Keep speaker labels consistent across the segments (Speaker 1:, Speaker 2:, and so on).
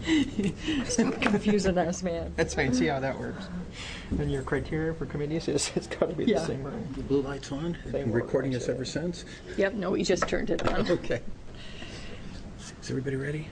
Speaker 1: Stop confusing us, man.
Speaker 2: That's fine. See how that works. And your criteria for committees is it's got to be the same, right?
Speaker 3: The blue light's on. Been recording us ever since.
Speaker 1: Yep, no, we just turned it on.
Speaker 3: Okay. Is everybody ready?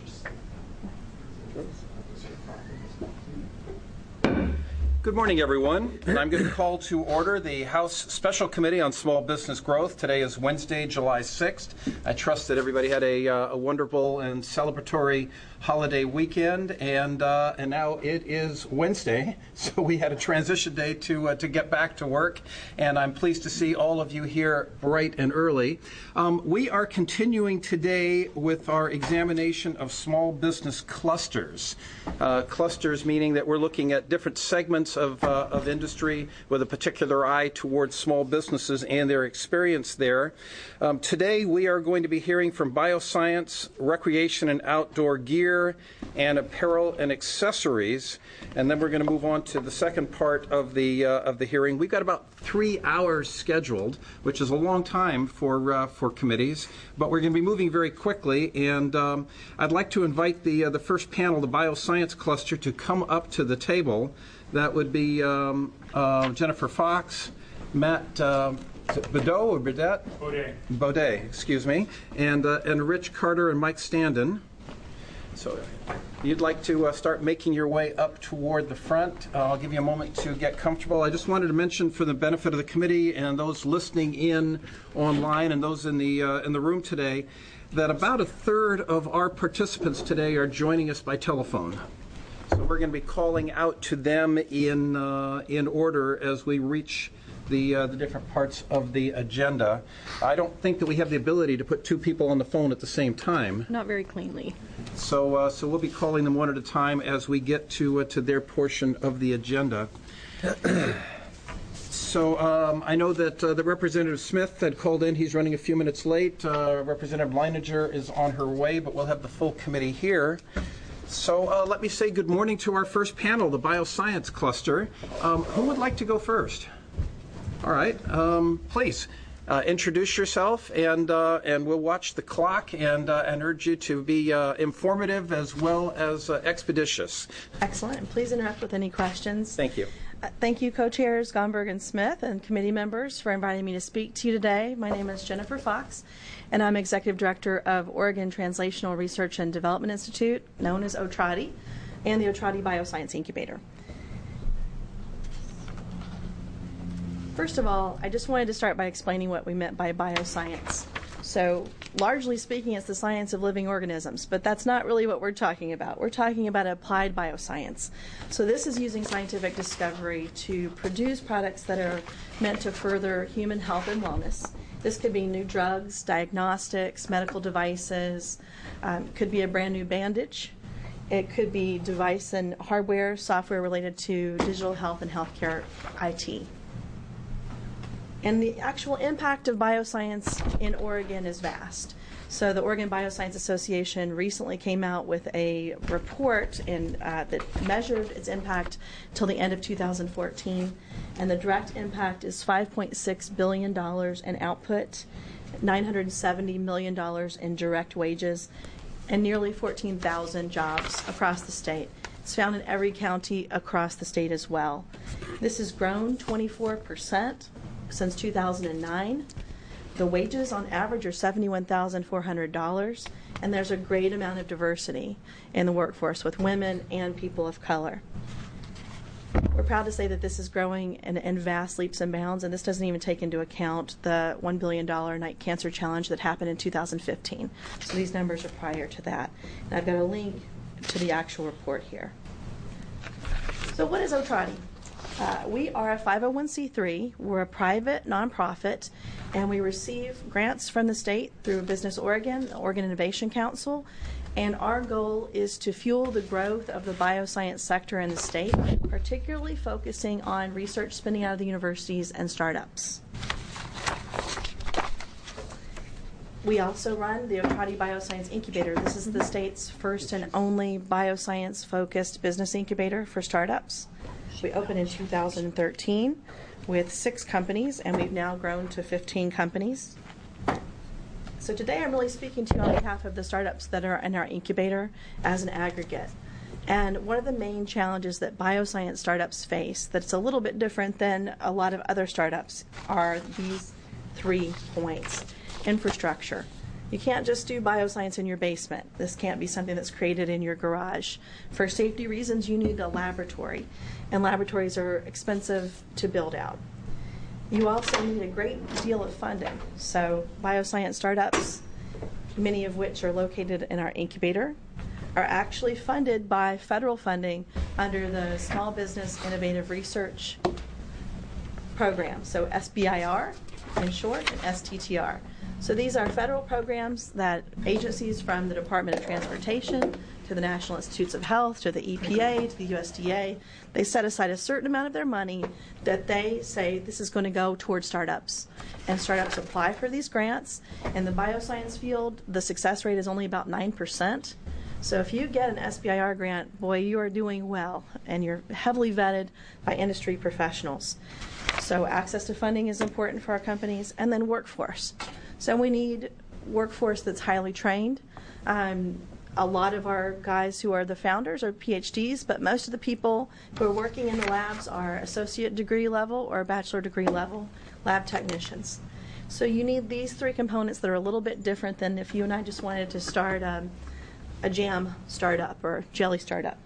Speaker 4: Good morning, everyone. And I'm going to call to order the House Special Committee on Small Business Growth. Today is Wednesday, July 6th. I trust that everybody had a wonderful and celebratory holiday weekend, and now it is Wednesday, so we had a transition day to get back to work, and I'm pleased to see all of you here bright and early. We are continuing today with our examination of small business clusters. Clusters meaning that we're looking at different segments of industry with a particular eye towards small businesses and their experience there. Today we are going to be hearing from bioscience, recreation and outdoor gear, and apparel and accessories, and then we're going to move on to the second part of the hearing. We've got about 3 hours scheduled, which is a long time for committees, but we're going to be moving very quickly. And I'd like to invite the first panel, the bioscience cluster, to come up to the table. That would be Jennifer Fox, Matt Badeau or Baudet? Baudet, excuse me, and Rich Carter and Mike Standen. So you'd like to start making your way up toward the front. I'll give you a moment to get comfortable. I just wanted to mention, for the benefit of the committee and those listening in online and those in the room today, that about a third of our participants today are joining us by telephone. So we're going to be calling out to them in order as we reach the different parts of the agenda. I don't think that we have the ability to put 2 people on the phone at the same time.
Speaker 1: Not very cleanly.
Speaker 4: So we'll be calling them one at a time as we get to their portion of the agenda. So I know that the Representative Smith had called in. He's running a few minutes late. Representative Leininger is on her way, but we'll have the full committee here. So let me say good morning to our first panel, the Bioscience Cluster. Who would like to go first? All right, please introduce yourself, and we'll watch the clock and urge you to be informative as well as expeditious.
Speaker 5: Excellent, and please interrupt with any questions.
Speaker 4: Thank you.
Speaker 5: Thank you, co-chairs Gomberg and Smith, and committee members for inviting me to speak to you today. My name is Jennifer Fox, and I'm Executive Director of Oregon Translational Research and Development Institute, known as OTRADI, and the OTRADI Bioscience Incubator. First of all, I just wanted to start by explaining what we meant by bioscience. So, largely speaking, it's the science of living organisms, but that's not really what we're talking about. We're talking about applied bioscience. So this is using scientific discovery to produce products that are meant to further human health and wellness. This could be new drugs, diagnostics, medical devices, could be a brand new bandage. It could be device and hardware, software related to digital health and healthcare IT. And the actual impact of bioscience in Oregon is vast. So the Oregon Bioscience Association recently came out with a report that measured its impact till the end of 2014, and the direct impact is $5.6 billion in output, $970 million in direct wages, and nearly 14,000 jobs across the state. It's found in every county across the state as well. This has grown 24% since 2009. The wages on average are $71,400, and there's a great amount of diversity in the workforce with women and people of color. We're proud to say that this is growing in vast leaps and bounds, and this doesn't even take into account the $1 billion night cancer challenge that happened in 2015. So these numbers are prior to that. And I've got a link to the actual report here. So what is OTRADI? We are a 501c3. We're a private nonprofit, and we receive grants from the state through Business Oregon, the Oregon Innovation Council, and our goal is to fuel the growth of the bioscience sector in the state, particularly focusing on research spending out of the universities and startups. We also run the OTRADI Bioscience Incubator. This is the state's first and only bioscience-focused business incubator for startups. We opened in 2013 with 6 companies, and we've now grown to 15 companies. So today I'm really speaking to you on behalf of the startups that are in our incubator as an aggregate. And one of the main challenges that bioscience startups face that's a little bit different than a lot of other startups are these 3 points. Infrastructure. You can't just do bioscience in your basement. This can't be something that's created in your garage. For safety reasons, you need a laboratory, and laboratories are expensive to build out. You also need a great deal of funding. So bioscience startups, many of which are located in our incubator, are actually funded by federal funding under the Small Business Innovative Research Program, so SBIR in short, and STTR. So these are federal programs that agencies from the Department of Transportation to the National Institutes of Health to the EPA to the USDA, they set aside a certain amount of their money that they say this is going to go towards startups. And startups apply for these grants. In the bioscience field, the success rate is only about 9%. So if you get an SBIR grant, boy, you are doing well, and you're heavily vetted by industry professionals. So access to funding is important for our companies, and then workforce. So we need workforce that's highly trained. A lot of our guys who are the founders are PhDs, but most of the people who are working in the labs are associate degree level or bachelor degree level lab technicians. So you need these 3 components that are a little bit different than if you and I just wanted to start a jam startup or jelly startup.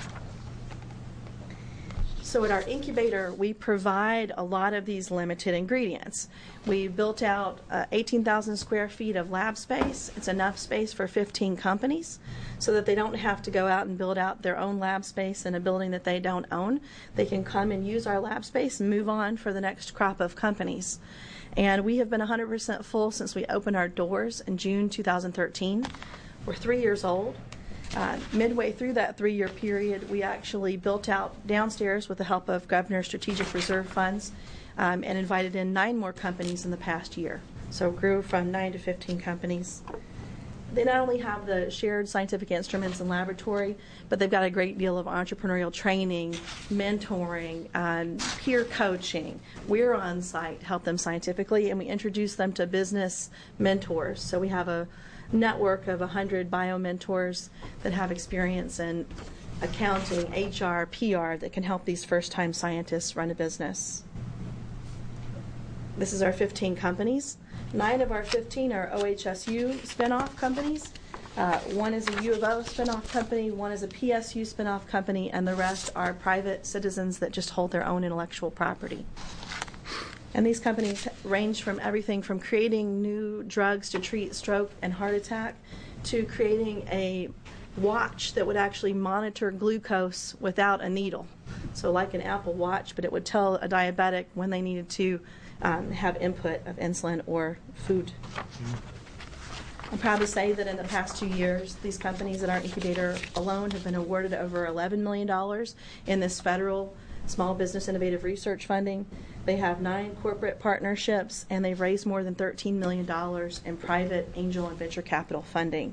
Speaker 5: So at our incubator, we provide a lot of these limited ingredients. We built out 18,000 square feet of lab space. It's enough space for 15 companies so that they don't have to go out and build out their own lab space in a building that they don't own. They can come and use our lab space and move on for the next crop of companies. And we have been 100% full since we opened our doors in June 2013. We're 3 years old. Midway through that 3-year period, we actually built out downstairs with the help of Governor's Strategic Reserve Funds and invited in 9 more companies in the past year. So it grew from 9 to 15 companies. They not only have the shared scientific instruments and laboratory, but they've got a great deal of entrepreneurial training, mentoring, peer coaching. We're on site, help them scientifically, and we introduce them to business mentors. So we have a network of 100 bio mentors that have experience in accounting, HR, PR that can help these first-time scientists run a business. This is our 15 companies. 9 of our 15 are OHSU spinoff companies. 1 is a U of O spinoff company, 1 is a PSU spinoff company, and the rest are private citizens that just hold their own intellectual property. And these companies range from everything from creating new drugs to treat stroke and heart attack to creating a watch that would actually monitor glucose without a needle. So like an Apple Watch, but it would tell a diabetic when they needed to have input of insulin or food. I'm proud to say that in the past 2 years, these companies at our incubator alone have been awarded over $11 million in this federal Small Business Innovative Research funding. They have 9 corporate partnerships, and they've raised more than $13 million in private angel and venture capital funding.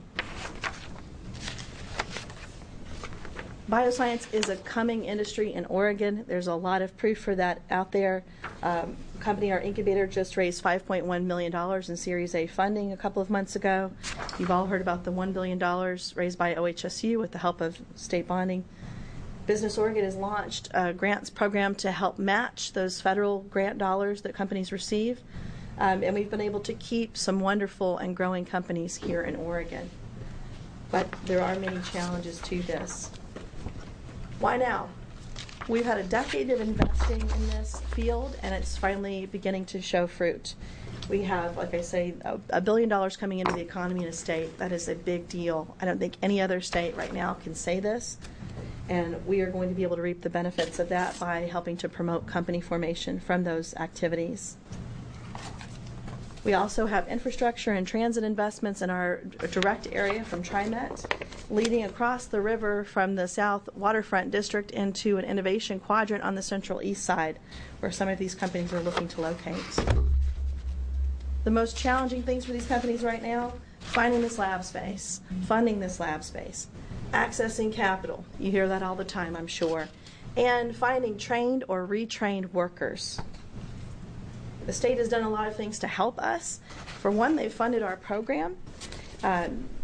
Speaker 5: Bioscience is a coming industry in Oregon. There's a lot of proof for that out there. Company, our incubator, just raised $5.1 million in Series A funding a couple of months ago. You've all heard about the $1 billion raised by OHSU with the help of state bonding. Business Oregon has launched a grants program to help match those federal grant dollars that companies receive. And we've been able to keep some wonderful and growing companies here in Oregon. But there are many challenges to this. Why now? We've had a decade of investing in this field, and it's finally beginning to show fruit. We have, like I say, $1 billion coming into the economy in a state. That is a big deal. I don't think any other state right now can say this. And we are going to be able to reap the benefits of that by helping to promote company formation from those activities. We also have infrastructure and transit investments in our direct area from TriMet, leading across the river from the South Waterfront District into an innovation quadrant on the Central East Side, where some of these companies are looking to locate. The most challenging things for these companies right now, finding this lab space, funding this lab space, accessing capital. You hear that all the time, I'm sure. And finding trained or retrained workers. The state has done a lot of things to help us. For one, they've funded our program.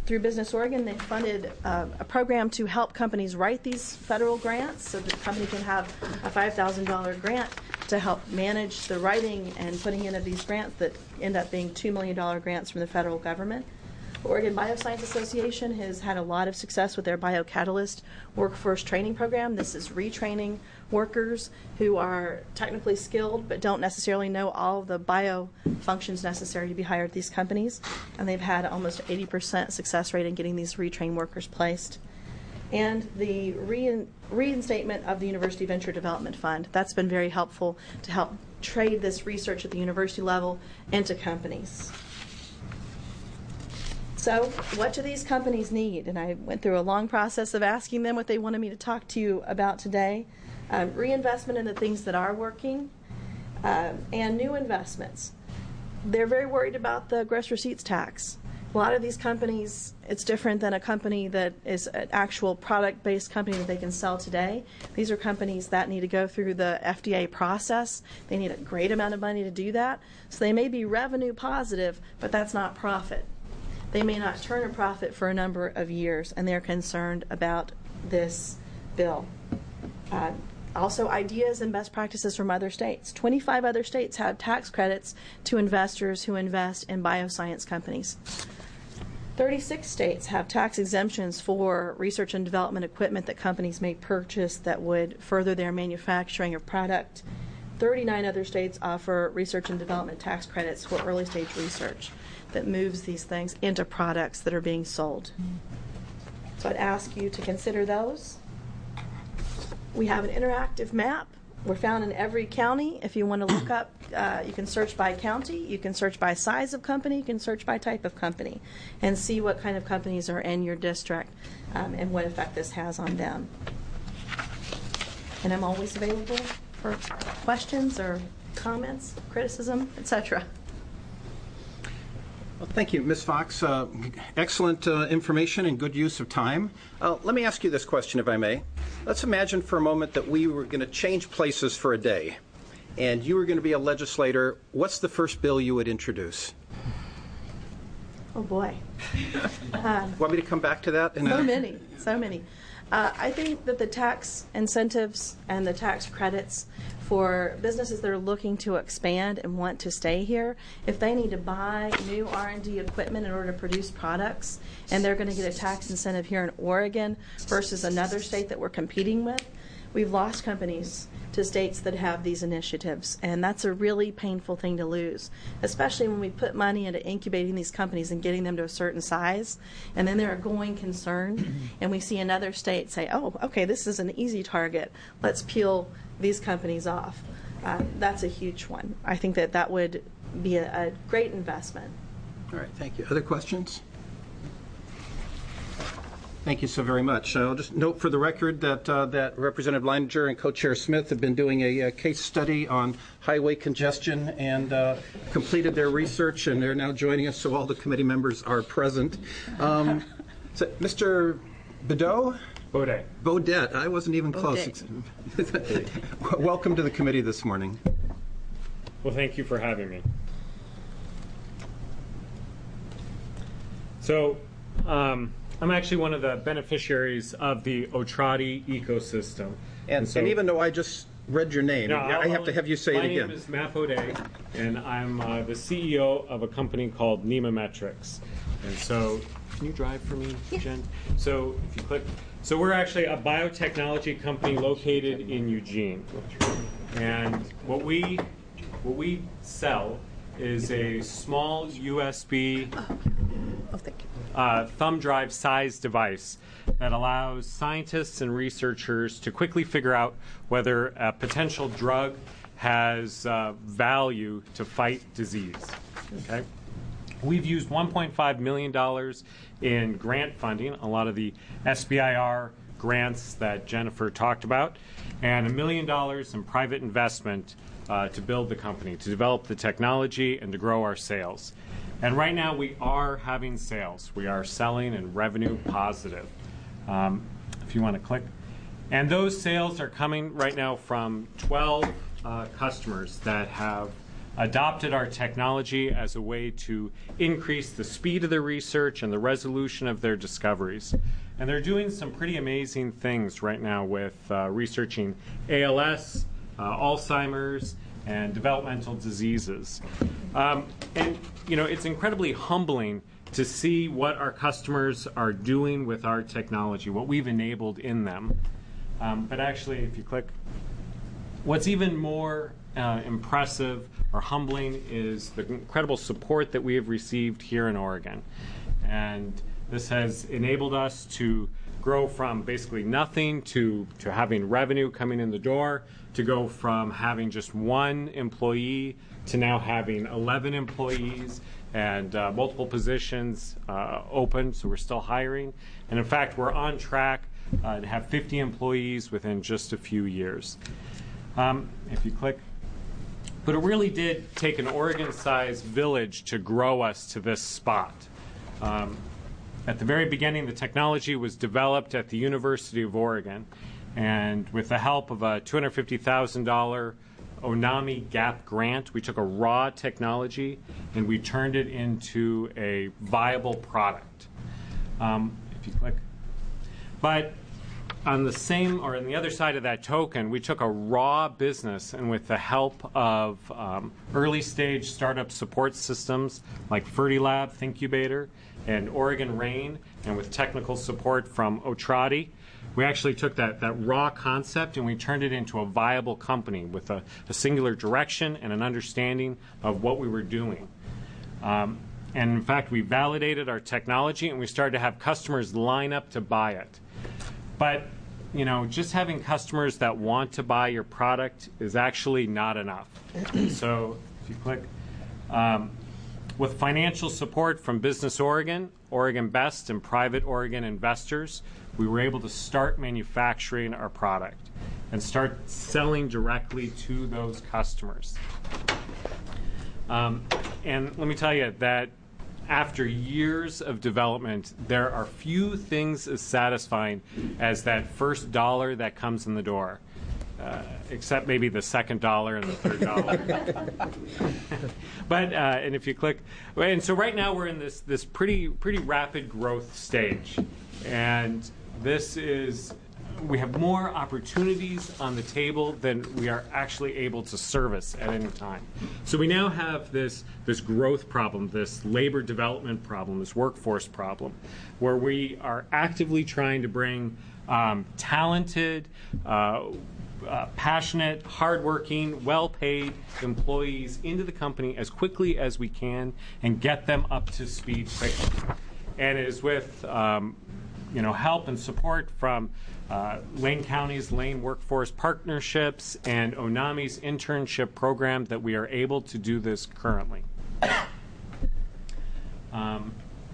Speaker 5: through Business Oregon, they funded a program to help companies write these federal grants so that the company can have a $5,000 grant to help manage the writing and putting in of these grants that end up being $2 million grants from the federal government. Oregon Bioscience Association has had a lot of success with their BioCatalyst workforce training program. This is retraining workers who are technically skilled but don't necessarily know all of the bio functions necessary to be hired at these companies. And they've had almost 80% success rate in getting these retrained workers placed. And the reinstatement of the University Venture Development Fund. That's been very helpful to help trade this research at the university level into companies. So what do these companies need? And I went through a long process of asking them what they wanted me to talk to you about today. Reinvestment in the things that are working and new investments. They're very worried about the gross receipts tax. A lot of these companies, it's different than a company that is an actual product-based company that they can sell today. These are companies that need to go through the FDA process. They need a great amount of money to do that. So they may be revenue positive, but that's not profit. They may not turn a profit for a number of years, and they're concerned about this bill. Also, ideas and best practices from other states. 25 other states have tax credits to investors who invest in bioscience companies. 36 states have tax exemptions for research and development equipment that companies may purchase that would further their manufacturing of product. 39 other states offer research and development tax credits for early stage research that moves these things into products that are being sold. So I'd ask you to consider those. We have an interactive map. We're found in every county. If you want to look up, you can search by county, you can search by size of company, you can search by type of company, and see what kind of companies are in your district and what effect this has on them. And I'm always available for questions or comments, criticism, etc.
Speaker 4: Well, thank you, Ms. Fox. Excellent information and good use of time. Let me ask you this question, if I may. Let's imagine for a moment that we were going to change places for a day, and you were going to be a legislator. What's the first bill you would introduce?
Speaker 5: Oh, boy.
Speaker 4: Want me to come back to that?
Speaker 5: So many. I think that the tax incentives and the tax credits for businesses that are looking to expand and want to stay here, if they need to buy new R&D equipment in order to produce products, and they're going to get a tax incentive here in Oregon versus another state that we're competing with, we've lost companies to states that have these initiatives, and that's a really painful thing to lose, especially when we put money into incubating these companies and getting them to a certain size, and then they're a going concern, and we see another state say, oh, okay, this is an easy target. Let's peel these companies off. That's a huge one. I think that that would be a great investment.
Speaker 4: All right, thank you. Other questions? Thank you so very much. I'll just note for the record that that Representative Leininger and Co-Chair Smith have been doing a case study on highway congestion and completed their research, and they're now joining us, so all the committee members are present. So, Mr. Bedot? Beaudet. I wasn't even close. Welcome to the committee this morning.
Speaker 6: Well, thank you for having me. So, I'm actually one of the beneficiaries of the Otrati ecosystem.
Speaker 4: And even though I just read your name, I have to have you say it again.
Speaker 6: My name is Matt Beaudet, and I'm the CEO of a company called Nemometrics. And so, can you drive for me, Jen? So, if you click. So we're actually a biotechnology company located in Eugene. And what we sell is a small USB thumb drive size device that allows scientists and researchers to quickly figure out whether a potential drug has value to fight disease. Okay? We've used $1.5 million in grant funding, a lot of the SBIR grants that Jennifer talked about, and $1 million in private investment to build the company, to develop the technology, and to grow our sales. And right now we are having sales. We are selling and revenue positive. If you want to click. And those sales are coming right now from 12 customers that have adopted our technology as a way to increase the speed of their research and the resolution of their discoveries. And they're doing some pretty amazing things right now with researching ALS, Alzheimer's, and developmental diseases. And, it's incredibly humbling to see what our customers are doing with our technology, what we've enabled in them. But actually, if you click, what's even more impressive or humbling is the incredible support that we have received here in Oregon. And this has enabled us to grow from basically nothing to having revenue coming in the door, to go from having just one employee to now having 11 employees and multiple positions open, so we're still hiring. And in fact, we're on track to have 50 employees within just a few years. If you click. But it really did take an Oregon-sized village to grow us to this spot. At the very beginning, the technology was developed at the University of Oregon, and with the help of a $250,000 Onami GAP grant, we took a raw technology and we turned it into a viable product. If you click. But on the same, or on the other side of that token, we took a raw business, and with the help of early stage startup support systems like Fertilab, Thinkubator, and Oregon Rain, and with technical support from Otrati, we actually took that raw concept and we turned it into a viable company with a singular direction and an understanding of what we were doing. And in fact, we validated our technology and we started to have customers line up to buy it. But, just having customers that want to buy your product is actually not enough. So if you click, with financial support from Business Oregon, Oregon Best, and private Oregon investors, we were able to start manufacturing our product and start selling directly to those customers. And let me tell you that after years of development, there are few things as satisfying as that first dollar that comes in the door, except maybe the second dollar and the third dollar. But and if you click, and so right now we're in this pretty rapid growth stage, and this is. We have more opportunities on the table than we are actually able to service at any time. So we now have this growth problem, this labor development problem, this workforce problem, where we are actively trying to bring talented, passionate, hardworking, well-paid employees into the company as quickly as we can and get them up to speed quickly. And it is with help and support from Lane County's Lane Workforce Partnerships and Onami's internship program that we are able to do this currently. And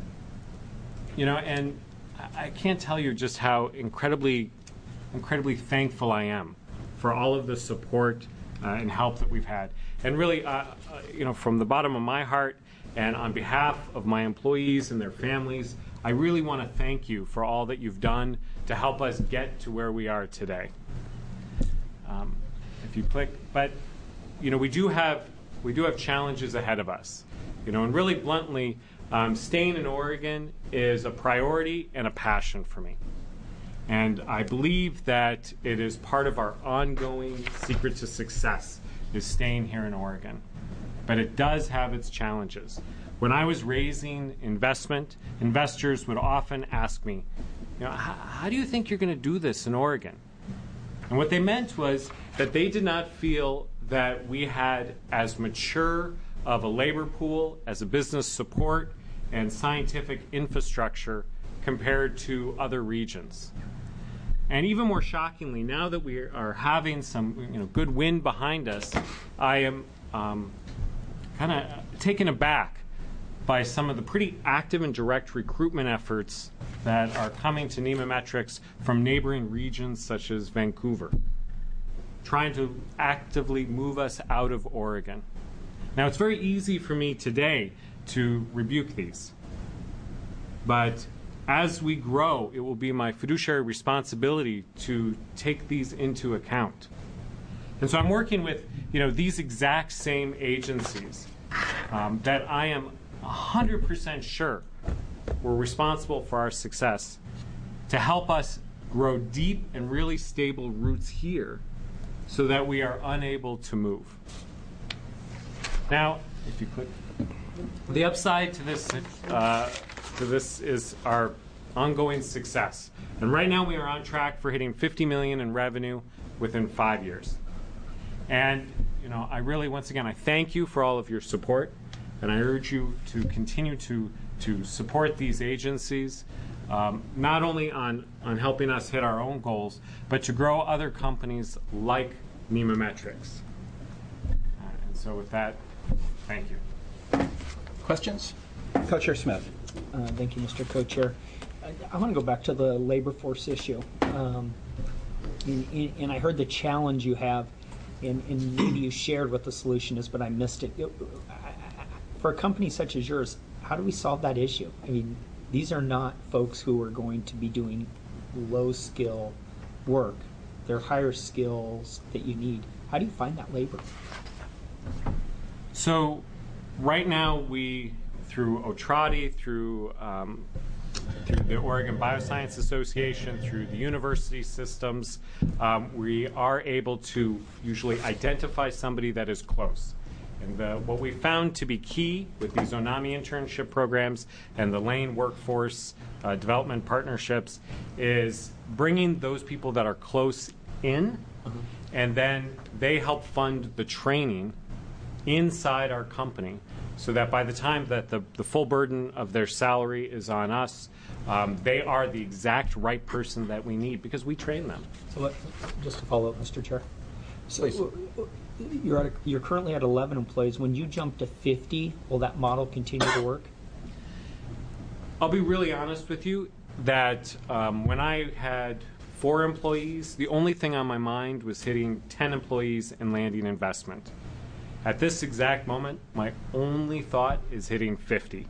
Speaker 6: I can't tell you just how incredibly thankful I am for all of the support and help that we've had. And really, from the bottom of my heart and on behalf of my employees and their families, I really want to thank you for all that you've done to help us get to where we are today. If you click, but we do have challenges ahead of us. And really bluntly, staying in Oregon is a priority and a passion for me. And I believe that it is part of our ongoing secret to success is staying here in Oregon. But it does have its challenges. When I was raising investors would often ask me, how do you think you're going to do this in Oregon? And what they meant was that they did not feel that we had as mature of a labor pool, as a business support, and scientific infrastructure compared to other regions. And even more shockingly, now that we are having some good wind behind us, I am kind of taken aback by some of the pretty active and direct recruitment efforts that are coming to Nemometrix from neighboring regions such as Vancouver, trying to actively move us out of Oregon. Now, it's very easy for me today to rebuke these, but as we grow, it will be my fiduciary responsibility to take these into account. And so I'm working with, these exact same agencies that I am 100% sure were responsible for our success to help us grow deep and really stable roots here so that we are unable to move. Now, if you click, the upside to this is our ongoing success. And right now we are on track for hitting $50 million in revenue within 5 years. And I really, once again, I thank you for all of your support, and I urge you to continue to support these agencies, not only on helping us hit our own goals, but to grow other companies like Nemometrics. And so with that, thank you.
Speaker 4: Questions?
Speaker 2: Co-Chair Smith.
Speaker 7: Thank you, Mr. Co-Chair. I want to go back to the labor force issue. And I heard the challenge you have, and maybe you shared what the solution is, but I missed it. For a company such as yours, how do we solve that issue? I mean, these are not folks who are going to be doing low-skill work. They're higher skills that you need. How do you find that labor?
Speaker 6: So right now we, through OTRADI, through the Oregon Bioscience Association, through the university systems, we are able to usually identify somebody that is close. And what we found to be key with these Onami internship programs and the Lane workforce development partnerships is bringing those people that are close in, and then they help fund the training inside our company so that by the time that the full burden of their salary is on us, they are the exact right person that we need because we train them.
Speaker 7: So just to follow up, Mr. Chair.
Speaker 4: Please.
Speaker 7: You're currently at 11 employees. When you jump to 50, will that model continue to work?
Speaker 6: I'll be really honest with you that when I had 4 employees, the only thing on my mind was hitting 10 employees and landing investment. At this exact moment, my only thought is hitting 50.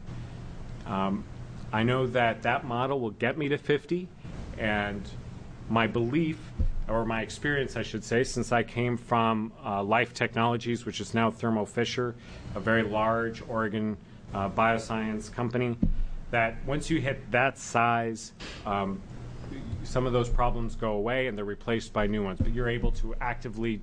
Speaker 6: I know that model will get me to 50, and my belief, or my experience, I should say, since I came from Life Technologies, which is now Thermo Fisher, a very large Oregon bioscience company, that once you hit that size, some of those problems go away and they're replaced by new ones. But you're able to actively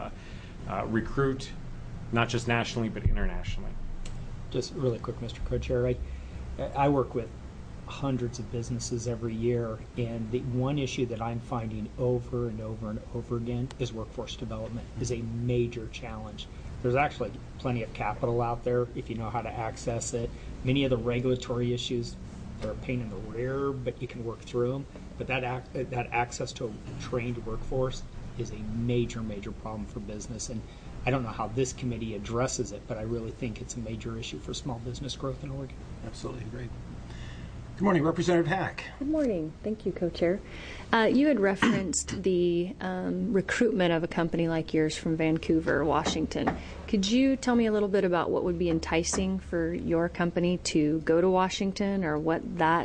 Speaker 6: recruit, not just nationally, but internationally.
Speaker 7: Just really quick, Mr. Co-Chair. I work with hundreds of businesses every year, and the one issue that I'm finding over and over and over again is workforce development is a major challenge. There's actually plenty of capital out there if you know how to access it. Many of the regulatory issues, they're a pain in the rear, but you can work through them. But that access to a trained workforce is a major, major problem for business. And I don't know how this committee addresses it, but I really think it's a major issue for small business growth in Oregon.
Speaker 4: Absolutely, great. Good morning, Representative Hack.
Speaker 1: Good morning. Thank you, Co-Chair. You had referenced the recruitment of a company like yours from Vancouver, Washington. Could you tell me a little bit about what would be enticing for your company to go to Washington, or what's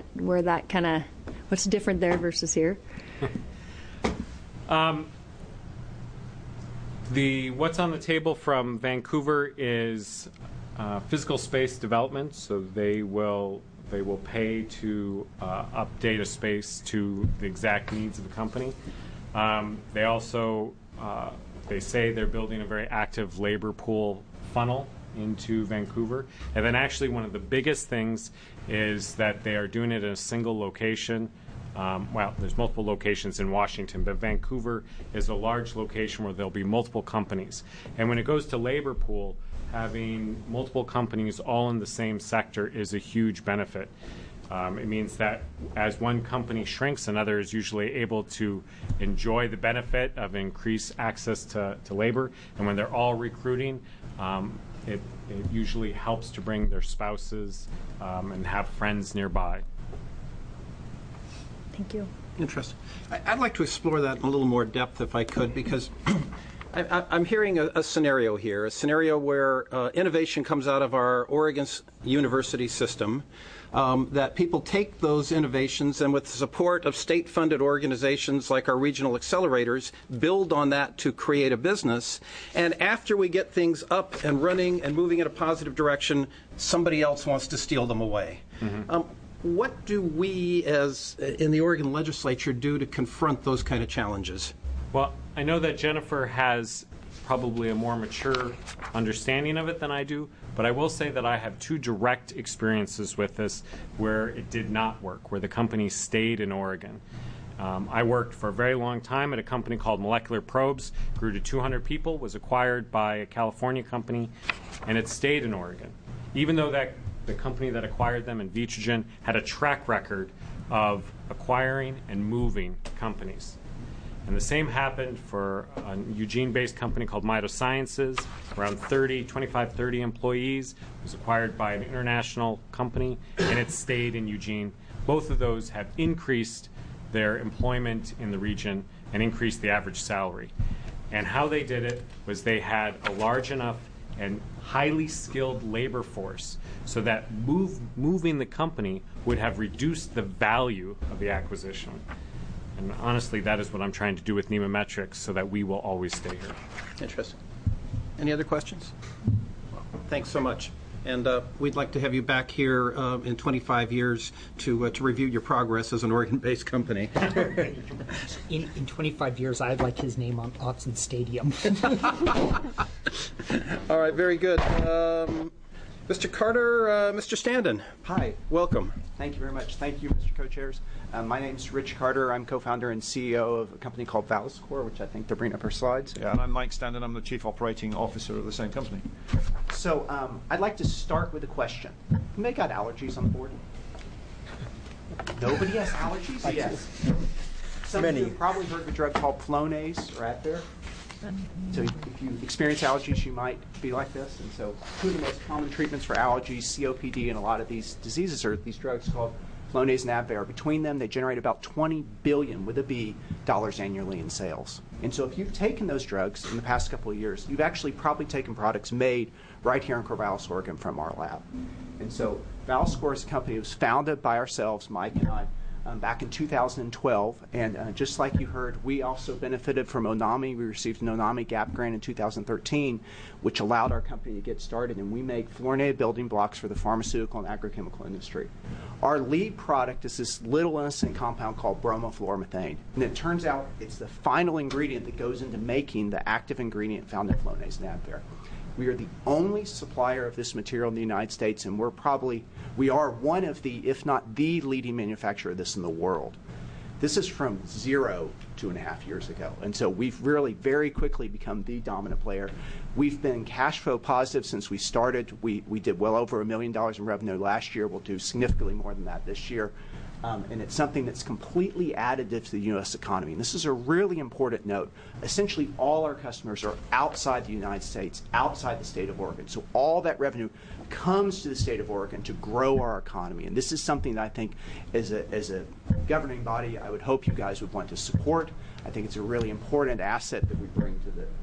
Speaker 1: different there versus here?
Speaker 6: What's on the table from Vancouver is physical space development, so they will pay to update a space to the exact needs of the company. They also, they say they're building a very active labor pool funnel into Vancouver. And then actually one of the biggest things is that they are doing it in a single location. There's multiple locations in Washington, but Vancouver is a large location where there'll be multiple companies. And when it goes to labor pool, having multiple companies all in the same sector is a huge benefit. It means that as one company shrinks, another is usually able to enjoy the benefit of increased access to labor. And when they're all recruiting, it usually helps to bring their spouses and have friends nearby.
Speaker 1: Thank you.
Speaker 4: Interesting. I'd like to explore that in a little more depth if I could, because I'm hearing a scenario here, a scenario where innovation comes out of our Oregon University system, that people take those innovations and with the support of state-funded organizations like our regional accelerators, build on that to create a business. And after we get things up and running and moving in a positive direction, somebody else wants to steal them away. What do we, as in the Oregon legislature, do to confront those kind of challenges?
Speaker 6: Well, I know that Jennifer has probably a more mature understanding of it than I do, but I will say that I have 2 direct experiences with this where it did not work, where the company stayed in Oregon. I worked for a very long time at a company called Molecular Probes, grew to 200 people, was acquired by a California company, and it stayed in Oregon. Even though the company that acquired them, Invitrogen, had a track record of acquiring and moving companies. And the same happened for a Eugene-based company called Mitosciences, around 25, 30 employees. It was acquired by an international company, and it stayed in Eugene. Both of those have increased their employment in the region and increased the average salary. And how they did it was they had a large enough and highly skilled labor force so that moving the company would have reduced the value of the acquisition. And honestly, that is what I'm trying to do with Nemometrics so that we will always stay here.
Speaker 4: Interesting. Any other questions? Well, thanks so much. And we'd like to have you back here in 25 years to review your progress as an Oregon-based company.
Speaker 7: In 25 years, I'd like his name on Autzen Stadium.
Speaker 4: All right, very good. Mr. Carter, Mr. Standen.
Speaker 8: Hi.
Speaker 4: Welcome.
Speaker 8: Thank you very much. Thank you, Mr. Co-Chairs. My name is Rich Carter. I'm co-founder and CEO of a company called Valscore, which I think they're bringing up our slides.
Speaker 2: Yeah, and I'm Mike Standen. I'm the Chief Operating Officer of the same company.
Speaker 8: So I'd like to start with a question. Who may got allergies on the board? Nobody has allergies? Yes. Some of you have probably heard of a drug called Flonase or Advair. So if you experience allergies, you might be like this. And so 2 of the most common treatments for allergies, COPD, and a lot of these diseases are these drugs called Flonase and Advair. Between them, they generate about $20 billion, with a B, dollars annually in sales. And so if you've taken those drugs in the past couple of years, you've actually probably taken products made right here in Corvallis, Oregon from our lab. And so Valscore is a company that was founded by ourselves, Mike and I, back in 2012, and just like you heard, we also benefited from ONAMI. We received an ONAMI GAP grant in 2013, which allowed our company to get started, and we make fluorinated building blocks for the pharmaceutical and agrochemical industry. Our lead product is this little innocent compound called bromofluoromethane, and it turns out it's the final ingredient that goes into making the active ingredient found in Flonase and Advair. We are the only supplier of this material in the United States, and we are one of the, if not the leading manufacturer of this in the world. This is from 0 2.5 years ago, and so we've really very quickly become the dominant player. We've been cash flow positive since we started. We did well over $1 million in revenue last year. We'll do significantly more than that this year. And it's something that's completely additive to the U.S. economy. And this is a really important note. Essentially, all our customers are outside the United States, outside the state of Oregon. So all that revenue comes to the state of Oregon to grow our economy. And this is something that I think, as a governing body, I would hope you guys would want to support. I think it's a really important asset that we bring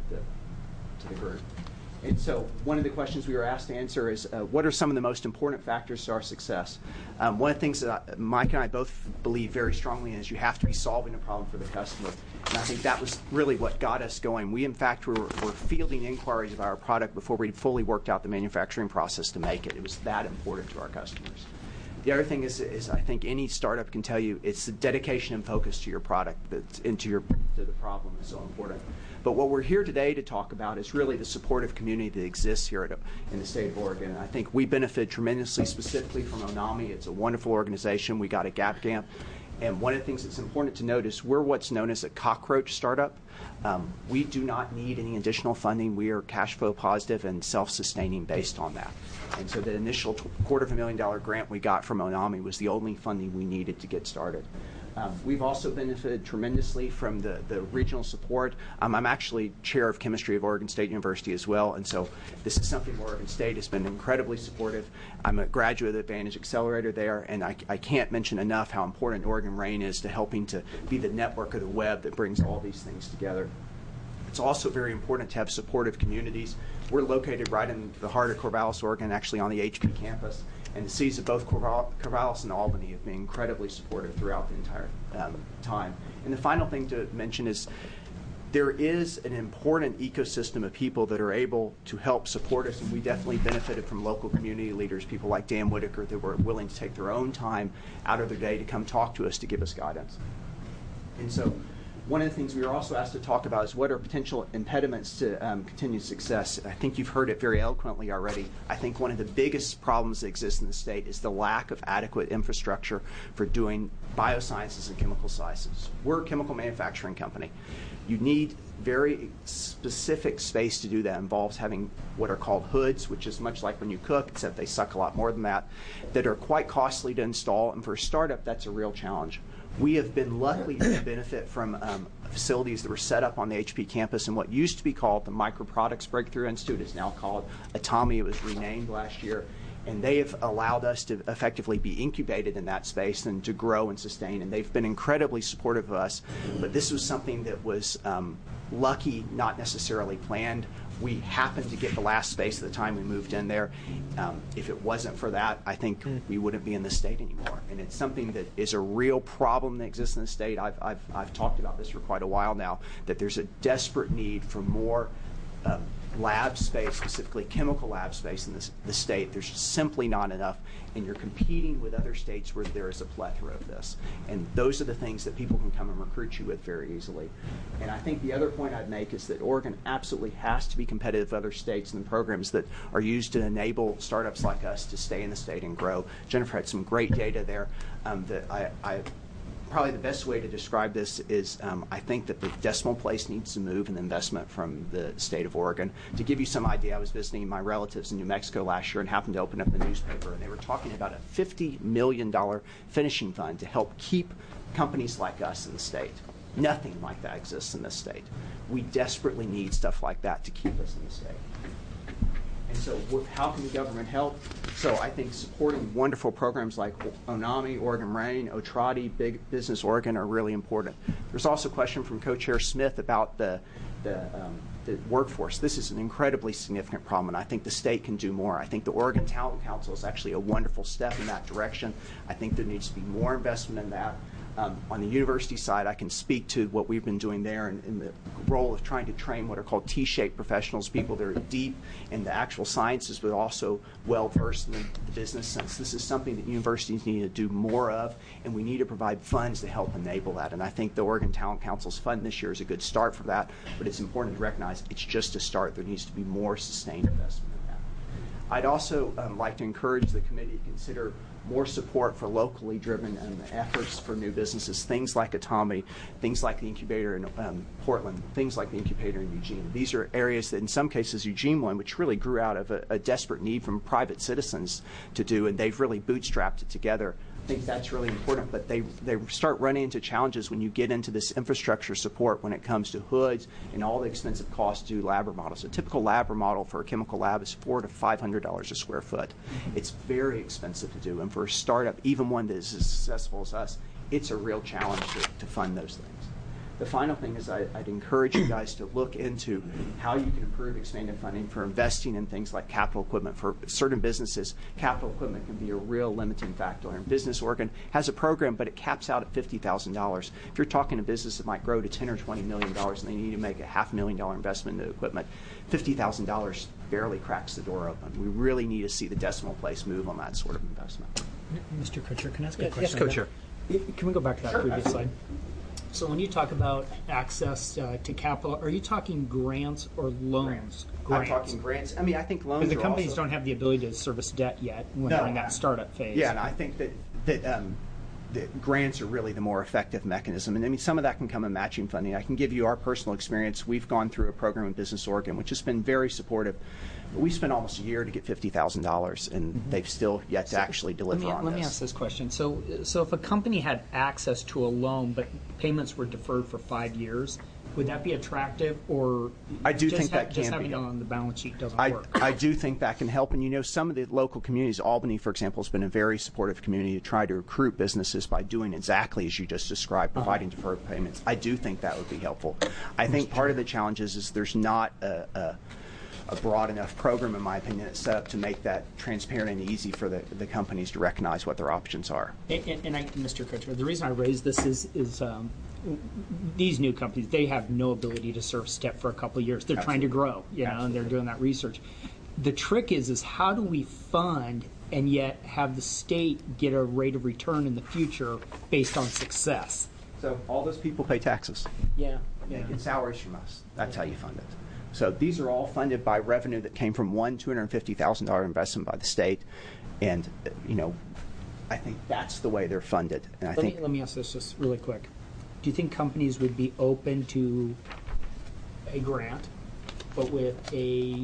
Speaker 8: to the group. And so one of the questions we were asked to answer is, what are some of the most important factors to our success? One of the things that Mike and I both believe very strongly in is you have to be solving a problem for the customer. And I think that was really what got us going. We, in fact, were fielding inquiries about our product before we'd fully worked out the manufacturing process to make it. It was that important to our customers. The other thing is I think any startup can tell you it's the dedication and focus to your product to the problem is so important. But what we're here today to talk about is really the supportive community that exists here in the state of Oregon. And I think we benefit tremendously, specifically from ONAMI. It's a wonderful organization. We got a GAP grant. And one of the things that's important to note is we're what's known as a cockroach startup. We do not need any additional funding. We are cash flow positive and self-sustaining based on that. And so the initial $250,000 grant we got from ONAMI was the only funding we needed to get started. We've also benefited tremendously from the regional support. I'm actually chair of chemistry of Oregon State University as well, and so this is something where Oregon State has been incredibly supportive. I'm a graduate of the Advantage Accelerator there, and I can't mention enough how important Oregon RAIN is to helping to be the network of the web that brings all these things together. It's also very important to have supportive communities. We're located right in the heart of Corvallis, Oregon, actually on the HP campus, and the cities of both Corvallis and Albany have been incredibly supportive throughout the entire time. And the final thing to mention is there is an important ecosystem of people that are able to help support us, and we definitely benefited from local community leaders, people like Dan Whitaker, that were willing to take their own time out of their day to come talk to us to give us guidance. And so one of the things we were also asked to talk about is what are potential impediments to continued success. I think you've heard it very eloquently already. I think one of the biggest problems that exists in the state is the lack of adequate infrastructure for doing biosciences and chemical sciences. We're a chemical manufacturing company. You need very specific space to do that. It involves having what are called hoods, which is much like when you cook, except they suck a lot more than that are quite costly to install, and for a startup, that's a real challenge. We have been lucky to benefit from facilities that were set up on the HP campus in what used to be called the Microproducts Breakthrough Institute. It's now called ATAMI. It was renamed last year. And they have allowed us to effectively be incubated in that space and to grow and sustain. And they've been incredibly supportive of us. But this was something that was lucky, not necessarily planned. We happened to get the last space at the time we moved in there. If it wasn't for that, I think we wouldn't be in the state anymore. And it's something that is a real problem that exists in the state. I've talked about this for quite a while now, that there's a desperate need for more lab space, specifically chemical lab space in the state. There's simply not enough, and you're competing with other states where there is a plethora of this. And those are the things that people can come and recruit you with very easily. And I think the other point I'd make is that Oregon absolutely has to be competitive with other states and the programs that are used to enable startups like us to stay in the state and grow. Jennifer had some great data there that probably the best way to describe this is I think that the decimal place needs to move in investment from the state of Oregon. To give you some idea, I was visiting my relatives in New Mexico last year and happened to open up the newspaper, and they were talking about a $50 million finishing fund to help keep companies like us in the state. Nothing like that exists in this state. We desperately need stuff like that to keep us in the state. And so how can the government help? So I think supporting wonderful programs like ONAMI, Oregon Rain, OTRADI, Big Business Oregon are really important. There's also a question from Co-Chair Smith about the workforce. This is an incredibly significant problem, and I think the state can do more. I think the Oregon Talent Council is actually a wonderful step in that direction. I think there needs to be more investment in that. On the university side, I can speak to what we've been doing there in the role of trying to train what are called T-shaped professionals, people that are deep in the actual sciences but also well-versed in the business sense. This is something that universities need to do more of, and we need to provide funds to help enable that. And I think the Oregon Talent Council's fund this year is a good start for that, but it's important to recognize it's just a start. There needs to be more sustained investment in that. I'd also like to encourage the committee to consider more support for locally driven efforts for new businesses, things like ATAMI, things like the incubator in Portland, things like the incubator in Eugene. These are areas that in some cases Eugene one, which really grew out of a desperate need from private citizens to do, and they've really bootstrapped it together. I think that's really important, but they start running into challenges when you get into this infrastructure support when it comes to hoods and all the expensive costs to do lab remodels. A typical lab remodel for a chemical lab is $400 to $500 a square foot. It's very expensive to do, and for a startup, even one that is as successful as us, it's a real challenge to fund those things. The final thing is I'd encourage you guys to look into how you can improve expanded funding for investing in things like capital equipment. For certain businesses, capital equipment can be a real limiting factor. And Business Oregon has a program, but it caps out at $50,000. If you're talking a business that might grow to $10 or $20 million and they need to make a $500,000 investment into equipment, $50,000 barely cracks the door open. We really need to see the decimal place move on that sort of investment.
Speaker 7: Mr. Co-Chair, can I ask a question?
Speaker 3: Yes, Co-Chair.
Speaker 7: Can we go back to that previous slide? So when you talk about access to capital, are you talking grants or loans?
Speaker 8: Grants. I'm talking grants. I mean, I think loans.
Speaker 7: Because the companies don't have the ability to service debt yet when they're in that startup phase.
Speaker 8: Yeah, and I think that grants are really the more effective mechanism. And I mean, some of that can come in matching funding. I can give you our personal experience. We've gone through a program in Business Oregon, which has been very supportive. We spent almost a year to get $50,000, and they've still yet to actually deliver on this.
Speaker 7: Let me ask this question. So if a company had access to a loan, but payments were deferred for 5 years, Would that be attractive, or
Speaker 8: I do think that
Speaker 7: just
Speaker 8: can
Speaker 7: having
Speaker 8: be.
Speaker 7: it on the balance sheet doesn't work?
Speaker 8: I do think that can help. And, some of the local communities, Albany, for example, has been a very supportive community to try to recruit businesses by doing exactly as you just described, providing deferred payments. I do think that would be helpful. I think part of the challenge is there's not a broad enough program, in my opinion, that's set up to make that transparent and easy for the companies to recognize what their options are.
Speaker 7: Mr. Kutcher, the reason I raise this is these new companies, they have no ability to serve STEP for a couple of years. They're trying to grow, and they're doing that research. The trick is how do we fund and yet have the state get a rate of return in the future based on success?
Speaker 8: So all those people pay taxes.
Speaker 7: Yeah.
Speaker 8: They get salaries from us. That's how you fund it. So these are all funded by revenue that came from one $250,000 investment by the state, and I think that's the way they're funded. And
Speaker 7: let me ask this just really quick. Do you think companies would be open to a grant, but with a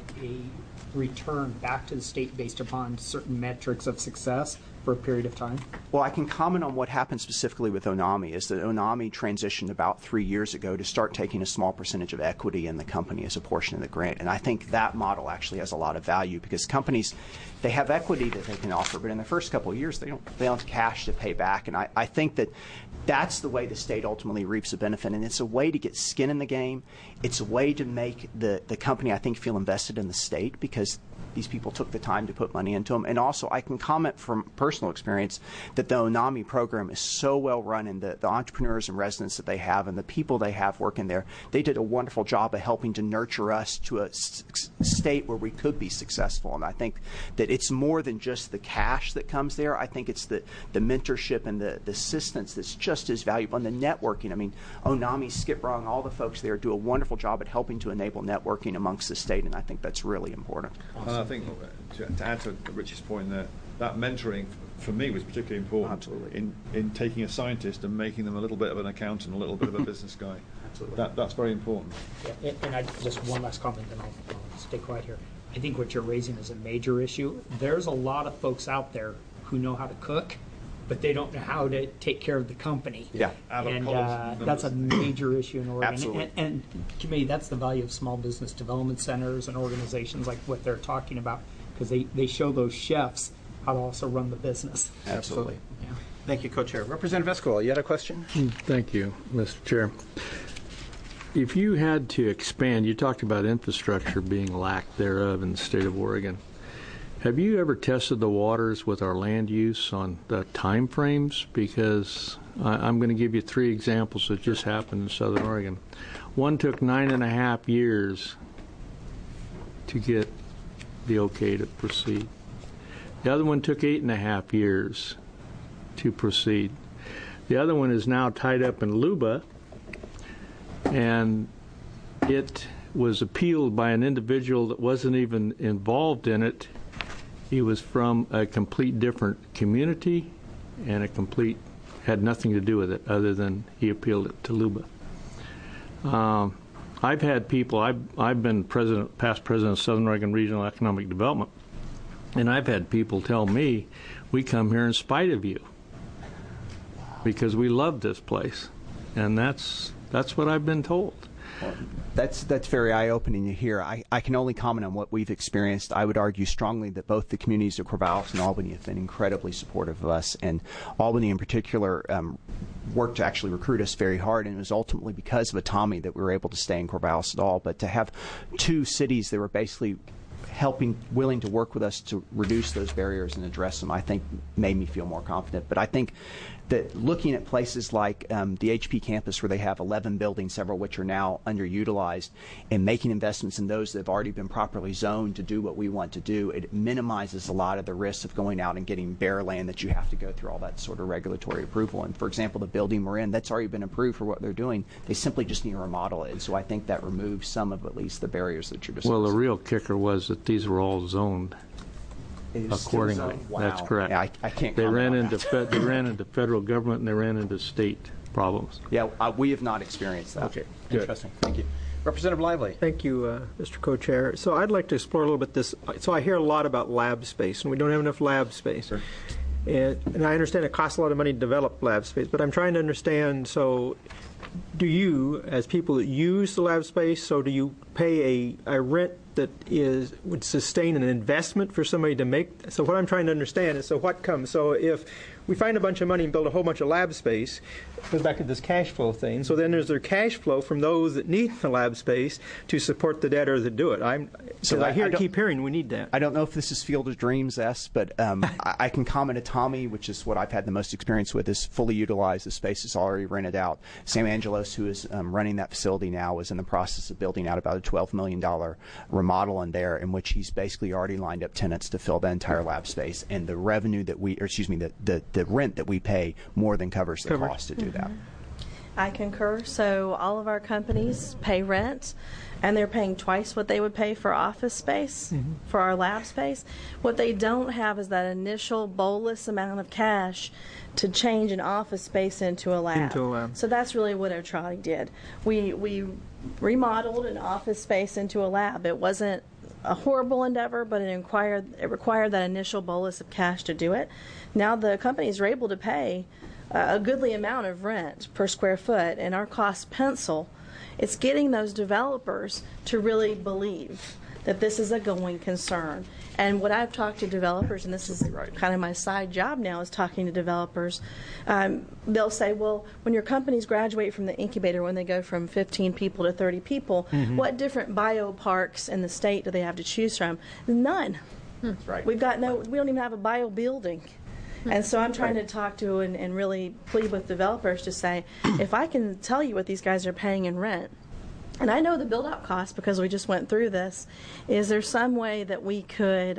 Speaker 7: return back to the state based upon certain metrics of success for a period of time?
Speaker 8: Well, I can comment on what happened specifically with Onami. Is that Onami transitioned about 3 years ago to start taking a small percentage of equity in the company as a portion of the grant. And I think that model actually has a lot of value because companies, they have equity that they can offer, but in the first couple of years, they don't have cash to pay back. And I think that's the way the state ultimately reaps a benefit. And it's a way to get skin in the game. It's a way to make the company, I think, feel invested in the state because these people took the time to put money into them. And also, I can comment from personal experience that the Onami program is so well run, and the entrepreneurs and residents that they have and the people they have working there, they did a wonderful job of helping to nurture us to a state where we could be successful. And I think that it's more than just the cash that comes there. I think it's the mentorship and the assistance that's just as valuable, and the networking. I mean, Onami, Skip Rung, all the folks there do a wonderful job at helping to enable networking amongst the state, and I think that's really important.
Speaker 9: I think to add to Rich's point there, that mentoring for me was particularly important.
Speaker 8: Absolutely.
Speaker 9: In taking a scientist and making them a little bit of an accountant, a little bit of a business guy.
Speaker 8: Absolutely.
Speaker 9: That's very important.
Speaker 7: Yeah, and just one last comment, then I'll stay quiet here. I think what you're raising is a major issue. There's a lot of folks out there who know how to cook, but they don't know how to take care of the company.
Speaker 8: Yeah.
Speaker 7: And that's a major issue in Oregon.
Speaker 8: Absolutely.
Speaker 7: And to me, that's the value of small business development centers and organizations like what they're talking about, because they show those chefs how to also run the business.
Speaker 8: Absolutely.
Speaker 7: Yeah.
Speaker 4: Thank you, Co-Chair. Representative Esquivel, you had a question?
Speaker 10: Thank you, Mr. Chair. If you had to expand, you talked about infrastructure being lack thereof in the state of Oregon. Have you ever tested the waters with our land use on the time frames? Because I'm going to give you 3 examples that just happened in Southern Oregon. One took 9.5 years to get the okay to proceed. The other one took 8.5 years to proceed. The other one is now tied up in Luba, and it was appealed by an individual that wasn't even involved in it. He was from a complete different community and had nothing to do with it other than he appealed it to Luba. I've had people, I've been past president of Southern Oregon Regional Economic Development, and I've had people tell me, we come here in spite of you because we love this place. And that's what I've been told.
Speaker 8: Well, that's very eye-opening to hear. I can only comment on what we've experienced. I would argue strongly that both the communities of Corvallis and Albany have been incredibly supportive of us, and Albany in particular worked to actually recruit us very hard, and it was ultimately because of Atami that we were able to stay in Corvallis at all. But to have 2 cities that were basically willing to work with us to reduce those barriers and address them, I think made me feel more confident. But I think that looking at places like the HP campus, where they have 11 buildings, several which are now underutilized, and making investments in those that have already been properly zoned to do what we want to do, it minimizes a lot of the risks of going out and getting bare land that you have to go through all that sort of regulatory approval. And for example, the building we're in, that's already been approved for what they're doing. They simply just need to remodel it. And so I think that removes some of at least the barriers that you're discussing.
Speaker 10: Well, the real kicker was that these were all zoned accordingly.
Speaker 8: Wow.
Speaker 10: That's correct.
Speaker 8: Yeah, I can't
Speaker 10: They ran
Speaker 8: comment on
Speaker 10: into
Speaker 8: that.
Speaker 10: they ran into federal government, and they ran into state problems.
Speaker 8: Yeah, we have not experienced that.
Speaker 10: Okay, good.
Speaker 8: Interesting. Thank you.
Speaker 4: Representative Lively.
Speaker 2: Thank you, Mr. Co-Chair. So I'd like to explore a little bit this. So I hear a lot about lab space, and we don't have enough lab space. And I understand it costs a lot of money to develop lab space, but I'm trying to understand, so do you, as people that use the lab space, so do you pay a rent that would sustain an investment for somebody to make? So what I'm trying to understand is, so what comes? So if we find a bunch of money and build a whole bunch of lab space, it goes back to this cash flow thing. So then there's their cash flow from those that need the lab space to support the debtor that do it. I keep hearing we need that.
Speaker 8: I don't know if this is Field of Dreams, but I can comment at Tommy, which is what I've had the most experience with, is fully utilized. The space is already rented out. Sam Angelos, who is running that facility now, is in the process of building out about a $12 million remodel in there, in which he's basically already lined up tenants to fill the entire lab space. And the revenue that the rent that we pay more than covers the cost to do that.
Speaker 5: I concur. So all of our companies pay rent, and they're paying twice what they would pay for office space, for our lab space. What they don't have is that initial bolus amount of cash to change an office space into a lab. So that's really what our trolley did. We remodeled an office space into a lab. It wasn't a horrible endeavor, but it required that initial bolus of cash to do it. Now the companies are able to pay a goodly amount of rent per square foot, and our costs pencil. It's getting those developers to really believe that this is a going concern. And what I've talked to developers, and this is kind of my side job now, is talking to developers. They'll say, well, when your companies graduate from the incubator, when they go from 15 people to 30 people, what different bioparks in the state do they have to choose from? None.
Speaker 8: That's right.
Speaker 5: We don't even have a bio building. And so I'm trying to talk to and really plead with developers to say, if I can tell you what these guys are paying in rent, and I know the build-out cost because we just went through this, is there some way that we could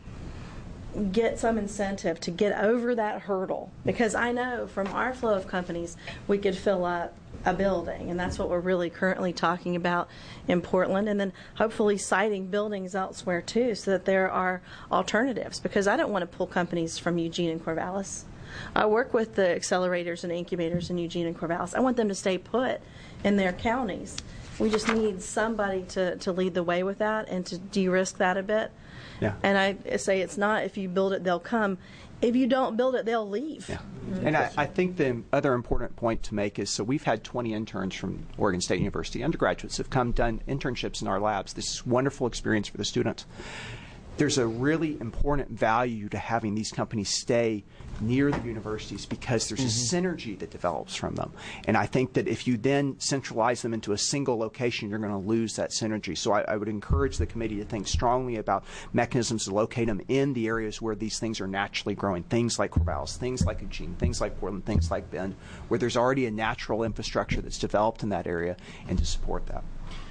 Speaker 5: get some incentive to get over that hurdle? Because I know from our flow of companies, we could fill up a building, and that's what we're really currently talking about in Portland, and then hopefully siting buildings elsewhere too, so that there are alternatives, because I don't want to pull companies from Eugene and Corvallis. I work with the accelerators and incubators in Eugene and Corvallis. I want them to stay put in their counties. We just need somebody to lead the way with that and to de-risk that a bit.
Speaker 8: Yeah.
Speaker 5: And I say it's not if you build it, they'll come. If you don't build it, they'll leave.
Speaker 8: Yeah. And I think the other important point to make is, so we've had 20 interns from Oregon State University, undergraduates have come done internships in our labs. This is wonderful experience for the students. There's a really important value to having these companies stay near the universities because there's a synergy that develops from them. And I think that if you then centralize them into a single location, you're going to lose that synergy. So I would encourage the committee to think strongly about mechanisms to locate them in the areas where these things are naturally growing, things like Corvallis, things like Eugene, things like Portland, things like Bend, where there's already a natural infrastructure that's developed in that area, and to support that.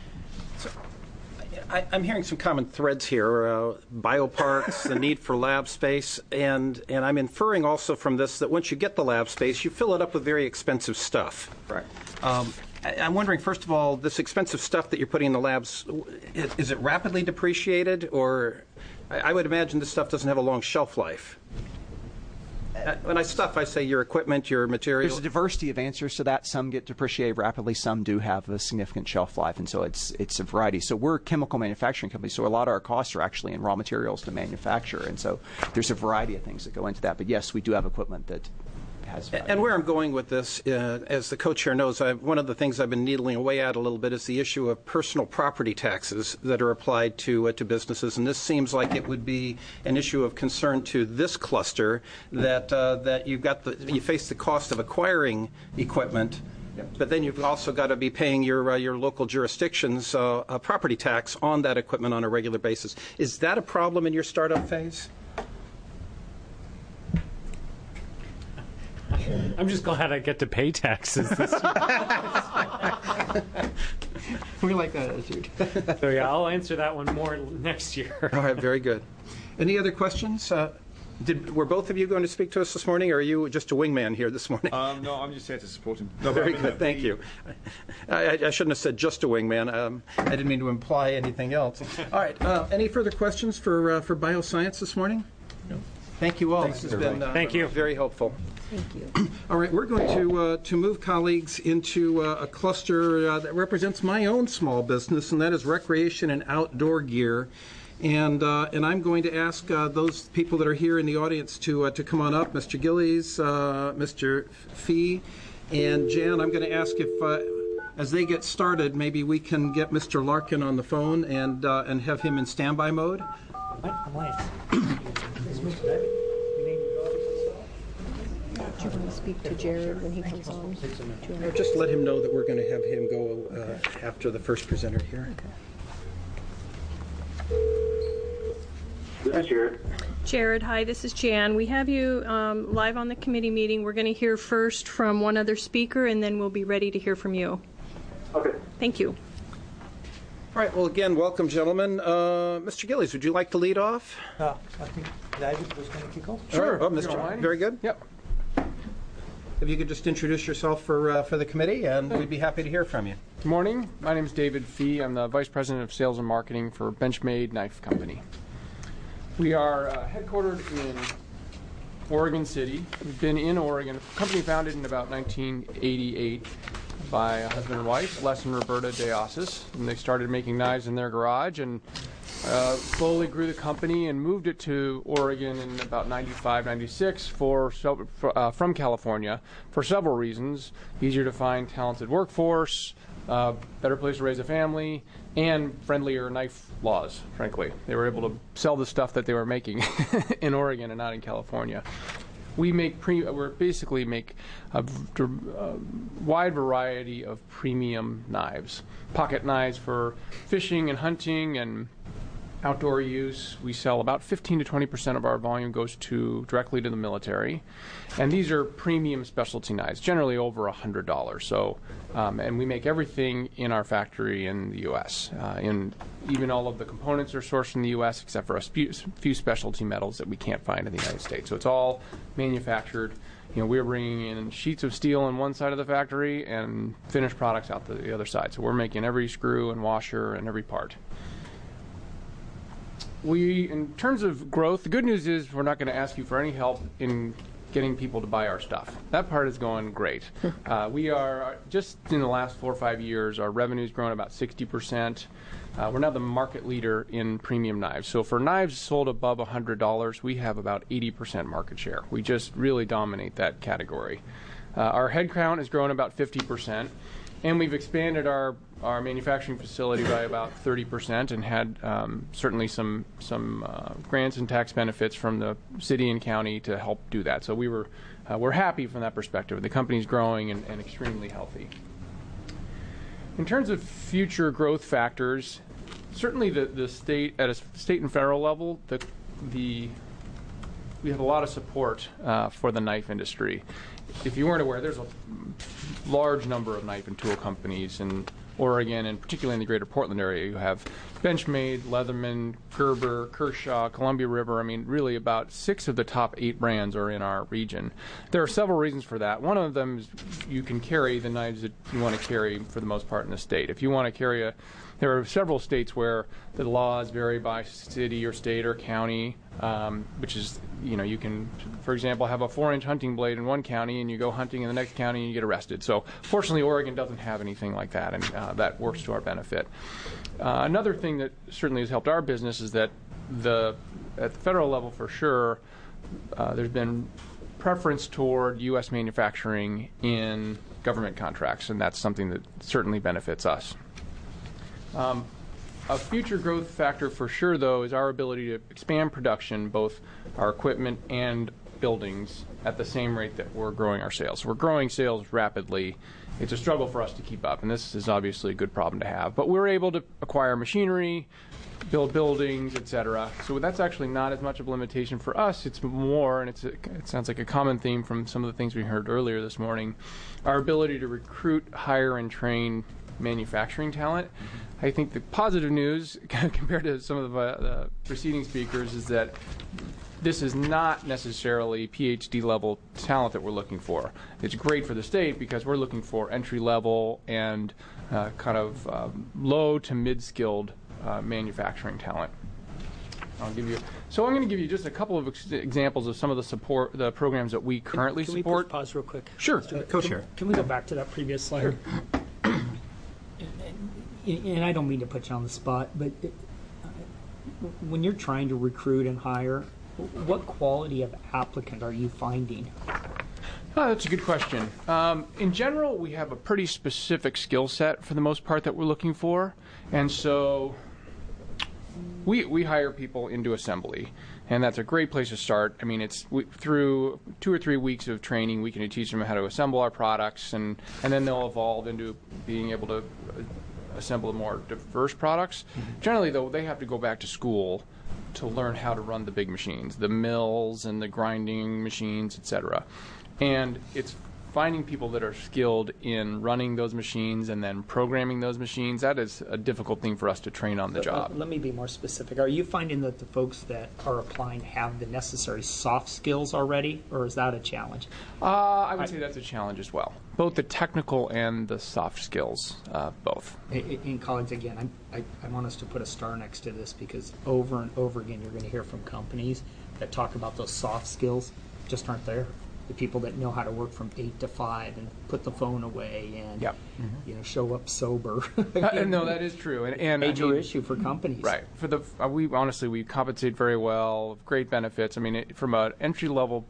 Speaker 4: I'm hearing some common threads here, bioparks, the need for lab space, and I'm inferring also from this that once you get the lab space, you fill it up with very expensive stuff.
Speaker 8: Right.
Speaker 4: I'm wondering, first of all, this expensive stuff that you're putting in the labs, is it rapidly depreciated, or I would imagine this stuff doesn't have a long shelf life. When I say your equipment, your material.
Speaker 8: There's a diversity of answers to that. Some get depreciated rapidly. Some do have a significant shelf life, and so it's a variety. So we're a chemical manufacturing company, so a lot of our costs are actually in raw materials to manufacture, and so there's a variety of things that go into that. But yes, we do have equipment that has value.
Speaker 4: And where I'm going with this, as the co-chair knows, one of the things I've been needling away at a little bit is the issue of personal property taxes that are applied to businesses. And this seems like it would be an issue of concern to this cluster that you face the cost of acquiring equipment. But then you've also got to be paying your local jurisdictions a property tax on that equipment on a regular basis. Is that a problem in your startup phase?
Speaker 6: I'm just glad I get to pay taxes this year.
Speaker 2: We like that attitude.
Speaker 6: So yeah, I'll answer that one more next year.
Speaker 4: All right, very good. Any other questions? Were both of you going to speak to us this morning, or are you just a wingman here this morning?
Speaker 9: No, I'm just here to support him.
Speaker 4: No, very good, thank you. I shouldn't have said just a wingman. I didn't mean to imply anything else. All right, any further questions for bioscience this morning? No. Thank you all. This has been very helpful.
Speaker 1: Thank you.
Speaker 4: All right, we're going to move colleagues into a cluster that represents my own small business, and that is recreation and outdoor gear. And I'm going to ask those people that are here in the audience to come on up, Mr. Gillies, Mr. Fee, and Jan. I'm going to ask if, as they get started, maybe we can get Mr. Larkin on the phone and have him in standby mode.
Speaker 1: Do you want to speak to Jared when he comes on?
Speaker 4: Or just let him know that we're going to have him go after the first presenter here.
Speaker 11: This is Jared.
Speaker 12: Jared, hi, this is Jan. We have you live on the committee meeting. We're going to hear first from one other speaker, and then we'll be ready to hear from you.
Speaker 11: Okay.
Speaker 12: Thank you.
Speaker 4: All right, well, again, welcome, gentlemen. Mr. Gillies, would you like to lead off?
Speaker 13: I think David was going to kick off.
Speaker 4: Sure. Oh, Mr. Very good.
Speaker 6: Yep.
Speaker 4: If you could just introduce yourself for the committee, and we'd be happy to hear from you.
Speaker 14: Good morning. My name is David Fee. I'm the Vice President of Sales and Marketing for Benchmade Knife Company. We are headquartered in Oregon City. We've been in Oregon, a company founded in about 1988 by a husband and wife, Les and Roberta DeOssis, and they started making knives in their garage and slowly grew the company and moved it to Oregon in about 95, 96 from California for several reasons. Easier to find talented workforce, better place to raise a family, and friendlier knife laws, frankly. They were able to sell the stuff that they were making in Oregon and not in California. We basically make a wide variety of premium knives. Pocket knives for fishing and hunting and outdoor use. We sell about 15 to 20% of our volume goes directly to the military. And these are premium specialty knives, generally over $100. So, and we make everything in our factory in the U.S. Even all of the components are sourced from the U.S. except for a few specialty metals that we can't find in the United States. So it's all manufactured. You know, we're bringing in sheets of steel on one side of the factory and finished products out the other side. So we're making every screw and washer and every part. In terms of growth, the good news is we're not going to ask you for any help in getting people to buy our stuff. That part is going great. We are, just in the last 4 or 5 years, our revenue's grown about 60%. We're now the market leader in premium knives. So for knives sold above $100, we have about 80% market share. We just really dominate that category. Our head count has grown about 50%. And we've expanded our manufacturing facility by about 30% and had certainly some grants and tax benefits from the city and county to help do that. So we're happy from that perspective. The company's growing and extremely healthy. In terms of future growth factors, certainly the state, at a state and federal level, we have a lot of support for the knife industry. If you weren't aware, there's a large number of knife and tool companies in Oregon, and particularly in the greater Portland area. You have Benchmade, Leatherman, Gerber, Kershaw, Columbia River. I mean, really about 6 of the top 8 brands are in our region. There are several reasons for that. One of them is you can carry the knives that you want to carry for the most part in the state. If you want to carry there are several states where the laws vary by city or state or county, which is, you can, for example, have a 4-inch hunting blade in one county and you go hunting in the next county and you get arrested. So fortunately, Oregon doesn't have anything like that, and that works to our benefit. Another thing that certainly has helped our business is that at the federal level, for sure, there's been preference toward U.S. manufacturing in government contracts, and that's something that certainly benefits us. A future growth factor for sure, though, is our ability to expand production, both our equipment and buildings, at the same rate that we're growing our sales. We're growing sales rapidly. It's a struggle for us to keep up, and this is obviously a good problem to have. But we're able to acquire machinery, build buildings, etc. So that's actually not as much of a limitation for us. It's more, and it sounds like a common theme from some of the things we heard earlier this morning, our ability to recruit, hire, and train manufacturing talent. I think the positive news compared to some of the preceding speakers is that this is not necessarily PhD level talent that we're looking for. It's great for the state because we're looking for entry level and low to mid skilled manufacturing talent. I'm going to give you just a couple of examples of some of the programs that we currently support.
Speaker 7: Can we pause real quick?
Speaker 14: Sure.
Speaker 2: Co-chair.
Speaker 7: Can we go back to that previous slide? Sure. And I don't mean to put you on the spot, but when you're trying to recruit and hire, what quality of applicant are you finding?
Speaker 14: Oh, that's a good question. In general, we have a pretty specific skill set for the most part that we're looking for, and so we hire people into assembly, and that's a great place to start. I mean, through 2 or 3 weeks of training, we can teach them how to assemble our products, and then they'll evolve into being able to assemble more diverse products. Generally, though, they have to go back to school to learn how to run the big machines, the mills and the grinding machines, etc. And it's finding people that are skilled in running those machines and then programming those machines. That is a difficult thing for us to train on the job.
Speaker 7: Let me be more specific. Are you finding that the folks that are applying have the necessary soft skills already, or is that a challenge?
Speaker 14: I would say that's a challenge as well. Both the technical and the soft skills, both.
Speaker 7: In colleagues, again, I want us to put a star next to this, because over and over again you're going to hear from companies that talk about those soft skills just aren't there. The people that know how to work from 8 to 5 and put the phone away and show up sober.
Speaker 14: No, that is true, and
Speaker 7: major issue for companies.
Speaker 14: Right. For the we compensate very well, great benefits. I mean, from an entry level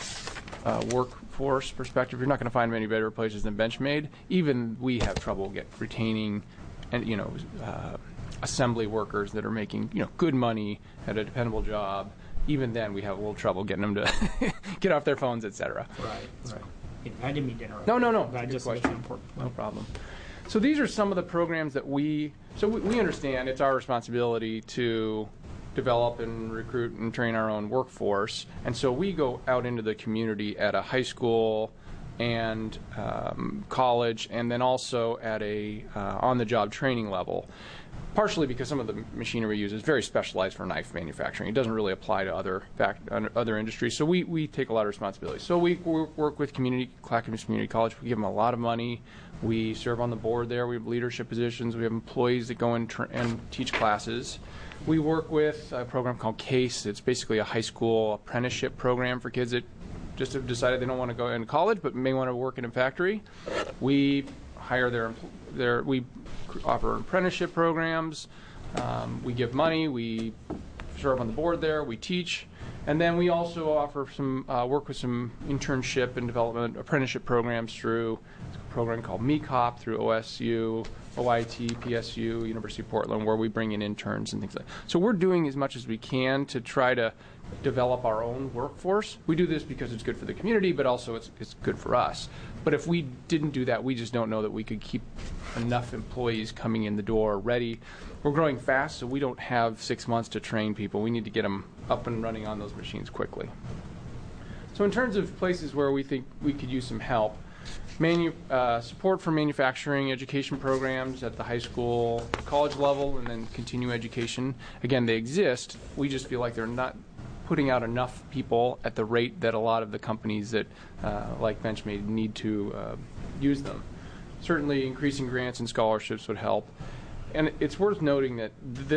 Speaker 14: workforce perspective, you're not going to find many better places than Benchmade. Even we have trouble retaining, and assembly workers that are making good money at a dependable job. Even then, we have a little trouble getting them to get off their phones, etc.
Speaker 7: Right. I didn't mean to interrupt.
Speaker 14: No.
Speaker 7: I just
Speaker 14: question.
Speaker 7: Important.
Speaker 14: No problem. So these are some of the programs that we understand it's our responsibility to develop and recruit and train our own workforce. And so we go out into the community at a high school and college, and then also at a on-the-job training level. Partially because some of the machinery we use is very specialized for knife manufacturing. It doesn't really apply to other industries. So we take a lot of responsibility. So we work with Clackamas Community College. We give them a lot of money. We serve on the board there. We have leadership positions. We have employees that go in and teach classes. We work with a program called CASE. It's basically a high school apprenticeship program for kids that just have decided they don't want to go into college but may want to work in a factory. We hire we offer apprenticeship programs. We give money. We serve on the board there. We teach. And then we also offer some work with some internship and development apprenticeship programs through a program called MECOP through OSU, OIT, PSU, University of Portland, where we bring in interns and things like that. So we're doing as much as we can to try to develop our own workforce. We do this because it's good for the community, but also it's good for us. But if we didn't do that, we just don't know that we could keep enough employees coming in the door ready. We're growing fast, so we don't have 6 months to train people. We need to get them up and running on those machines quickly. So in terms of places where we think we could use some help, support for manufacturing education programs at the high school, college level, and then continuing education. Again, they exist. We just feel like they're not putting out enough people at the rate that a lot of the companies that, like Benchmade, need to use them. Certainly, increasing grants and scholarships would help. And it's worth noting that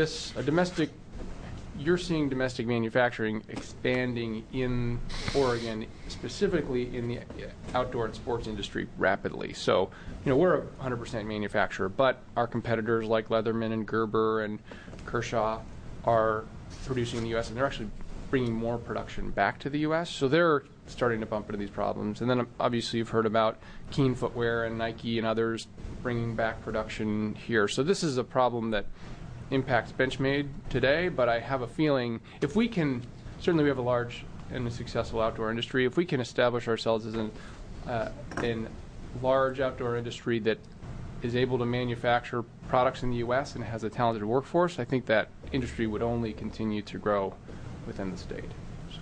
Speaker 14: you're seeing domestic manufacturing expanding in Oregon, specifically in the outdoor and sports industry, rapidly. So, we're a 100% manufacturer, but our competitors like Leatherman and Gerber and Kershaw are producing in the U.S., and they're actually bringing more production back to the U.S., so they're starting to bump into these problems. And then obviously you've heard about Keen Footwear and Nike and others bringing back production here. So this is a problem that impacts Benchmade today, but I have a feeling if we can, certainly we have a large and a successful outdoor industry, if we can establish ourselves as a large outdoor industry that is able to manufacture products in the U.S. and has a talented workforce, I think that industry would only continue to grow within the state. So.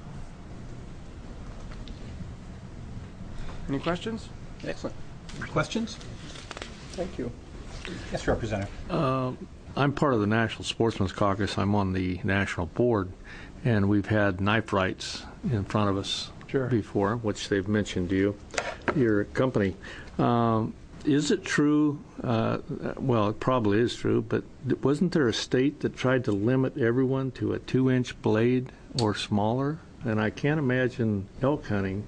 Speaker 14: Any questions?
Speaker 3: Excellent. Questions?
Speaker 2: Thank you.
Speaker 3: Yes, Representative.
Speaker 10: I'm part of the National Sportsman's Caucus. I'm on the national board, and we've had knife rights in front of us before, which they've mentioned to you, your company. Is it true, well, it probably is true, but wasn't there a state that tried to limit everyone to a 2-inch blade or smaller? And I can't imagine elk hunting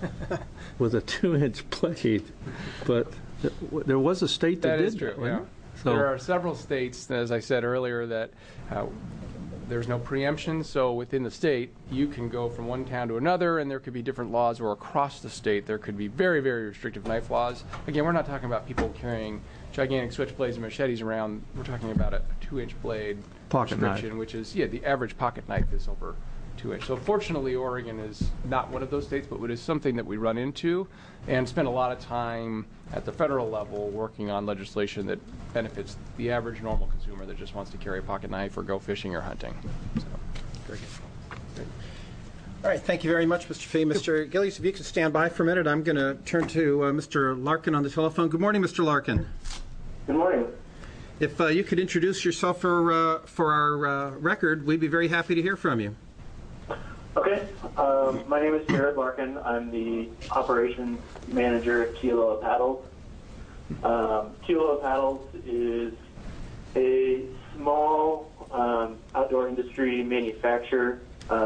Speaker 10: with a 2-inch blade, but there was a state that did
Speaker 14: is true,
Speaker 10: that,
Speaker 14: yeah. There are several states, as I said earlier, that there's no preemption, so within the state, you can go from one town to another, and there could be different laws, or across the state, there could be very, very restrictive knife laws. Again, we're not talking about people carrying gigantic switchblades and machetes around. We're talking about a 2-inch blade
Speaker 10: pocket
Speaker 14: restriction,
Speaker 10: knife.
Speaker 14: which is, the average pocket knife is over 2-inch. So fortunately, Oregon is not one of those states, but it is something that we run into and spend a lot of time at the federal level working on legislation that benefits the average normal consumer that just wants to carry a pocket knife or go fishing or hunting. So, very good.
Speaker 4: All right, thank you very much, Mr. Fee. Mr. Gillies, if you could stand by for a minute, I'm going to turn to Mr. Larkin on the telephone. Good morning, Mr. Larkin.
Speaker 11: Good morning.
Speaker 4: If you could introduce yourself for our record, we'd be very happy to hear from you.
Speaker 11: Okay. My name is Jared Larkin. I'm the operations manager at Kioloa Paddles. Kioloa Paddles is a small outdoor industry manufacturer.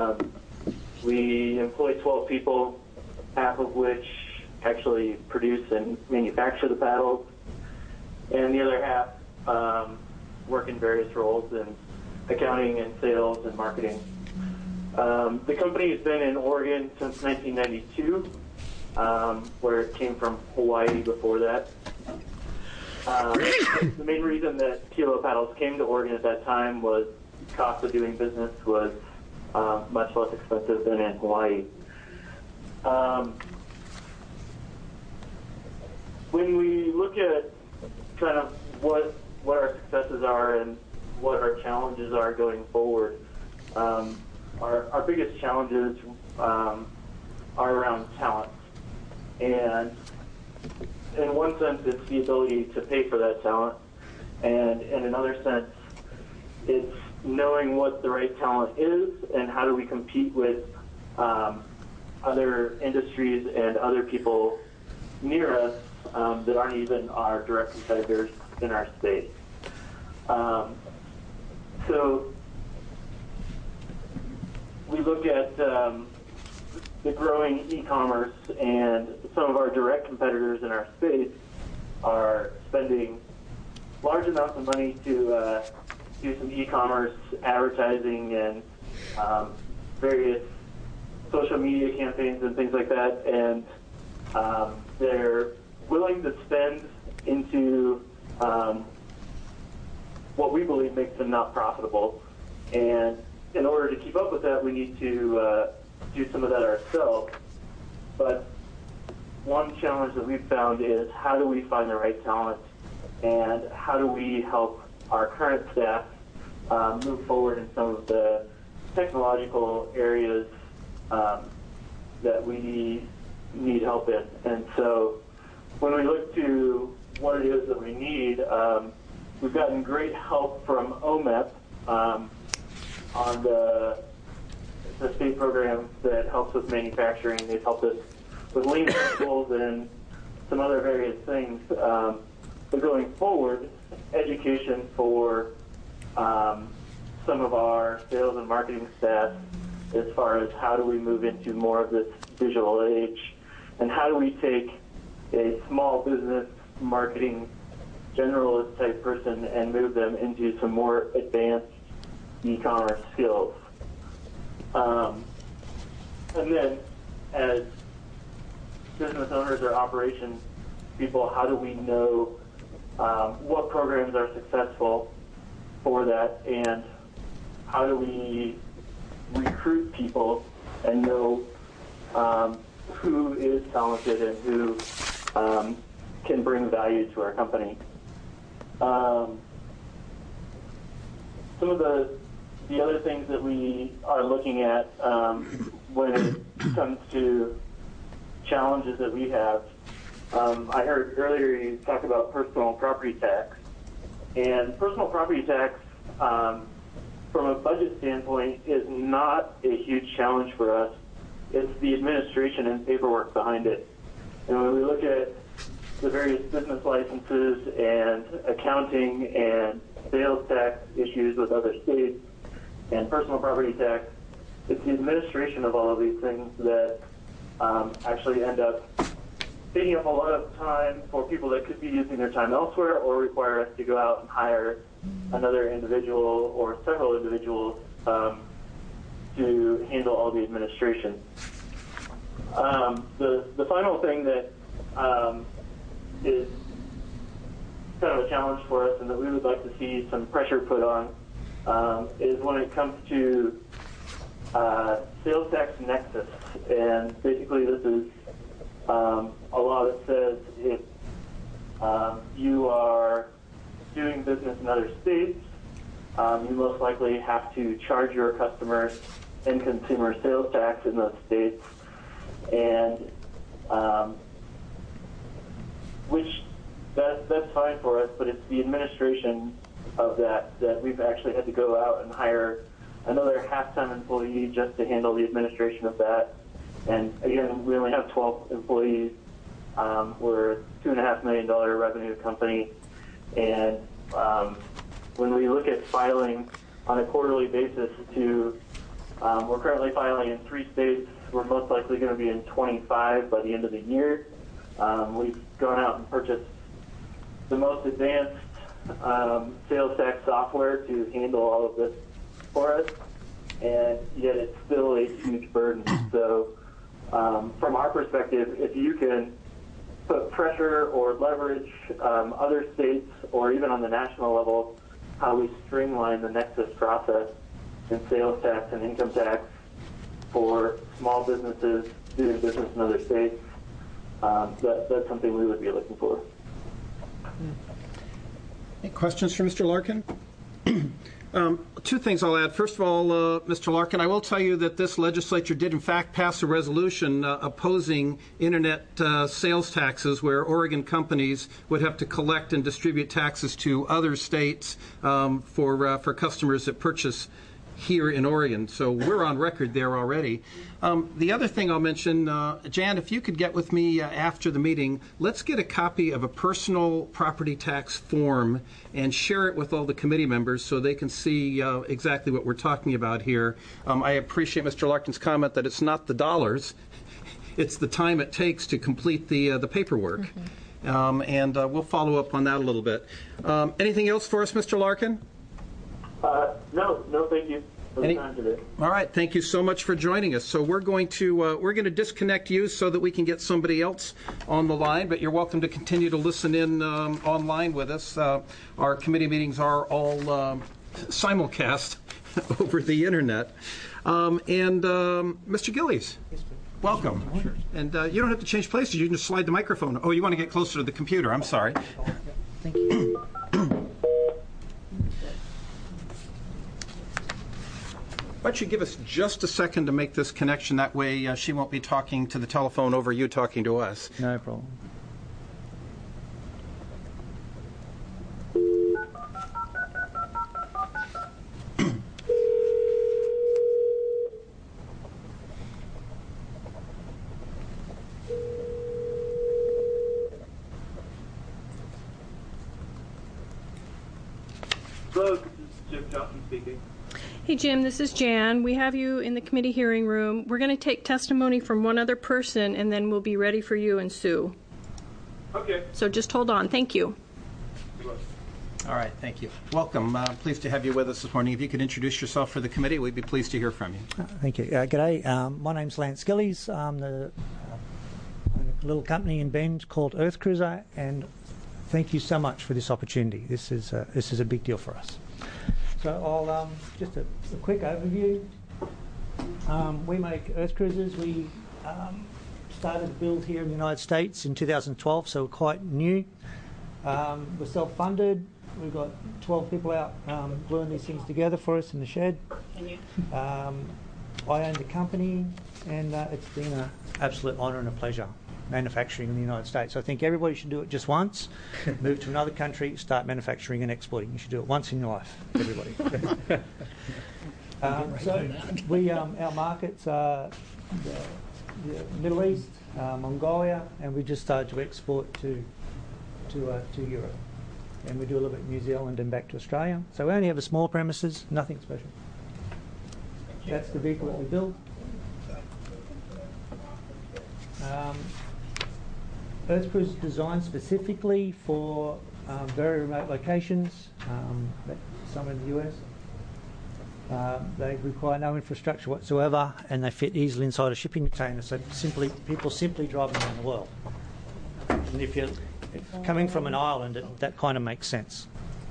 Speaker 11: We employ 12 people, half of which actually produce and manufacture the paddles, and the other half work in various roles in accounting and sales and marketing. The company has been in Oregon since 1992, where it came from Hawaii before that. The main reason that Kioloa Paddles came to Oregon at that time was the cost of doing business was much less expensive than in Hawaii. When we look at kind of what our successes are and what our challenges are going forward, our biggest challenges are around talent. And in one sense, it's the ability to pay for that talent. And in another sense, it's knowing what the right talent is and how do we compete with other industries and other people near us that aren't even our direct competitors in our space. So we look at the growing e-commerce, and some of our direct competitors in our space are spending large amounts of money to do some e-commerce advertising and various social media campaigns and things like that, and they're willing to spend into what we believe makes them not profitable. And in order to keep up with that, we need to do some of that ourselves. But one challenge that we've found is how do we find the right talent, and how do we help our current staff move forward in some of the technological areas that we need help in. And so when we look to what it is that we need, we've gotten great help from OMEP on the state program that helps with manufacturing. They've helped us with lean principles and some other various things. But going forward, education for some of our sales and marketing staff as far as how do we move into more of this digital age, and how do we take a small business marketing generalist type person and move them into some more advanced e-commerce skills. And then as business owners or operations people, how do we know what programs are successful for that, and how do we recruit people and know who is talented and who can bring value to our company. Some of the other things that we are looking at when it comes to challenges that we have, I heard earlier you talk about personal property tax. And personal property tax, from a budget standpoint, is not a huge challenge for us. It's the administration and paperwork behind it. And when we look at the various business licenses and accounting and sales tax issues with other states and personal property tax, it's the administration of all of these things that actually end up taking up a lot of time for people that could be using their time elsewhere, or require us to go out and hire another individual or several individuals to handle all the administration. The final thing that is kind of a challenge for us and that we would like to see some pressure put on is when it comes to sales tax nexus. And basically this is a law that says if you are doing business in other states, you most likely have to charge your customers and consumer sales tax in those states, and which that's fine for us, but it's the administration of that we've actually had to go out and hire another half-time employee just to handle the administration of that. And again, we only have 12 employees. We're a $2.5 million revenue company, and when we look at filing on a quarterly basis we're currently filing in 3 states. We're most likely going to be in 25 by the end of the year. We've gone out and purchased the most advanced sales tax software to handle all of this for us, and yet it's still a huge burden. So from our perspective, if you can put pressure or leverage other states, or even on the national level, how we streamline the nexus process in sales tax and income tax for small businesses doing business in other states, that's something we would be looking for.
Speaker 4: Any questions for Mr. Larkin? 2 things I'll add. First of all, Mr. Larkin, I will tell you that this legislature did in fact pass a resolution opposing internet sales taxes, where Oregon companies would have to collect and distribute taxes to other states for customers that purchase here in Oregon. So we're on record there already. The other thing I'll mention, Jan, if you could get with me after the meeting, let's get a copy of a personal property tax form and share it with all the committee members so they can see exactly what we're talking about here. I appreciate Mr. Larkin's comment that it's not the dollars, it's the time it takes to complete the paperwork. Mm-hmm. And we'll follow up on that a little bit. Anything else for us, Mr. Larkin?
Speaker 11: No, thank you for the time today.
Speaker 4: All right, thank you so much for joining us. So we're going to disconnect you so that we can get somebody else on the line, but you're welcome to continue to listen in online with us. Our committee meetings are all simulcast over the internet. Mr. Gillies, welcome. Sure. And you don't have to change places. You can just slide the microphone. Oh, you want to get closer to the computer. I'm sorry.
Speaker 13: Thank you.
Speaker 4: Why don't you give us just a second to make this connection? That way she won't be talking to the telephone over you talking to us.
Speaker 13: No problem.
Speaker 11: Hello, this is Jim Johnson speaking.
Speaker 12: Hey, Jim, this is Jan. We have you in the committee hearing room. We're going to take testimony from one other person, and then we'll be ready for you and Sue.
Speaker 11: Okay.
Speaker 12: So just hold on. Thank you.
Speaker 4: All right, thank you. Welcome. Pleased to have you with us this morning. If you could introduce yourself for the committee, we'd be pleased to hear from you.
Speaker 13: Thank you. G'day. My name's Lance Gillies. I'm the a little company in Bend called Earth Cruiser, and thank you so much for this opportunity. This is a big deal for us. So I'll just a quick overview. We make Earth Cruisers. We started to build here in the United States in 2012, so we're quite new. We're self-funded. We've got 12 people out gluing these things together for us in the shed. I own the company, and it's been an absolute honour and a pleasure manufacturing in the United States. I think everybody should do it just once, move to another country, start manufacturing and exporting. You should do it once in your life, everybody. Our markets are the Middle East, Mongolia, and we just started to export to Europe. And we do a little bit in New Zealand and back to Australia. So we only have a small premises, nothing special. That's the vehicle that we build. Earth Cruise is designed specifically for very remote locations, some in the US. They require no infrastructure whatsoever, and they fit easily inside a shipping container. So people simply drive them around the world. And if you're coming from an island, that kind of makes sense.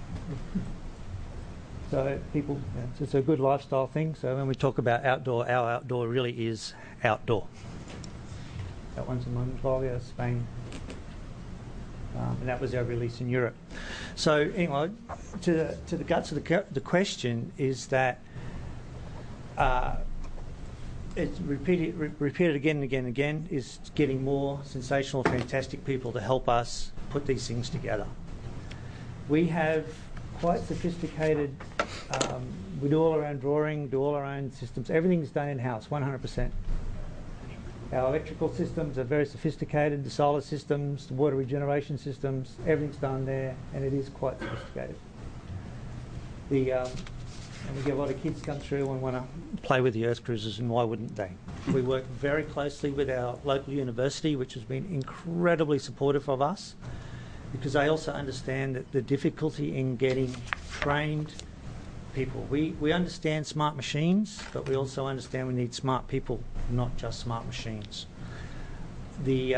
Speaker 13: So it's a good lifestyle thing. So when we talk about outdoor, our outdoor really is outdoor. That one's in Mongolia, Spain. And that was our release in Europe. So anyway, to the guts of the question is that it's repeated again and again and again, is getting more sensational, fantastic people to help us put these things together. We have quite sophisticated, we do all our own drawing, do all our own systems. Everything's done in-house, 100%. Our electrical systems are very sophisticated, the solar systems, the water regeneration systems, everything's done there, and it is quite sophisticated. And we get a lot of kids come through and want to play with the Earth Cruisers, and why wouldn't they? We work very closely with our local university, which has been incredibly supportive of us, because they also understand that the difficulty in getting trained people. We understand smart machines, but we also understand we need smart people, not just smart machines. The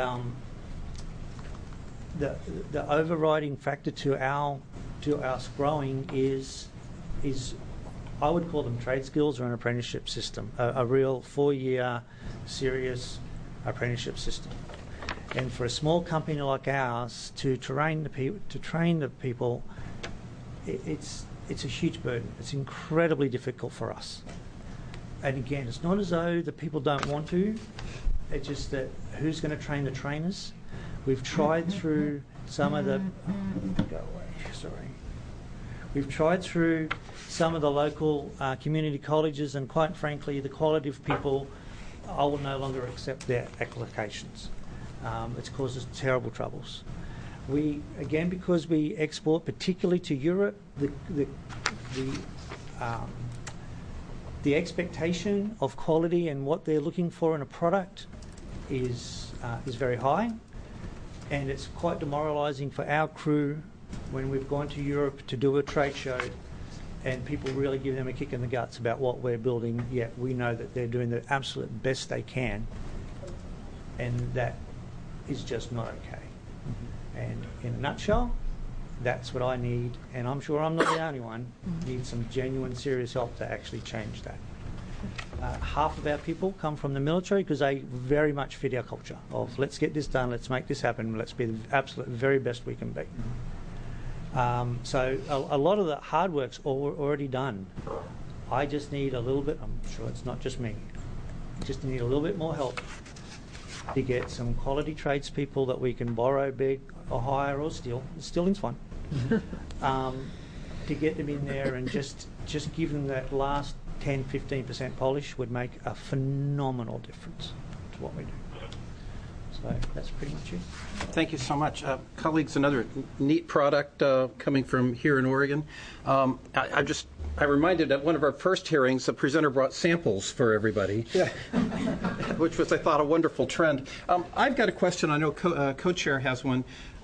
Speaker 13: overriding factor to us growing is I would call them trade skills or an apprenticeship system, a real 4-year serious apprenticeship system. And for a small company like ours to train the people, it's a huge burden. It's incredibly difficult for us. And again, it's not as though the people don't want to. It's just that who's going to train the trainers? We've tried through some of the We've tried through some of the local community colleges, and quite frankly, the quality of people, I will no longer accept their applications. It's caused us terrible troubles. Because we export particularly to Europe, the expectation of quality and what they're looking for in a product is very high, and it's quite demoralising for our crew when we've gone to Europe to do a trade show and people really give them a kick in the guts about what we're building, yet we know that they're doing the absolute best they can, and that is just not okay. And in a nutshell, that's what I need, and I'm sure I'm not the only one, need some genuine, serious help to actually change that. Half of our people come from the military because they very much fit our culture of let's get this done, let's make this happen, let's be the absolute very best we can be. So a lot of the hard work's already done. I just need a little bit, I'm sure it's not just me, just need a little bit more help to get some quality tradespeople that we can borrow, beg, or hire, or steal. Stealing's fun. To get them in there and just give them that last 10-15% polish would make a phenomenal difference to what we do. So that's pretty much it.
Speaker 4: Thank you so much. Colleagues, another neat product coming from here in Oregon. I reminded at one of our first hearings, the presenter brought samples for everybody, which was, I thought, a wonderful trend. I've got a question. I know co-chair has one.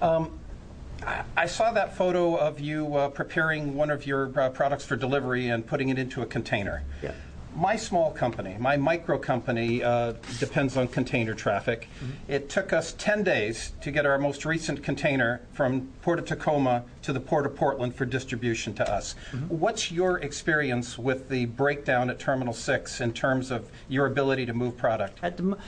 Speaker 4: I saw that photo of you preparing one of your products for delivery and putting it into a container.
Speaker 13: Yeah.
Speaker 4: My small company, my micro company, depends on container traffic. Mm-hmm. It took us 10 days to get our most recent container from Port of Tacoma to the Port of Portland for distribution to us. Mm-hmm. What's your experience with the breakdown at Terminal 6 in terms of your ability to move product?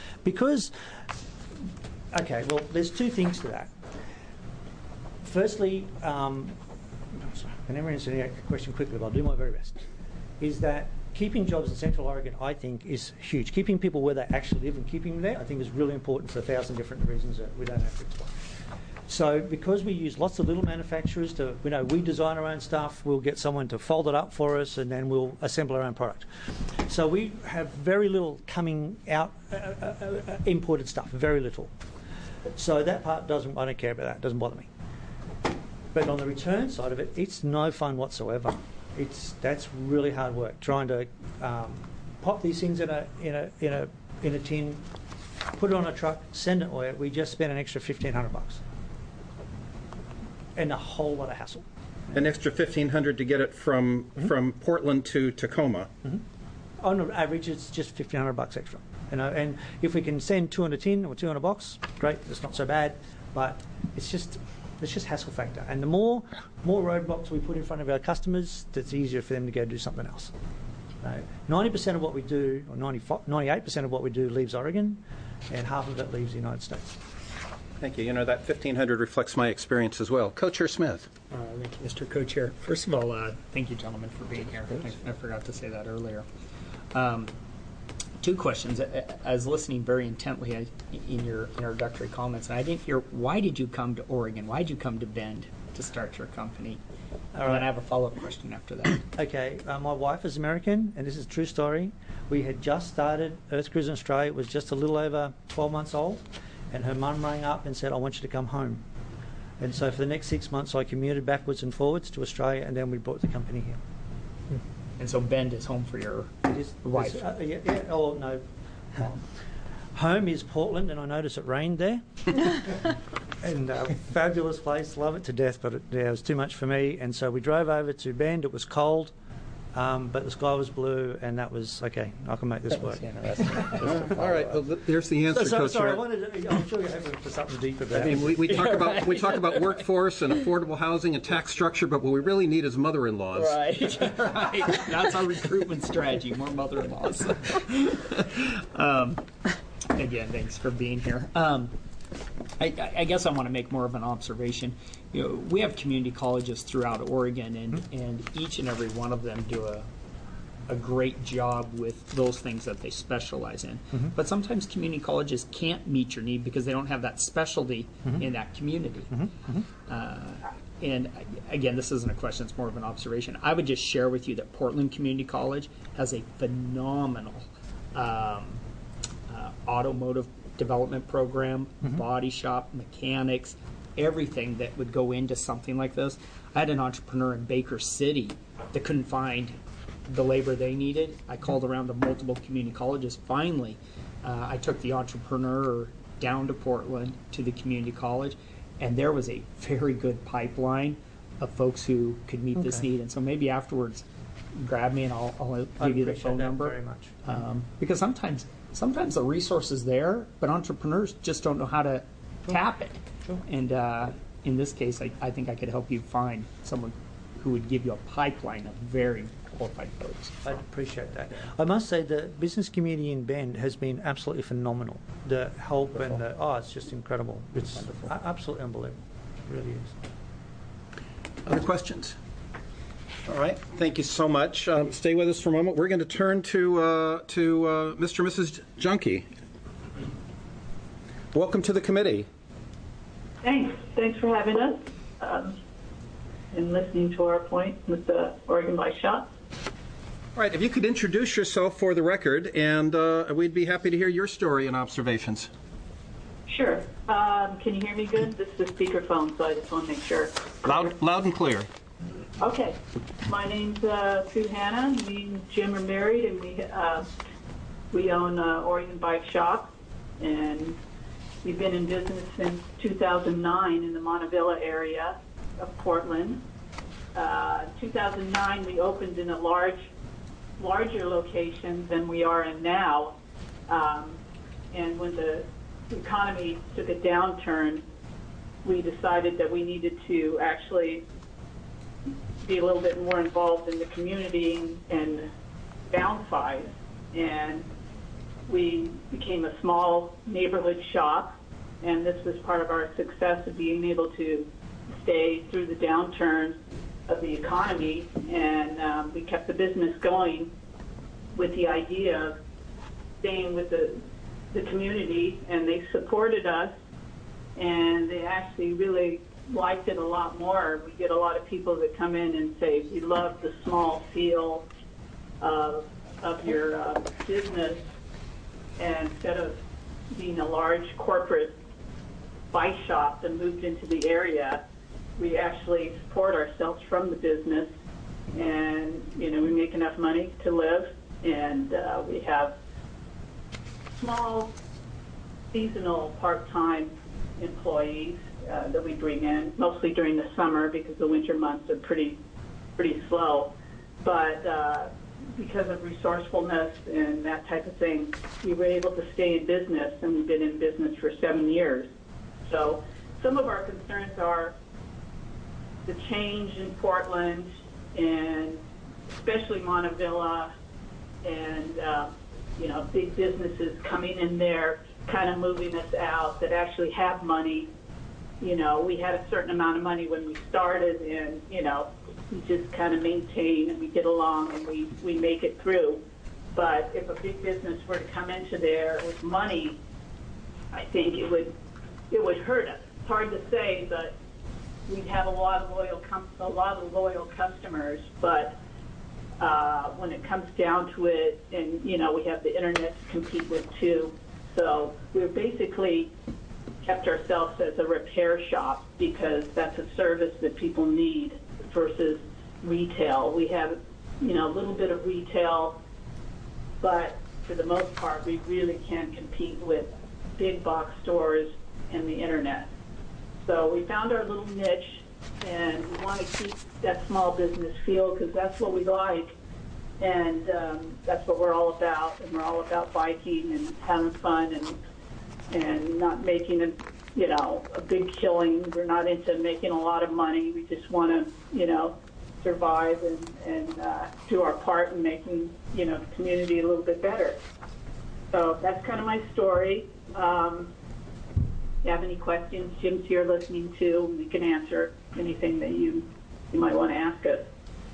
Speaker 13: There's two things to that. Firstly, I never answer the question quickly, but I'll do my very best, is that keeping jobs in Central Oregon, I think, is huge. Keeping people where they actually live and keeping them there, I think, is really important for 1,000 different reasons that we don't have to explain. So because we use lots of little manufacturers we design our own stuff, we'll get someone to fold it up for us, and then we'll assemble our own product. So we have very little coming out, imported stuff, very little. So that part I don't care about that, it doesn't bother me. But on the return side of it, it's no fun whatsoever. That's really hard work, trying to pop these things in a tin, put it on a truck, send it where we just spent an extra $1,500 and a whole lot of hassle.
Speaker 4: An extra $1,500 to get it from Portland to Tacoma.
Speaker 13: On average, it's just $1,500 extra. And if we can send 2 on a tin or 2 on a box, great. It's not so bad, but it's just hassle factor. And the more roadblocks we put in front of our customers, that's easier for them to go do something else. 90% of what we do, or 98% of what we do, leaves Oregon, and half of it leaves the United States.
Speaker 4: Thank you. You know, that $1,500 reflects my experience as well. Co-Chair Smith.
Speaker 7: Thank you, Mr. Co-Chair. First of all, thank you, gentlemen, for being here. I forgot to say that earlier. 2 questions. I was listening very intently in your introductory comments, and I didn't hear, why did you come to Oregon? Why did you come to Bend to start your company? All right. And I have a follow-up question after that.
Speaker 13: Okay. My wife is American, and this is a true story. We had just started Earth Cruise in Australia. It was just a little over 12 months old, and her mum rang up and said, I want you to come home. And so for the next 6 months, I commuted backwards and forwards to Australia, and then we brought the company here.
Speaker 7: And so Bend is home for your wife?
Speaker 13: No. Home is Portland, and I notice it rained there. And fabulous place, love it to death, but it was too much for me. And so we drove over to Bend. It was cold, but the sky was blue, and that was, okay, I can make this work.
Speaker 4: All right, well, there's the answer,
Speaker 13: Sorry,
Speaker 4: Co-Chair.
Speaker 13: I'm sure you're hoping for something deeper there.
Speaker 4: I mean, we talk about workforce and affordable housing and tax structure, but what we really need is mother-in-laws.
Speaker 7: Right, right. That's our recruitment strategy, more mother-in-laws. Again, thanks for being here. I guess I want to make more of an observation. You know, we have community colleges throughout Oregon, and each and every one of them do a great job with those things that they specialize in. But sometimes community colleges can't meet your need because they don't have that specialty in that community. And again, this isn't a question, it's more of an observation. I would just share with you that Portland Community College has a phenomenal automotive development program, body shop, mechanics, everything that would go into something like this. I had an entrepreneur in Baker City that couldn't find the labor they needed. I called around to multiple community colleges. Finally, I took the entrepreneur down to Portland to the community college, and there was a very good pipeline of folks who could meet this need. And so maybe afterwards, grab me and I'll give you the phone number.
Speaker 13: Very much.
Speaker 7: Because sometimes the resource is there, but entrepreneurs just don't know how to tap it.
Speaker 13: Sure.
Speaker 7: And in this case, I think I could help you find someone who would give you a pipeline of very qualified folks.
Speaker 13: I appreciate that. I must say the business community in Bend has been absolutely phenomenal. The help and it's just incredible. It's absolutely unbelievable. It really is.
Speaker 4: Other questions? All right. Thank you so much. Stay with us for a moment. We're going to turn to Mr. and Mrs. Junkie. Welcome to the committee.
Speaker 15: Thanks for having us and listening to our point with the Oregon Bike Shop.
Speaker 4: All right. If you could introduce yourself for the record, and we'd be happy to hear your story and observations.
Speaker 15: Sure. Can you hear me good? This is the speakerphone, so I just want to make sure.
Speaker 4: Loud and clear.
Speaker 15: Okay. My name's Sue Hanna. Me and Jim are married, and we own Oregon Bike Shop, and we've been in business since 2009 in the Montevilla area of Portland. 2009, we opened in a larger location than we are in now, and when the economy took a downturn, we decided that we needed to actually be a little bit more involved in the community and downsize. And we became a small neighborhood shop, and this was part of our success of being able to stay through the downturn of the economy. And we kept the business going with the idea of staying with the community, and they supported us, and they actually really liked it a lot more. We get a lot of people that come in and say, we love the small feel of your business, and instead of being a large corporate bike shop that moved into the area, we actually support ourselves from the business, and we make enough money to live, and we have small seasonal part-time employees that we bring in, mostly during the summer because the winter months are pretty slow. But because of resourcefulness and that type of thing, we were able to stay in business, and we've been in business for 7 years. So some of our concerns are the change in Portland, and especially Montevilla, and big businesses coming in there, kind of moving us out that actually have money. We had a certain amount of money when we started, and we just kind of maintain and we get along and we make it through. But if a big business were to come into there with money, I think it would hurt us. It's hard to say, but we'd have a lot of loyal customers. But when it comes down to it, and we have the internet to compete with too, so we're basically kept ourselves as a repair shop because that's a service that people need versus retail. We have, a little bit of retail, but for the most part, we really can compete with big box stores and the internet. So we found our little niche, and we want to keep that small business feel because that's what we like, and that's what we're all about. And we're all about biking and having fun and not making a big killing. We're not into making a lot of money. We just want to, survive and do our part in making, the community a little bit better. So that's kind of my story. If you have any questions, Jim's here listening too, and we can answer anything that you might want to ask us.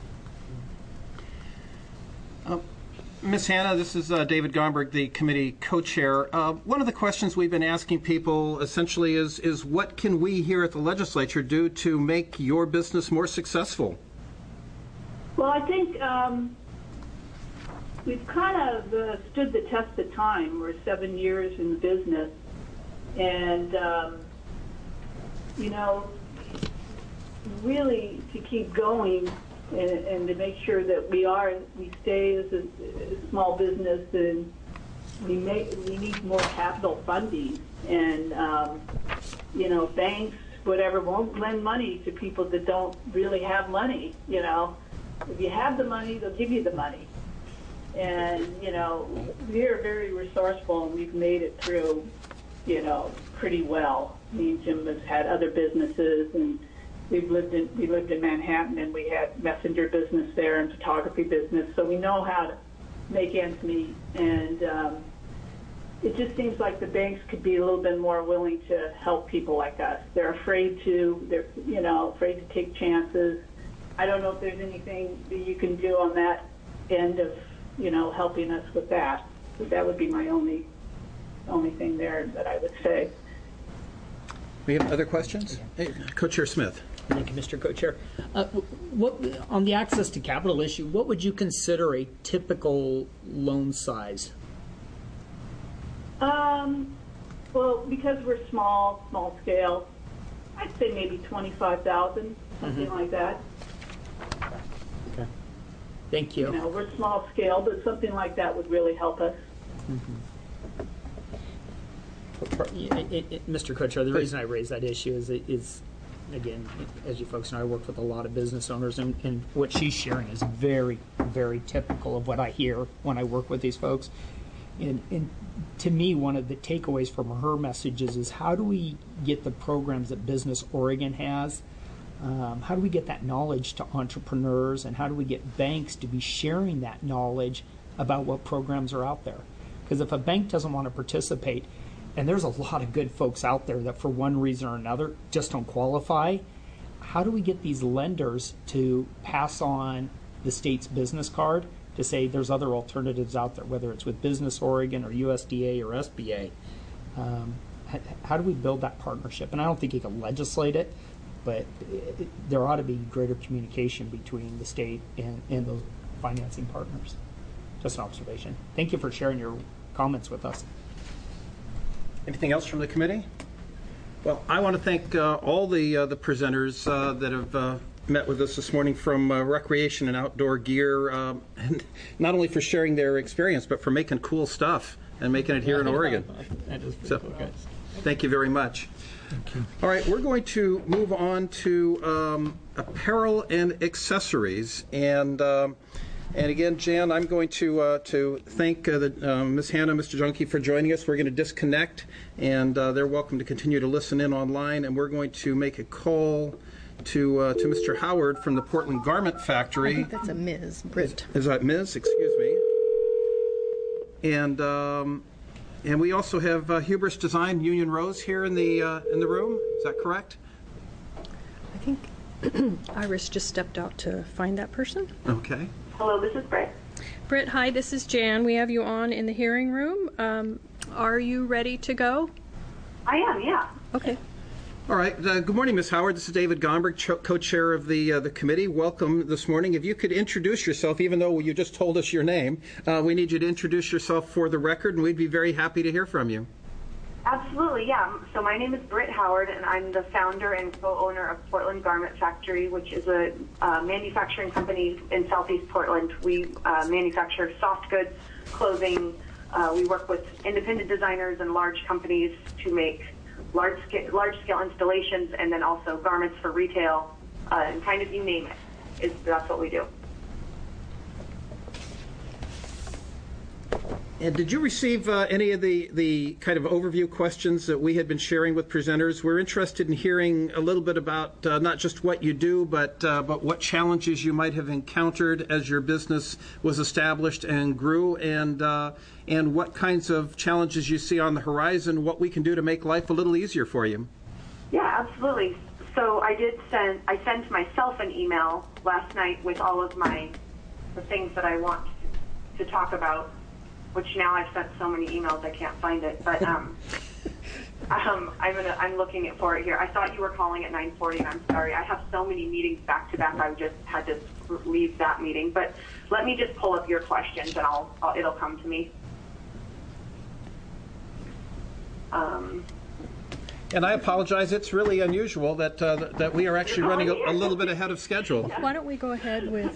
Speaker 4: Ms. Hanna, this is David Gomberg, the committee co-chair. One of the questions we've been asking people essentially is what can we here at the legislature do to make your business more successful?
Speaker 15: Well, I think we've kind of stood the test of time. We're 7 years in business, and really to keep going and to make sure that we stay as a small business, and we need more capital funding, and banks, whatever, won't lend money to people that don't really have money. If you have the money, they'll give you the money. And, we're very resourceful, and we've made it through, pretty well. Me and Jim has had other businesses, and we lived in Manhattan, and we had messenger business there and photography business, so we know how to make ends meet. And it just seems like the banks could be a little bit more willing to help people like us. They're afraid to take chances. I don't know if there's anything that you can do on that end of, helping us with that. But that would be my only thing there that I would say.
Speaker 4: We have other questions? Hey, Co-Chair Smith.
Speaker 7: Thank you, Mr. Co-Chair. On the access to capital issue, what would you consider a typical loan size?
Speaker 15: Well, because we're small scale, I'd say maybe 25,000, something like that.
Speaker 7: Okay. Thank you.
Speaker 15: We're small scale, but something like that would really help us.
Speaker 7: Mr. Co-Chair, the reason I raise that issue is, again, as you folks know, I work with a lot of business owners, and what she's sharing is very, very typical of what I hear when I work with these folks. And to me, one of the takeaways from her messages is how do we get the programs that Business Oregon has? How do we get that knowledge to entrepreneurs, and how do we get banks to be sharing that knowledge about what programs are out there? Because if a bank doesn't want to participate, and there's a lot of good folks out there that for one reason or another just don't qualify, how do we get these lenders to pass on the state's business card to say there's other alternatives out there, whether it's with Business Oregon or USDA or SBA? How do we build that partnership? And I don't think you can legislate it, but there ought to be greater communication between the state and those financing partners. Just an observation. Thank you for sharing your comments with us.
Speaker 4: Anything else from the committee? Well, I want to thank all the presenters that have met with us this morning from Recreation and Outdoor Gear, and not only for sharing their experience, but for making cool stuff and making it here in Oregon.
Speaker 7: That is pretty
Speaker 4: So,
Speaker 7: cool, guys.
Speaker 4: thank you very much. All right, we're going to move on to apparel and accessories, and again, Jan, I'm going to thank Ms. Hannah, Mr. Junkie for joining us. We're going to disconnect, and they're welcome to continue to listen in online, and we're going to make a call to Mr. Howard from the Portland Garment Factory.
Speaker 5: I think that's a Ms. Britt.
Speaker 4: Is that Ms.? Excuse me. And we also have Hubris Design, Union Rose here in the room. Is that correct?
Speaker 12: I think Iris just stepped out to find that person.
Speaker 4: Okay.
Speaker 15: Hello, this is Britt.
Speaker 12: Britt, hi, this is Jan. We have you on in the hearing room. Are you ready to go?
Speaker 15: I am, yeah.
Speaker 12: Okay.
Speaker 4: All right. Good morning, Ms. Howard. This is David Gomberg, co-chair of the committee. Welcome this morning. If you could introduce yourself, even though you just told us your name, we need you to introduce yourself for the record, and we'd be very happy to hear from you.
Speaker 16: Absolutely, yeah. So my name is Britt Howard, and I'm the founder and co-owner of Portland Garment Factory, which is a manufacturing company in Southeast Portland. We manufacture soft goods, clothing. We work with independent designers and large companies to make large-scale installations, and then also garments for retail, and kind of you name it. That's what we do.
Speaker 4: And did you receive any of the kind of overview questions that we had been sharing with presenters? We're interested in hearing a little bit about not just what you do, but what challenges you might have encountered as your business was established and grew, and what kinds of challenges you see on the horizon, what we can do to make life a little easier for you.
Speaker 16: Yeah, absolutely. So I sent myself an email last night with all of the things that I want to talk about, which now I've sent so many emails I can't find it. But I'm looking for it here. I thought you were calling at 9:40, and I'm sorry. I have so many meetings back to back. I just had to leave that meeting. But let me just pull up your questions, and it'll come to me.
Speaker 4: And I apologize. It's really unusual that we are actually running a little bit ahead of schedule.
Speaker 12: Why don't we go ahead with...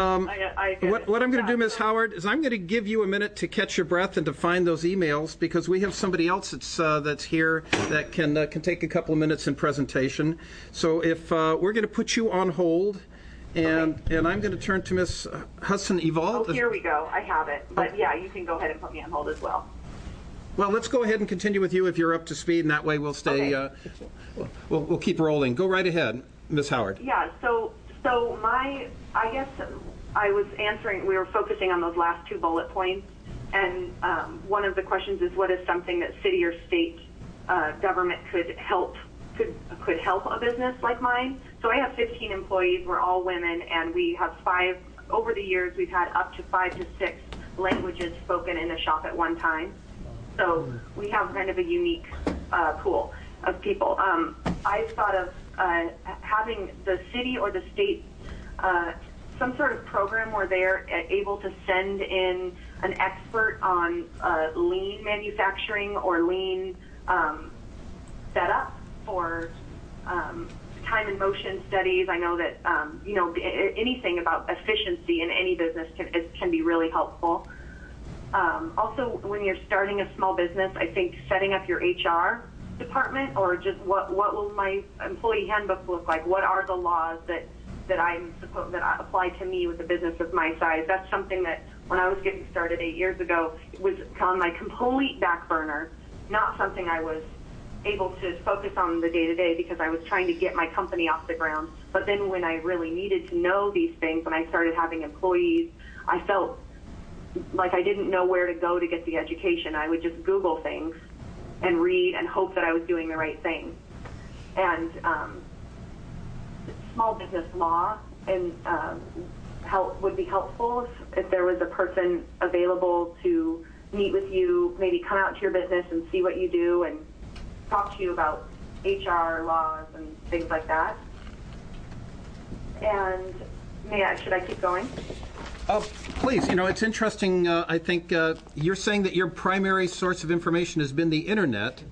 Speaker 4: What I'm going to do, Ms. Howard, is I'm going to give you a minute to catch your breath and to find those emails, because we have somebody else that's here that can take a couple of minutes in presentation. So if we're going to put you on hold, and I'm going to turn to Ms. Hudson-Evald.
Speaker 16: Oh, here we go. I have it. But yeah, you can go ahead and put me on hold as well.
Speaker 4: Well, let's go ahead and continue with you if you're up to speed, and that way we'll stay.
Speaker 16: Okay.
Speaker 4: We'll keep rolling. Go right ahead, Ms. Howard.
Speaker 16: Yeah. So I guess I was answering. We were focusing on those last two bullet points, and one of the questions is, what is something that city or state government could help a business like mine? So I have 15 employees. We're all women, and we have 5. Over the years, we've had up to 5 to 6 languages spoken in the shop at one time. So we have kind of a unique pool of people. I've thought of having the city or the state some sort of program where they're able to send in an expert on lean manufacturing or lean setup for time and motion studies. I know that anything about efficiency in any business can be really helpful. Also, when you're starting a small business, I think setting up your HR department, or just what will my employee handbook look like? What are the laws that apply to me with a business of my size? That's something that when I was getting started 8 years ago, it was on my complete back burner, not something I was able to focus on the day-to-day because I was trying to get my company off the ground. But then when I really needed to know these things, when I started having employees, I felt like I didn't know where to go to get the education. I would just Google things and read and hope that I was doing the right thing. And small business law and would be helpful if there was a person available to meet with you, maybe come out to your business and see what you do and talk to you about HR laws and things like that. And should I keep going?
Speaker 4: Please. It's interesting. I think you're saying that your primary source of information has been the internet.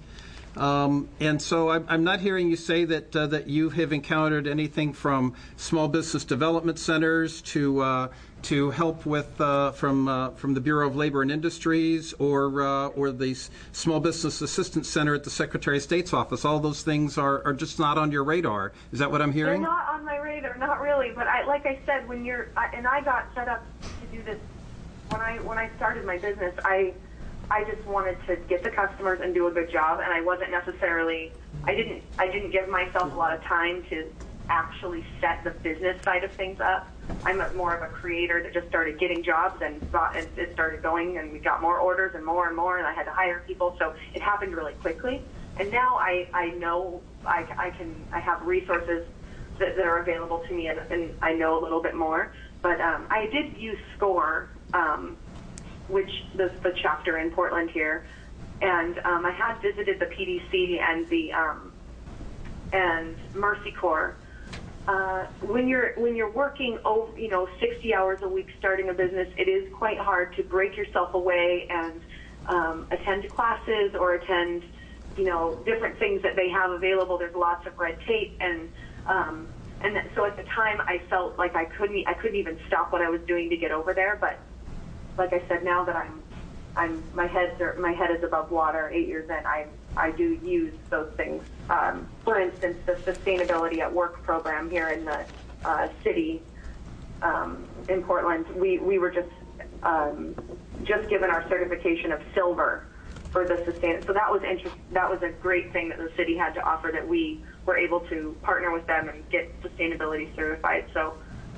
Speaker 4: And so I'm not hearing you say that you have encountered anything from small business development centers to help with from the Bureau of Labor and Industries or the Small Business Assistance Center at the Secretary of State's office. All those things are just not on your radar. Is that what I'm hearing?
Speaker 16: They're not on my radar, not really. But like I said, I got set up to do this when I started my business. I just wanted to get the customers and do a good job, and I wasn't necessarily. I didn't give myself a lot of time to actually set the business side of things up. I'm more of a creator that just started getting jobs and it started going, and we got more orders and more, and I had to hire people, so it happened really quickly. And now I know I have resources that are available to me, and I know a little bit more. But I did use SCORE, which the chapter in Portland here, and I had visited the PDC and the and Mercy Corps. When you're working 60 hours a week starting a business, it is quite hard to break yourself away and attend classes or attend different things that they have available. There's lots of red tape, and so at the time I felt like I couldn't even stop what I was doing to get over there. But like I said, now that my head is above water, 8 years in, I do use those things. For instance, the Sustainability at Work program here in the city in Portland, we were just given our certification of silver for the sustain. So that was a great thing that the city had to offer, that we were able to partner with them and get sustainability certified. So,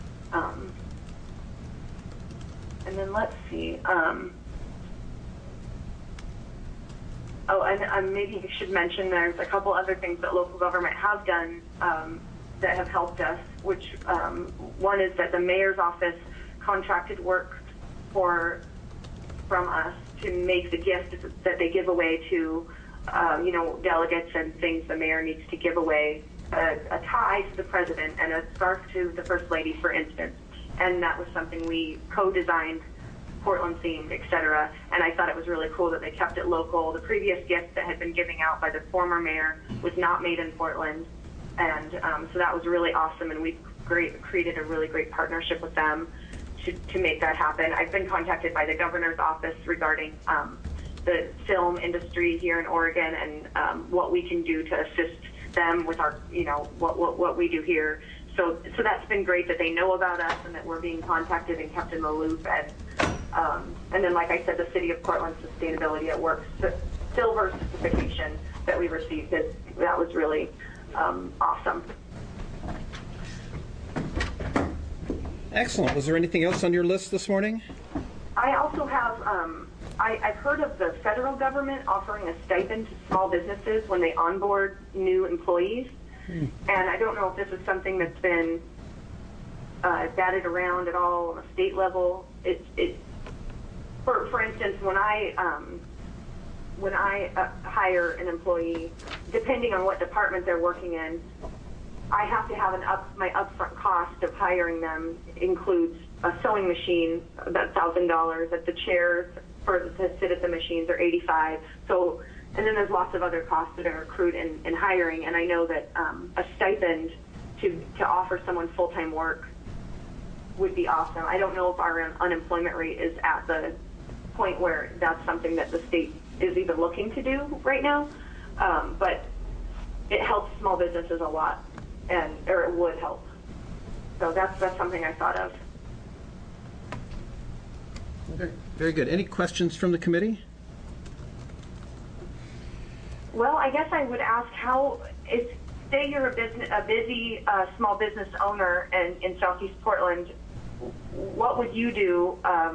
Speaker 16: and then let's see. And maybe I should mention there's a couple other things that local government have done that have helped us, which one is that the mayor's office contracted work from us to make the gift that they give away to delegates and things the mayor needs to give away, a tie to the president and a scarf to the first lady, for instance. And that was something we co-designed, Portland themed, etc. And I thought it was really cool that they kept it local. The previous gift that had been given out by the former mayor was not made in Portland, and so that was really awesome. And we created a really great partnership with them to make that happen. I've been contacted by the governor's office regarding the film industry here in Oregon and what we can do to assist them with our, what we do here. So that's been great that they know about us and that we're being contacted and kept in the loop. And then, like I said, the City of Portland Sustainability at Work silver certification that we received, that was really awesome.
Speaker 4: Excellent. Was there anything else on your list this morning?
Speaker 16: I also have, I've heard of the federal government offering a stipend to small businesses when they onboard new employees. And I don't know if this is something that's been batted around at all on a state level. For instance, when I hire an employee, depending on what department they're working in, I have to have my upfront cost of hiring them includes a sewing machine, about $1,000. That the chairs to sit at the machines are $85. So, and then there's lots of other costs that are accrued in hiring. And I know that a stipend to offer someone full-time work would be awesome. I don't know if our unemployment rate is at the point where that's something that the state is even looking to do right now, but it helps small businesses a lot, or it would help. So that's something I thought of.
Speaker 4: Very good. Any questions from the committee?
Speaker 16: Well, I guess I would ask say you're a busy small business owner in Southeast Portland, what would you do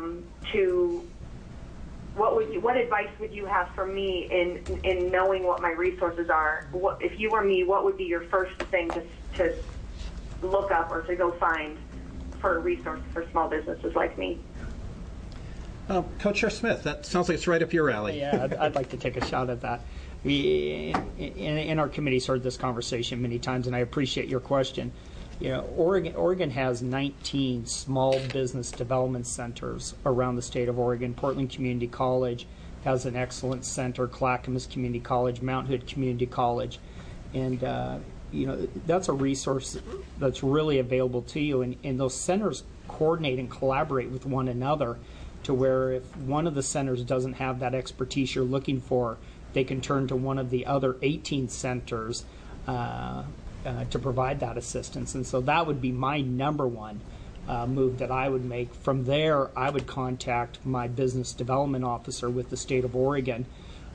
Speaker 16: what advice would you have for me in knowing what my resources are? If you were me, what would be your first thing to look up or to go find for a resource for small businesses like me?
Speaker 4: Co-Chair Smith, that sounds like it's right up your alley.
Speaker 7: Yeah, I'd like to take a shot at that. We, in our committee's heard this conversation many times, and I appreciate your question. Oregon has 19 small business development centers around the state of Oregon. Portland Community College, has an excellent center, Clackamas Community College, Mount Hood Community College, and that's a resource that's really available to you, and those centers coordinate and collaborate with one another to where if one of the centers doesn't have that expertise you're looking for, they can turn to one of the other 18 centers to provide that assistance. And so that would be my number one move that I would make. From there, I would contact my business development officer with the state of Oregon,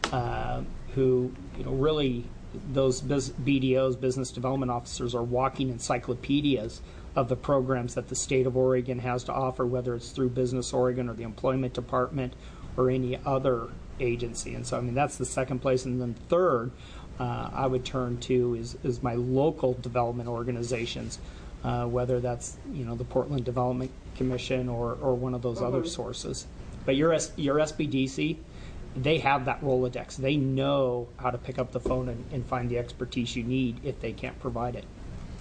Speaker 7: who really those BDOs, business development officers, are walking encyclopedias of the programs that the state of Oregon has to offer, whether it's through Business Oregon or the Employment Department or any other agency. And so, I mean, that's the second place. And then third, I would turn to is my local development organizations, whether that's, the Portland Development Commission or one of those other sources. But your SBDC, they have that Rolodex. They know how to pick up the phone and find the expertise you need if they can't provide it.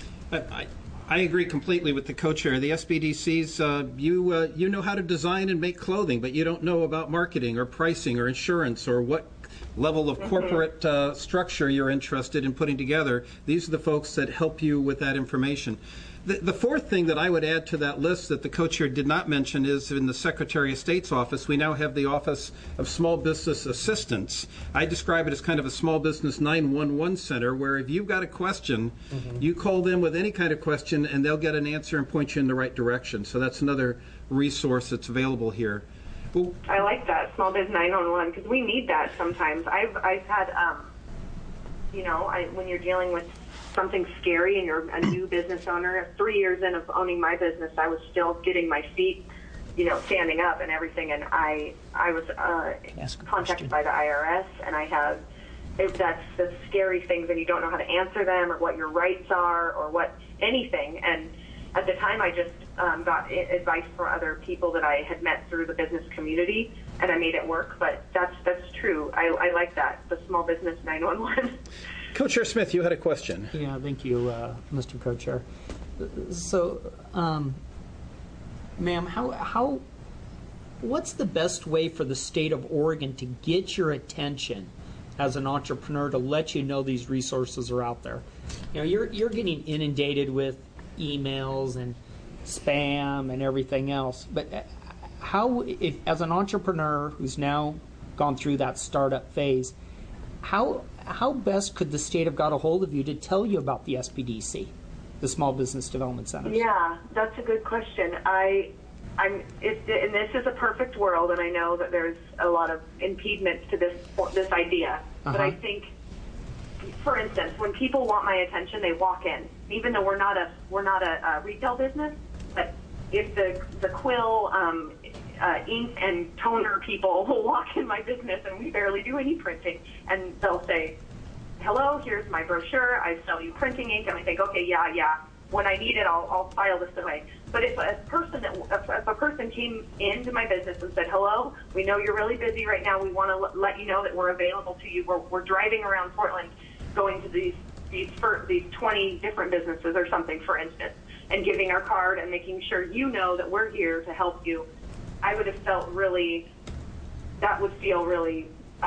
Speaker 4: I agree completely with the co-chair. The SBDCs, you know how to design and make clothing, but you don't know about marketing or pricing or insurance or what level of corporate structure you're interested in putting together. These are the folks that help you with that information. The fourth thing that I would add to that list that the co-chair did not mention is in the Secretary of State's office, we now have the Office of Small Business Assistance. I describe it as kind of a small business 911 center where if you've got a question, you call them with any kind of question and they'll get an answer and point you in the right direction. So that's another resource that's available here. Well,
Speaker 16: I like that, Small Biz 911, because we need that sometimes. I've had, when you're dealing with something scary and you're a new business owner, 3 years in of owning my business, I was still getting my feet, standing up and everything, and I was contacted by the IRS, and that's the scary things, and you don't know how to answer them or what your rights are or what anything. And at the time, I just got advice from other people that I had met through the business community, and I made it work. But that's true. I like that, the Small Business 911.
Speaker 4: Co-Chair Smith, you had a question.
Speaker 7: Yeah, thank you, Mr. Co-Chair. So, ma'am, what's the best way for the state of Oregon to get your attention as an entrepreneur to let you know these resources are out there? You're getting inundated with emails and spam and everything else, but if as an entrepreneur who's now gone through that startup phase, how best could the state have got a hold of you to tell you about the SBDC, the Small Business Development Center? Yeah,
Speaker 16: that's a good question. And this is a perfect world, and I know that there's a lot of impediments to this idea. But I think, for instance, when people want my attention, they walk in. Even though we're not a retail business, but if the quill, ink and toner people will walk in my business, and we barely do any printing, and they'll say, "Hello, here's my brochure. I sell you printing ink," and I think, "Okay, yeah. When I need it, I'll file this away." But if a person came into my business and said, "Hello, we know you're really busy right now. We want to let you know that we're available to you. We're driving around Portland, going to these 20 different businesses or something, for instance, and giving our card and making sure you know that we're here to help you," I would have felt that would feel really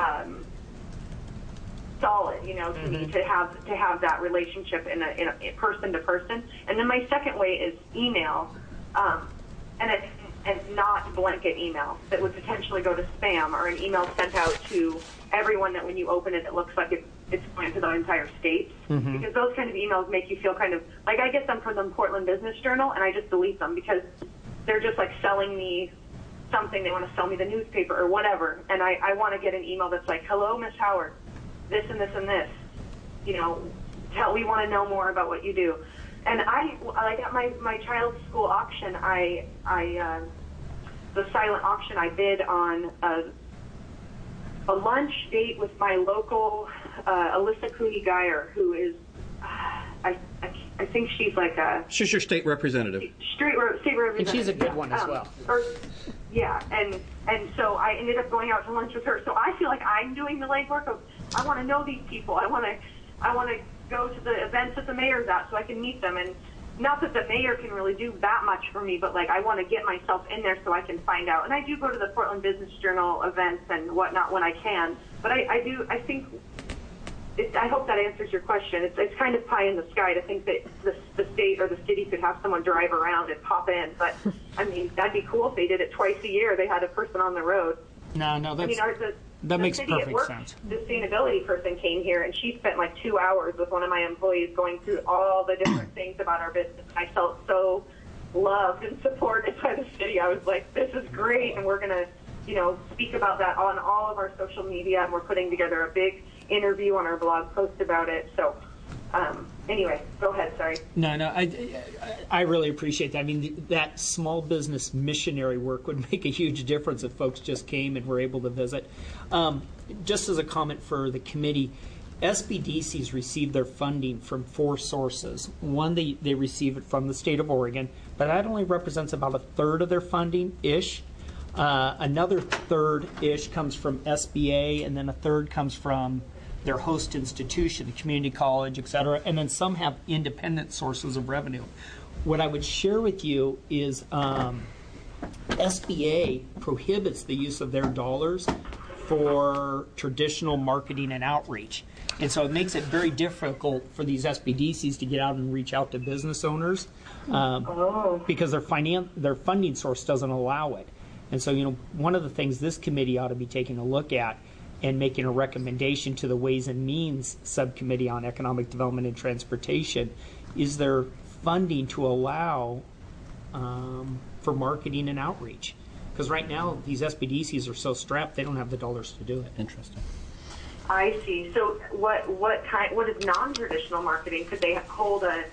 Speaker 16: solid, to me, to have that relationship in a person to person. And then my second way is email, and it's not blanket email that would potentially go to spam, or an email sent out to everyone that when you open it, it looks like it's going to the entire state. Because those kind of emails make you feel kind of like, I get them from the Portland Business Journal, and I just delete them because they're just like selling me something. They want to sell me the newspaper or whatever, and I want to get an email that's like, "Hello, Miss Howard, this and this and this, we want to know more about what you do." And like at my child's school auction, the silent auction, I bid on a lunch date with my local Alyssa Cooney-Geyer, who is, I think she's like
Speaker 4: she's your state representative.
Speaker 16: State representative.
Speaker 7: And she's a good one as well.
Speaker 16: And so I ended up going out to lunch with her. So I feel like I'm doing the legwork of, I want to know these people. I want to go to the events that the mayor's at so I can meet them. And not that the mayor can really do that much for me, but like I want to get myself in there so I can find out. And I do go to the Portland Business Journal events and whatnot when I can. But I think, I hope that answers your question. It's kind of pie in the sky to think that the state or the city could have someone drive around and pop in. But I mean, that'd be cool if they did it twice a year. They had a person on the road.
Speaker 7: No, that's, that makes perfect sense.
Speaker 16: The sustainability person came here, and she spent like 2 hours with one of my employees going through all the different things about our business. I felt so loved and supported by the city. I was like, this is great, and we're going to, speak about that on all of our social media, and we're putting together a big interview on our blog post about it. So anyway, go ahead, sorry.
Speaker 7: No, I really appreciate that. I mean, that small business missionary work would make a huge difference if folks just came and were able to visit. Just as a comment for the committee, SBDCs receive their funding from 4 sources. One, they receive it from the state of Oregon, but that only represents about a third of their funding-ish. Another third-ish comes from SBA, and then a third comes from their host institution, the community college, et cetera, and then some have independent sources of revenue. What I would share with you is SBA prohibits the use of their dollars for traditional marketing and outreach. And so it makes it very difficult for these SBDCs to get out and reach out to business owners because their funding source doesn't allow it. And so, one of the things this committee ought to be taking a look at and making a recommendation to the Ways and Means Subcommittee on Economic Development and Transportation is there funding to allow for marketing and outreach. Because right now, these SBDCs are so strapped, they don't have the dollars to do it.
Speaker 4: Interesting.
Speaker 16: I see. So what is non-traditional marketing? Could they hold a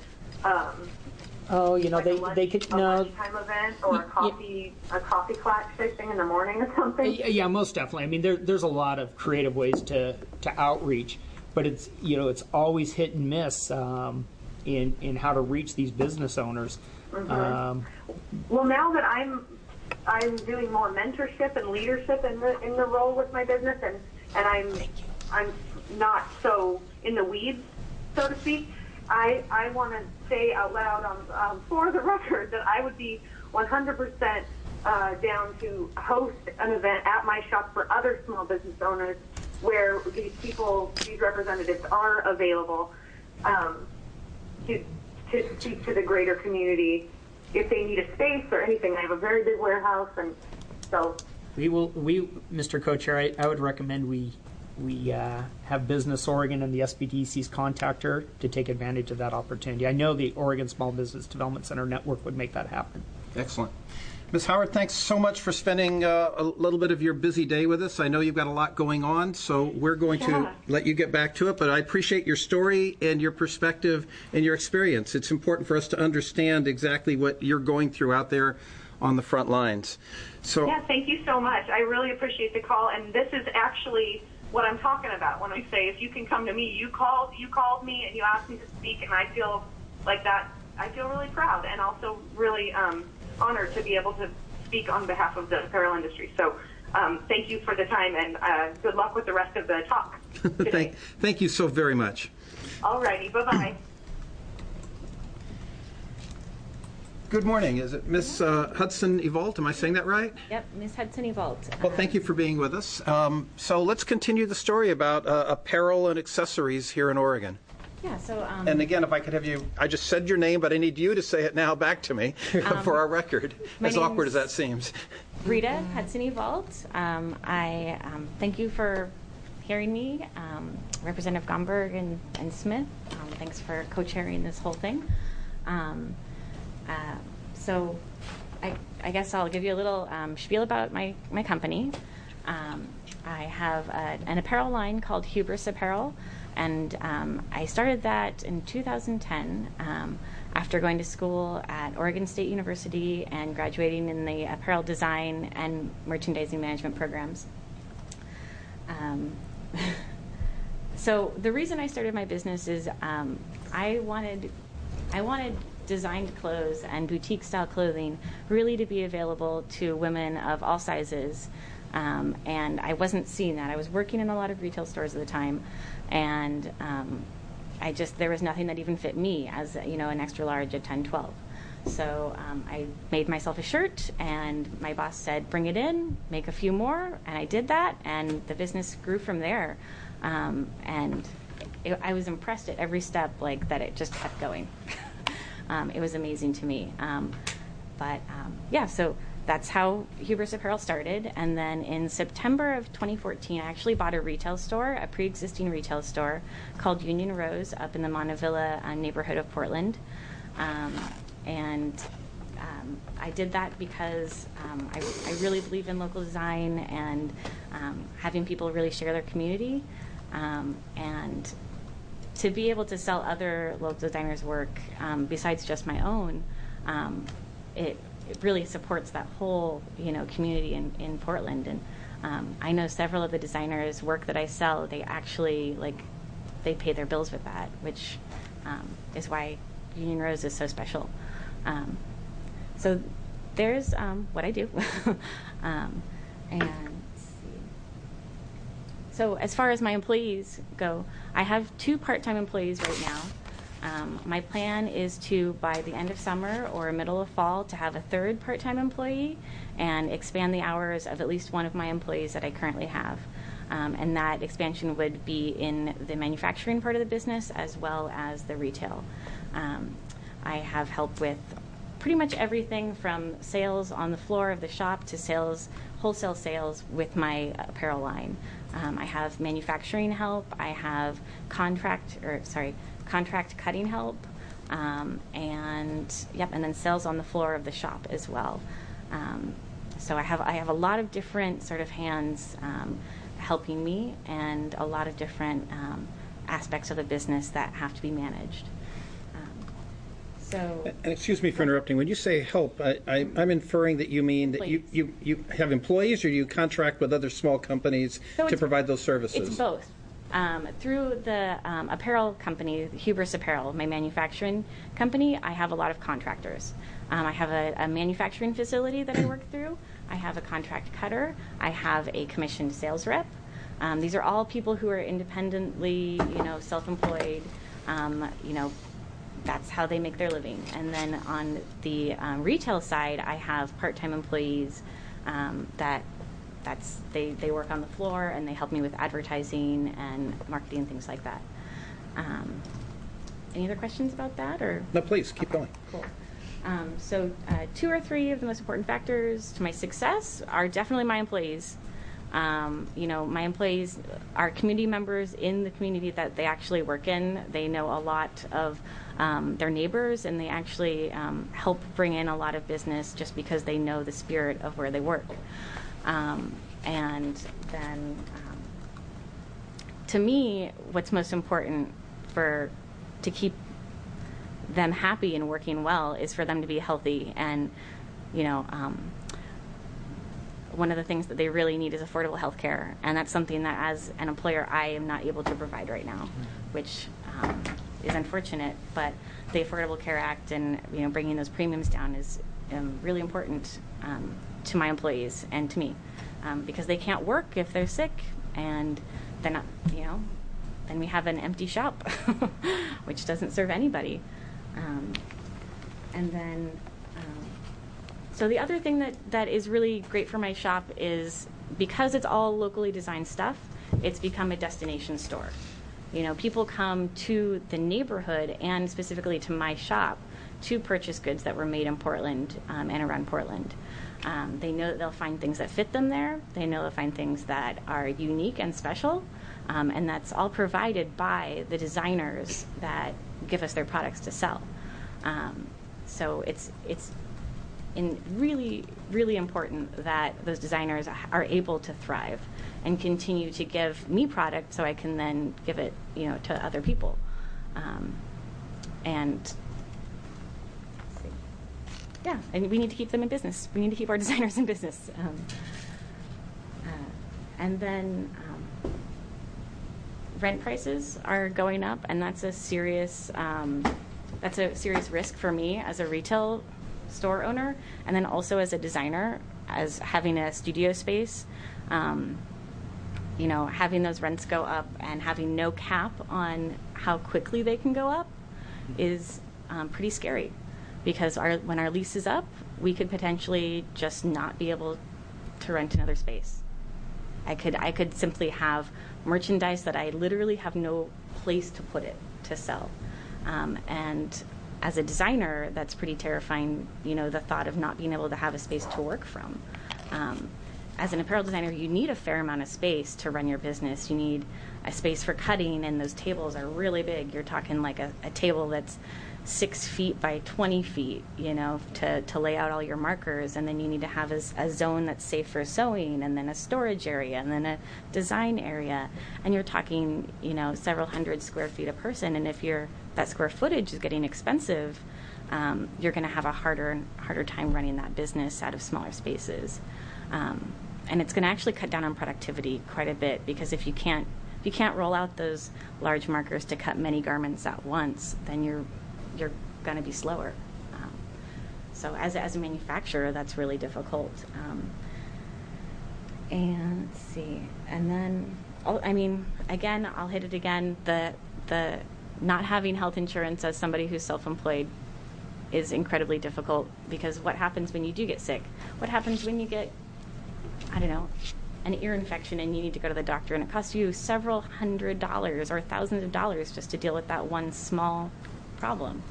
Speaker 7: they could
Speaker 16: a lunchtime event or a coffee clack thing in the morning or something?
Speaker 7: Yeah, most definitely. I mean, there's a lot of creative ways to outreach, but it's always hit and miss in how to reach these business owners.
Speaker 16: Mm-hmm. Well, now that I'm doing more mentorship and leadership in the role with my business, and I'm not so in the weeds, so to speak. I want to say out loud for the record that I would be 100% down to host an event at my shop for other small business owners where these representatives are available to speak to the greater community if they need a space or anything. I have a very big warehouse, and so
Speaker 7: Mr. Co-Chair, I would recommend we have Business Oregon and the SBDCs contact her to take advantage of that opportunity. I know the Oregon Small Business Development Center Network would make that happen.
Speaker 4: Excellent. Ms. Howard, thanks so much for spending a little bit of your busy day with us. I know you've got a lot going on, so we're going to let you get back to it, but I appreciate your story and your perspective and your experience. It's important for us to understand exactly what you're going through out there on the front lines. So,
Speaker 16: yeah, thank you so much. I really appreciate the call, and this is actually what I'm talking about when I say if you can come to me. You called me and you asked me to speak, and I feel like that. I feel really proud and also really honored to be able to speak on behalf of the apparel industry. So thank you for the time, and good luck with the rest of the talk today.
Speaker 4: Thank you so very much.
Speaker 16: All righty, bye-bye.
Speaker 4: Good morning. Is it Miss Hudson Evault? Am I saying that right?
Speaker 17: Yep, Miss Hudson Evault.
Speaker 4: Well, thank you for being with us. So let's continue the story about apparel and accessories here in Oregon.
Speaker 17: Yeah, so...
Speaker 4: and again, if I could have you... I just said your name, but I need you to say it now back to me for our record, as awkward as that seems.
Speaker 17: Rita Hudson Evault. I thank you for hearing me. Representative Gomberg and Smith, thanks for co-chairing this whole thing. So I guess I'll give you a little spiel about my company. I have an apparel line called Hubris Apparel, and I started that in 2010 after going to school at Oregon State University and graduating in the apparel design and merchandising management programs. So the reason I started my business is I wanted designed clothes and boutique style clothing really to be available to women of all sizes, and I wasn't seeing that. I was working in a lot of retail stores at the time, and there was nothing that even fit me as an extra large at 10-12. So I made myself a shirt, and my boss said, bring it in, make a few more, and I did that, and the business grew from there. And I was impressed at every step, that it just kept going. It was amazing to me. So that's how Hubris Apparel started. And then in September of 2014, I actually bought a retail store, a pre-existing retail store called Union Rose up in the Montavilla neighborhood of Portland. I did that because I really believe in local design and having people really share their community. And to be able to sell other local designers' work besides just my own, it really supports that whole community in Portland. And I know several of the designers' work that I sell, they actually they pay their bills with that, which is why Union Rose is so special. So there's what I do. And let's see. So as far as my employees go, I have 2 part-time employees right now. My plan is to, by the end of summer or middle of fall, to have a 3rd part-time employee and expand the hours of at least one of my employees that I currently have. And that expansion would be in the manufacturing part of the business as well as the retail. I have help with pretty much everything from sales on the floor of the shop to wholesale sales with my apparel line. I have manufacturing help. I have contract cutting help, and then sales on the floor of the shop as well. So I have a lot of different sort of hands helping me, and a lot of different aspects of the business that have to be managed.
Speaker 4: And excuse me for interrupting. When you say help, I'm inferring that you mean that you have employees, or you contract with other small companies to provide those services?
Speaker 17: It's both. Through the apparel company, Hubris Apparel, my manufacturing company, I have a lot of contractors. I have a manufacturing facility that I work through. I have a contract cutter. I have a commissioned sales rep. These are all people who are independently, self-employed. That's how they make their living. And then on the retail side, I have part-time employees they work on the floor, and they help me with advertising and marketing and things like that. Any other questions about that? Or
Speaker 4: no, please keep going.
Speaker 17: Cool. So 2 or 3 of the most important factors to my success are definitely my employees. My employees are community members in the community that they actually work in. They know a lot of their neighbors, and they actually help bring in a lot of business just because they know the spirit of where they work. And then to me, what's most important to keep them happy and working well is for them to be healthy. And one of the things that they really need is affordable health care, and that's something that as an employer I am not able to provide right now, which is unfortunate. But the Affordable Care Act and bringing those premiums down is really important to my employees and to me, because they can't work if they're sick, and then then we have an empty shop, which doesn't serve anybody. And then so the other thing that is really great for my shop is, because it's all locally designed stuff, it's become a destination store. People come to the neighborhood and specifically to my shop to purchase goods that were made in Portland and around Portland. They know that they'll find things that fit them there. They know they'll find things that are unique and special, and that's all provided by the designers that give us their products to sell. So it's really, really important that those designers are able to thrive and continue to give me product so I can then give it, to other people. And we need to keep them in business. We need to keep our designers in business. And then rent prices are going up, and that's a serious risk for me as a retail store owner, and then also as a designer, as having a studio space. having those rents go up and having no cap on how quickly they can go up is pretty scary, because when our lease is up, we could potentially just not be able to rent another space. I could simply have merchandise that I literally have no place to put it to sell, and as a designer, that's pretty terrifying. The thought of not being able to have a space to work from. As an apparel designer, you need a fair amount of space to run your business. You need a space for cutting, and those tables are really big. You're talking like a table that's 6 feet by 20 feet, to lay out all your markers. And then you need to have a zone that's safe for sewing, and then a storage area, and then a design area. And you're talking, several hundred square feet a person. And if that square footage is getting expensive, you're going to have a harder time running that business out of smaller spaces. And it's going to actually cut down on productivity quite a bit, because if you can't roll out those large markers to cut many garments at once, then you're going to be slower. So as a manufacturer, that's really difficult. And let's see. And then, again, I'll hit it again. The not having health insurance as somebody who's self-employed is incredibly difficult, because what happens when you do get sick? What happens when you get, an ear infection and you need to go to the doctor, and it costs you several $100s or thousands of dollars just to deal with that one small problem?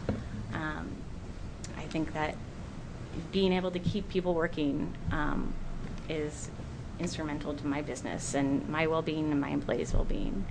Speaker 17: I think that being able to keep people working is instrumental to my business and my well-being and my employees' well-being.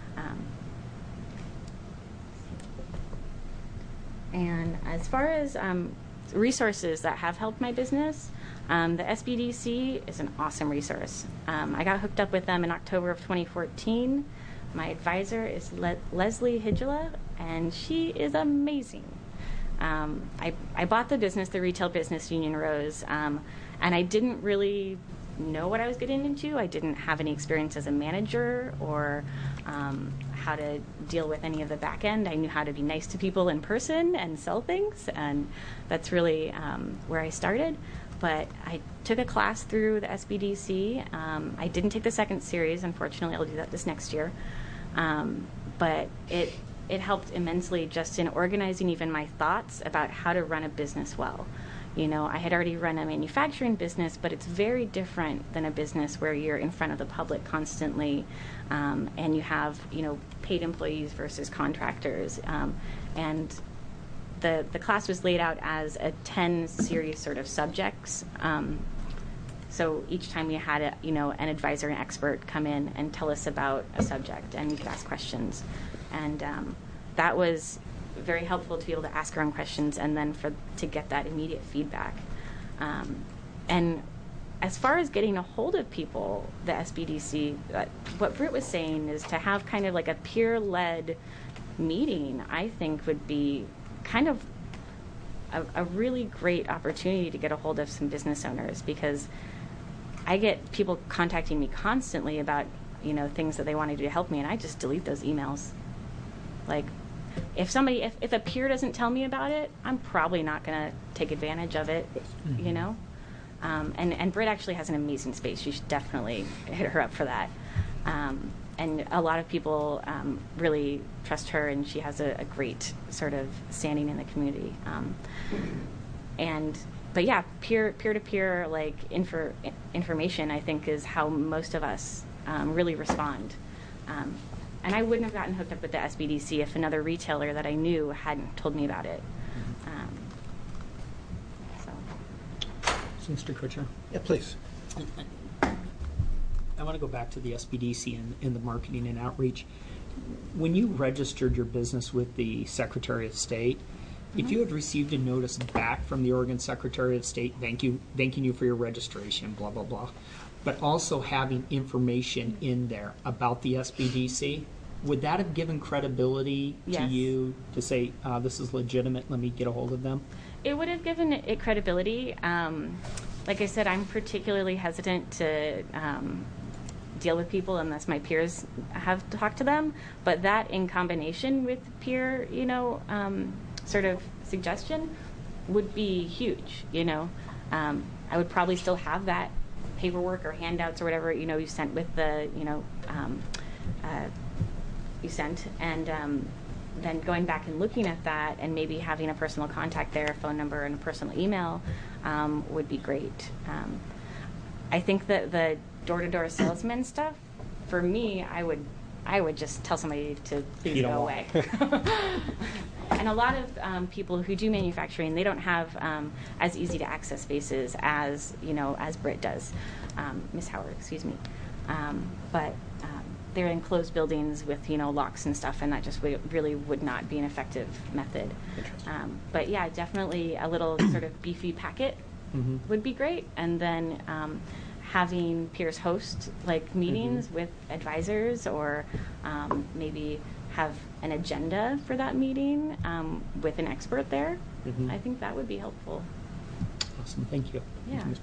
Speaker 17: And as far as resources that have helped my business, the SBDC is an awesome resource. I got hooked up with them in October of 2014. My advisor is Leslie Hijela, and she is amazing. I bought the business, the Retail Business Union Rose, and I didn't really know what I was getting into. I didn't have any experience as a manager or how to deal with any of the back end. I knew how to be nice to people in person and sell things, and that's really where I started. But I took a class through the SBDC. I didn't take the second series, unfortunately. I'll do that this next year. But it helped immensely just in organizing even my thoughts about how to run a business well. I had already run a manufacturing business, but it's very different than a business where you're in front of the public constantly, and you have, paid employees versus contractors. And the class was laid out as a 10 series sort of subjects. So each time we had an advisor, an expert come in and tell us about a subject, and we could ask questions. And that was very helpful to be able to ask our own questions and then to get that immediate feedback. And as far as getting a hold of people, the SBDC, what Britt was saying is to have kind of like a peer-led meeting, I think would be kind of a really great opportunity to get a hold of some business owners, because I get people contacting me constantly about things that they want to do to help me, and I just delete those emails. Like, if a peer doesn't tell me about it, I'm probably not going to take advantage of it, And Britt actually has an amazing space. You should definitely hit her up for that. And a lot of people really trust her, and she has a great sort of standing in the community. But yeah, peer-to-peer like information, I think, is how most of us really respond. And I wouldn't have gotten hooked up with the SBDC if another retailer that I knew hadn't told me about it.
Speaker 7: So, Mr. Co-Chair?
Speaker 3: Yeah, please.
Speaker 7: I want to go back to the SBDC and the marketing and outreach. When you registered your business with the Secretary of State, if you had received a notice back from the Oregon Secretary of State thanking you for your registration, blah, blah, blah, but also having information in there about the SBDC, would that have given credibility to you to say, this is legitimate, let me get a hold of them?
Speaker 17: It would have given it credibility. Like I said, I'm particularly hesitant to deal with people unless my peers have talked to them. But that in combination with peer, sort of suggestion would be huge, I would probably still have that paperwork or handouts or whatever, you sent with the, you sent, and then going back and looking at that and maybe having a personal contact there, a phone number and a personal email would be great. I think that the door-to-door salesman stuff, for me, I would just tell somebody to please go away. And a lot of people who do manufacturing, they don't have as easy to access spaces as as Britt does, Miss Howard, excuse me. But they're in closed buildings with locks and stuff, and that just really would not be an effective method. But yeah, definitely a little sort of beefy packet would be great, and then having peers host like meetings with advisors, or maybe have an agenda for that meeting with an expert there. I think that would be helpful.
Speaker 7: Awesome, thank you.
Speaker 17: Yeah.
Speaker 7: Thank you, Mr.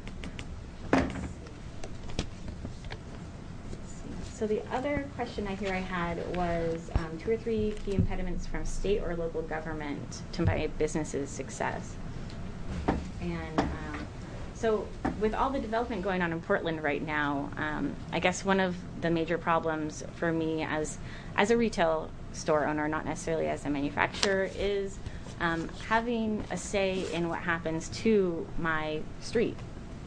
Speaker 17: So the other question I had was 2 or 3 key impediments from state or local government to my business's success. And so with all the development going on in Portland right now, I guess one of the major problems for me as a retail store owner, not necessarily as a manufacturer, is having a say in what happens to my street.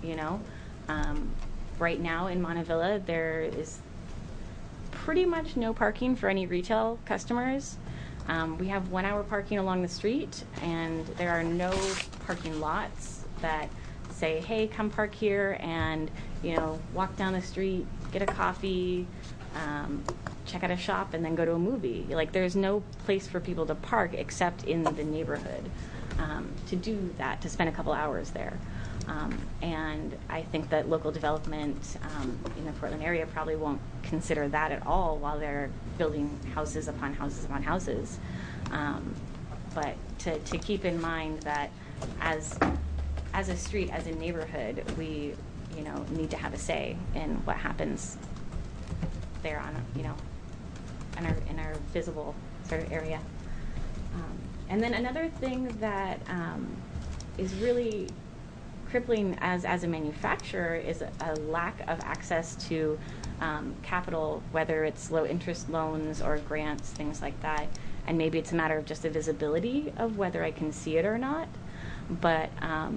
Speaker 17: Right now in Montevilla, there is pretty much no parking for any retail customers. We have 1 hour parking along the street, and there are no parking lots that say, hey, come park here and walk down the street, get a coffee, check out a shop, and then go to a movie. Like, there's no place for people to park except in the neighborhood to do that, to spend a couple hours there. And I think that local development in the Portland area probably won't consider that at all while they're building houses upon houses upon houses. But to keep in mind that as a street, as a neighborhood, we need to have a say in what happens there on in our visible sort of area. And then another thing that is really crippling as a manufacturer is a lack of access to capital, whether it's low interest loans or grants, things like that. And maybe it's a matter of just the visibility of whether I can see it or not. But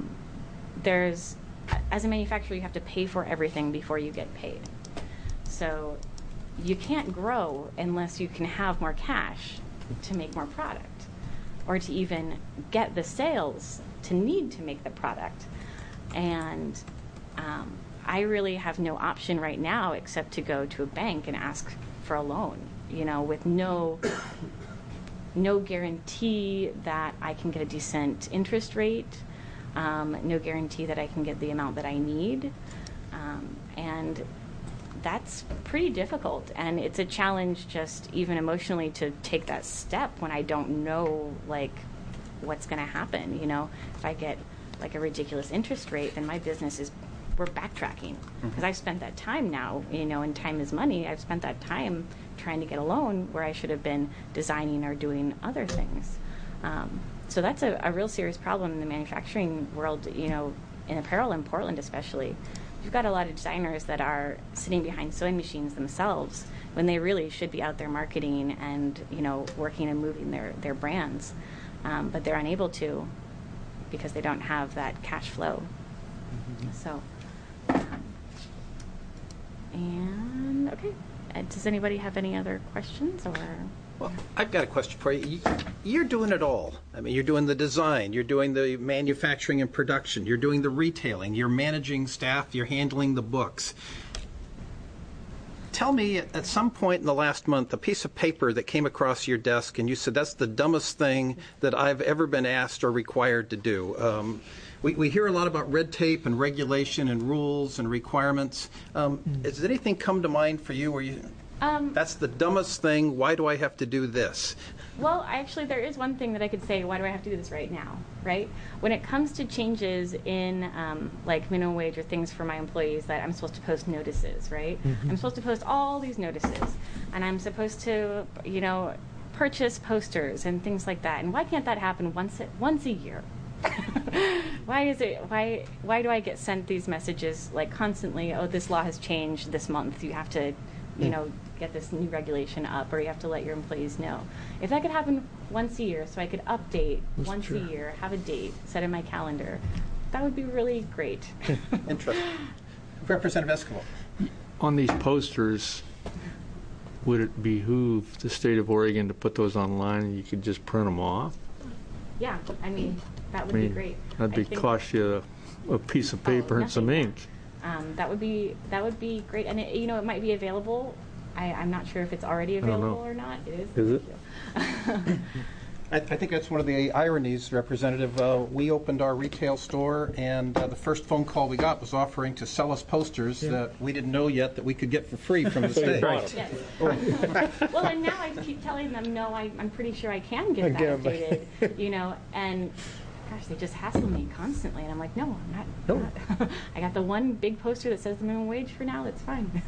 Speaker 17: as a manufacturer, you have to pay for everything before you get paid. So you can't grow unless you can have more cash to make more product, or to even get the sales to need to make the product. And I really have no option right now except to go to a bank and ask for a loan, with no guarantee that I can get a decent interest rate, no guarantee that I can get the amount that I need. And that's pretty difficult. And it's a challenge just even emotionally to take that step when I don't know, what's going to happen. If I get a ridiculous interest rate, then my business we're backtracking, because I've spent that time now, and time is money. I've spent that time trying to get a loan where I should have been designing or doing other things. So that's a real serious problem in the manufacturing world, in apparel in Portland especially. You've got a lot of designers that are sitting behind sewing machines themselves when they really should be out there marketing and, working and moving their brands. But they're unable to because they don't have that cash flow. So, and okay. Does anybody have any other questions or?
Speaker 4: Well, I've got a question for you. You're doing it all. I mean, you're doing the design, you're doing the manufacturing and production, you're doing the retailing, you're managing staff, you're handling the books. Tell me, at some point in the last month, a piece of paper that came across your desk and you said, that's the dumbest thing that I've ever been asked or required to do. We hear a lot about red tape and regulation and rules and requirements. Has anything come to mind for you where you... that's the dumbest thing. Why do I have to do this?
Speaker 17: Well, actually, there is one thing that I could say. Why do I have to do this right now? Right? When it comes to changes in minimum wage or things for my employees, that I'm supposed to post notices, right? I'm supposed to post all these notices, and I'm supposed to, purchase posters and things like that. And why can't that happen once a year? Why do I get sent these messages constantly? Oh, this law has changed this month. You have to get this new regulation up, or you have to let your employees know. If that could happen once a year, so I could update once a year, have a date set in my calendar, that would be really great.
Speaker 4: Interesting. Representative Esquivel.
Speaker 10: On these posters, would it behoove the state of Oregon to put those online and you could just print them off?
Speaker 17: Yeah, I mean, that would be great.
Speaker 10: That'd cost you a piece of paper and some ink.
Speaker 17: That would be great, and it might be available. I'm not sure if it's already available or not. It is.
Speaker 10: Is it?
Speaker 4: I think that's one of the ironies, Representative. We opened our retail store, and the first phone call we got was offering to sell us posters that we didn't know yet that we could get for free from the state.
Speaker 17: Yes. Well, and now I keep telling them, no, I'm pretty sure I can get that updated, and gosh, they just hassle me constantly, and I'm like, no, I'm not. I got the one big poster that says the minimum wage for now. That's fine.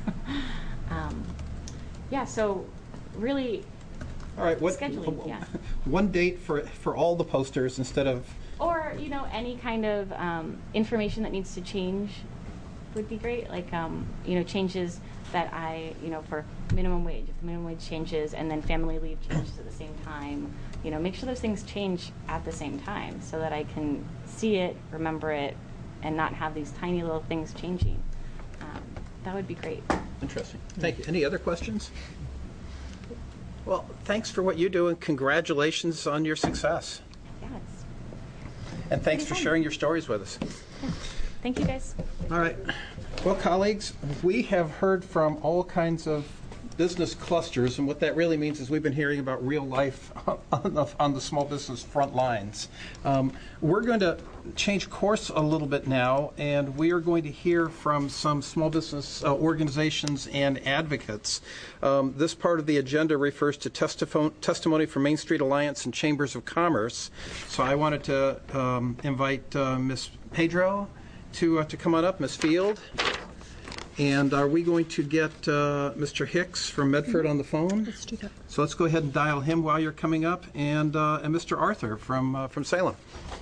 Speaker 17: So really,
Speaker 4: all right,
Speaker 17: scheduling.
Speaker 4: One date for all the posters instead of.
Speaker 17: Or any kind of information that needs to change would be great. Like changes that for minimum wage, if the minimum wage changes and then family leave changes at the same time. Make sure those things change at the same time so that I can see it, remember it, and not have these tiny little things changing. That would be great.
Speaker 4: Interesting. Thank you. Any other questions? Well, thanks for what you do, and congratulations on your success.
Speaker 17: Yes.
Speaker 4: And thanks for sharing your stories with us.
Speaker 17: Yeah. Thank you, guys.
Speaker 4: All right. Well, colleagues, we have heard from all kinds of business clusters, and what that really means is we've been hearing about real life on the small business front lines. We're going to change course a little bit now, and we are going to hear from some small business organizations and advocates. This part of the agenda refers to testimony from Main Street Alliance and Chambers of Commerce. So I wanted to invite Ms. Pedro to come on up, Ms. Field. And are we going to get Mr. Hicks from Medford on the phone?
Speaker 12: Let's do that.
Speaker 4: So let's go ahead and dial him while you're coming up, and Mr. Arthur from Salem.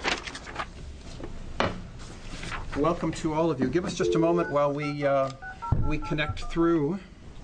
Speaker 4: Welcome to all of you. Give us just a moment while we connect through.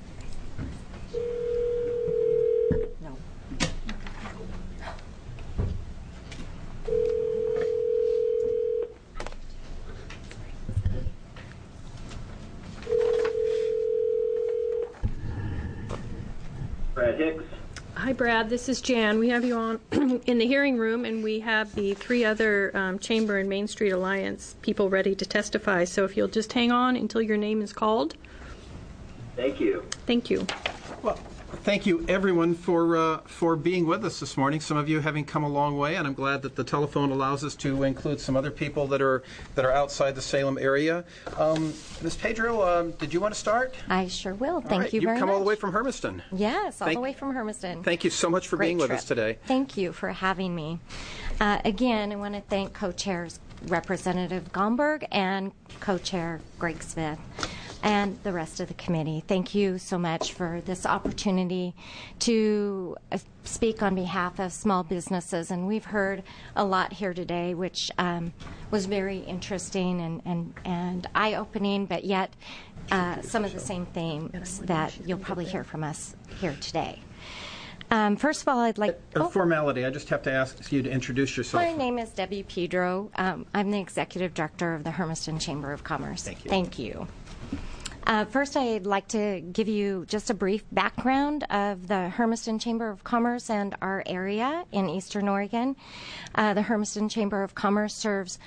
Speaker 11: Brad Hicks.
Speaker 12: Hi, Brad. This is Jan. We have you on in the hearing room, and we have the three other Chamber and Main Street Alliance people ready to testify. So if you'll just hang on until your name is called.
Speaker 11: Thank you.
Speaker 12: Thank you.
Speaker 4: Well, thank you, everyone, for being with us this morning. Some of you having come a long way, and I'm glad that the telephone allows us to include some other people that are outside the Salem area. Ms. Pedro, did you want to start?
Speaker 18: I sure will. Thank you very much.
Speaker 4: You've come all the way from Hermiston.
Speaker 18: Yes, all the way from Hermiston.
Speaker 4: Thank you so much for being with us today.
Speaker 18: Thank you for having me. Again, I want to thank co-chairs Representative Gomberg and co-chair Greg Smith and the rest of the committee. Thank you so much for this opportunity to speak on behalf of small businesses. And we've heard a lot here today, which was very interesting and eye-opening, but yet some of the same themes that you'll probably hear from us here today. First of all, I'd like...
Speaker 4: A formality. I just have to ask you to introduce yourself.
Speaker 18: My name is Debbie Pedro. I'm the Executive Director of the Hermiston Chamber of Commerce.
Speaker 4: Thank you.
Speaker 18: Thank you. First, I'd like to give you just a brief background of the Hermiston Chamber of Commerce and our area in Eastern Oregon. The Hermiston Chamber of Commerce serves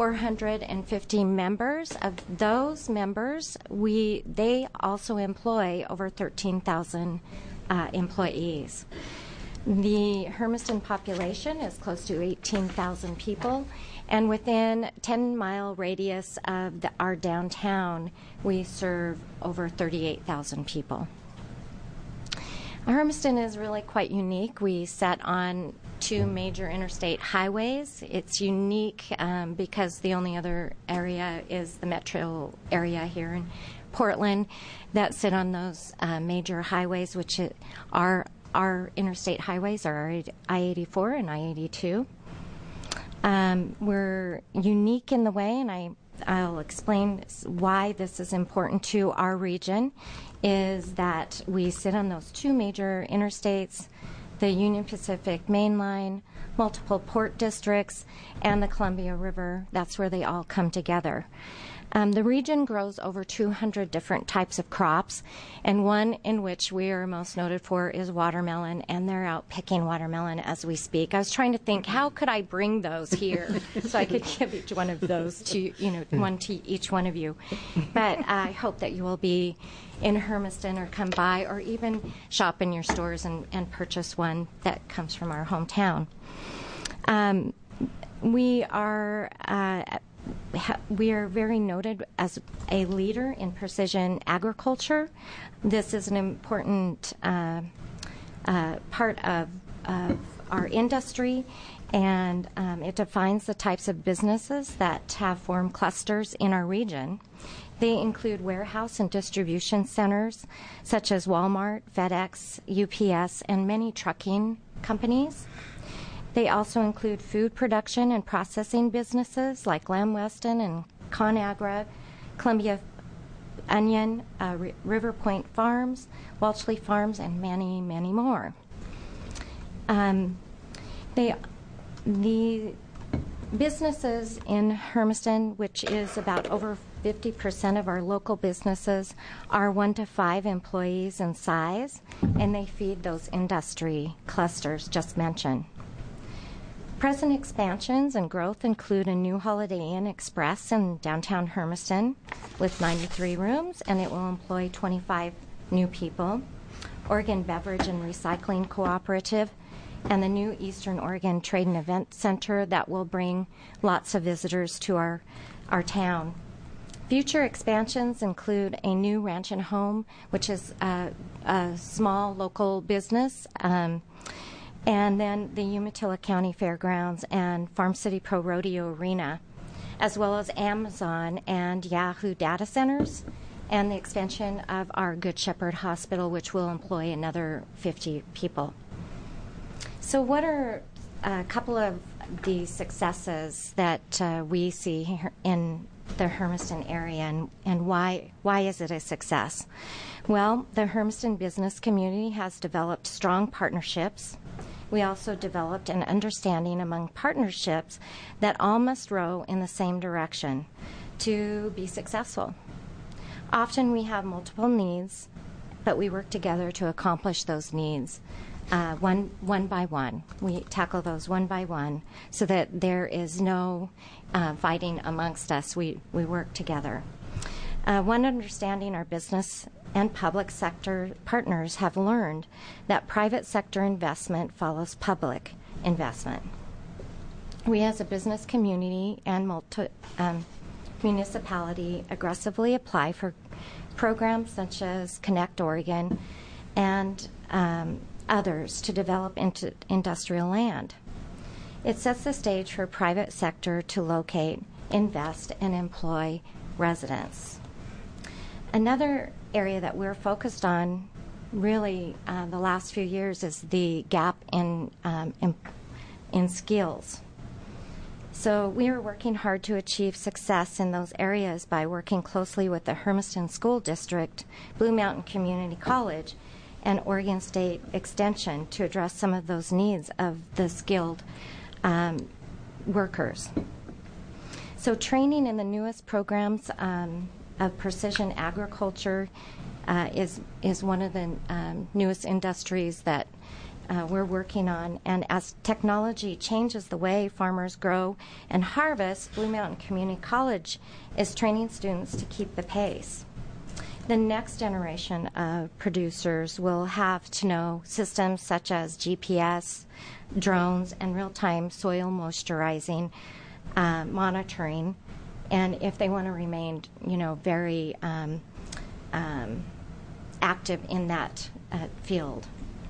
Speaker 18: 450 members. Of those members, they also employ over 13,000 employees. The Hermiston population is close to 18,000 people, and within 10-mile radius of our downtown, we serve over 38,000 people. Hermiston is really quite unique. We sit on two major interstate highways. It's unique because the only other area is the metro area here in Portland that sit on those major highways, which are our interstate highways are I-84 and I-82. We're unique in the way, and I'll explain why this is important to our region, is that we sit on those two major interstates, the Union Pacific Main Line, multiple port districts, and the Columbia River. That's where they all come together. The region grows over 200 different types of crops, and one in which we are most noted for is watermelon, and they're out picking watermelon as we speak. I was trying to think, how could I bring those here so I could give each one of those to, one to each one of you. But I hope that you will be in Hermiston or come by or even shop in your stores and purchase one that comes from our hometown. We are very noted as a leader in precision agriculture. This is an important part of our industry, and it defines the types of businesses that have formed clusters in our region. They include warehouse and distribution centers such as Walmart, FedEx, UPS, and many trucking companies. They also include food production and processing businesses like Lamb Weston and ConAgra, Columbia Onion, River Point Farms, Walchley Farms, and many, many more. The businesses in Hermiston, which is about over 50% of our local businesses, are 1 to 5 employees in size, and they feed those industry clusters just mentioned. Present expansions and growth include a new Holiday Inn Express in downtown Hermiston with 93 rooms, and it will employ 25 new people, Oregon Beverage and Recycling Cooperative, and the new Eastern Oregon Trade and Event Center that will bring lots of visitors to our town. Future expansions include a new Ranch and Home, which is a small local business, and then the Umatilla County Fairgrounds and Farm City Pro Rodeo Arena, as well as Amazon and Yahoo data centers, and the expansion of our Good Shepherd Hospital, which will employ another 50 people. So what are a couple of the successes that we see here in the Hermiston area, and why is it a success? Well, the Hermiston business community has developed strong partnerships. We also developed an understanding among partnerships that all must row in the same direction to be successful. Often we have multiple needs, but we work together to accomplish those needs one by one. We tackle those one by one so that there is no fighting amongst us. We work together. One understanding our business and public sector partners have learned that private sector investment follows public investment. We as a business community and municipality aggressively apply for programs such as Connect Oregon and others to develop into industrial land. It sets the stage for private sector to locate, invest, and employ residents. Another area that we're focused on really the last few years is the gap in skills. So we are working hard to achieve success in those areas by working closely with the Hermiston School District, Blue Mountain Community College, and Oregon State Extension to address some of those needs of the skilled workers. So training in the newest programs of precision agriculture is one of the newest industries that we're working on. And as technology changes the way farmers grow and harvest, Blue Mountain Community College is training students to keep the pace. The next generation of producers will have to know systems such as GPS, drones, and real-time soil moisturizing monitoring, and if they want to remain, very active in that field.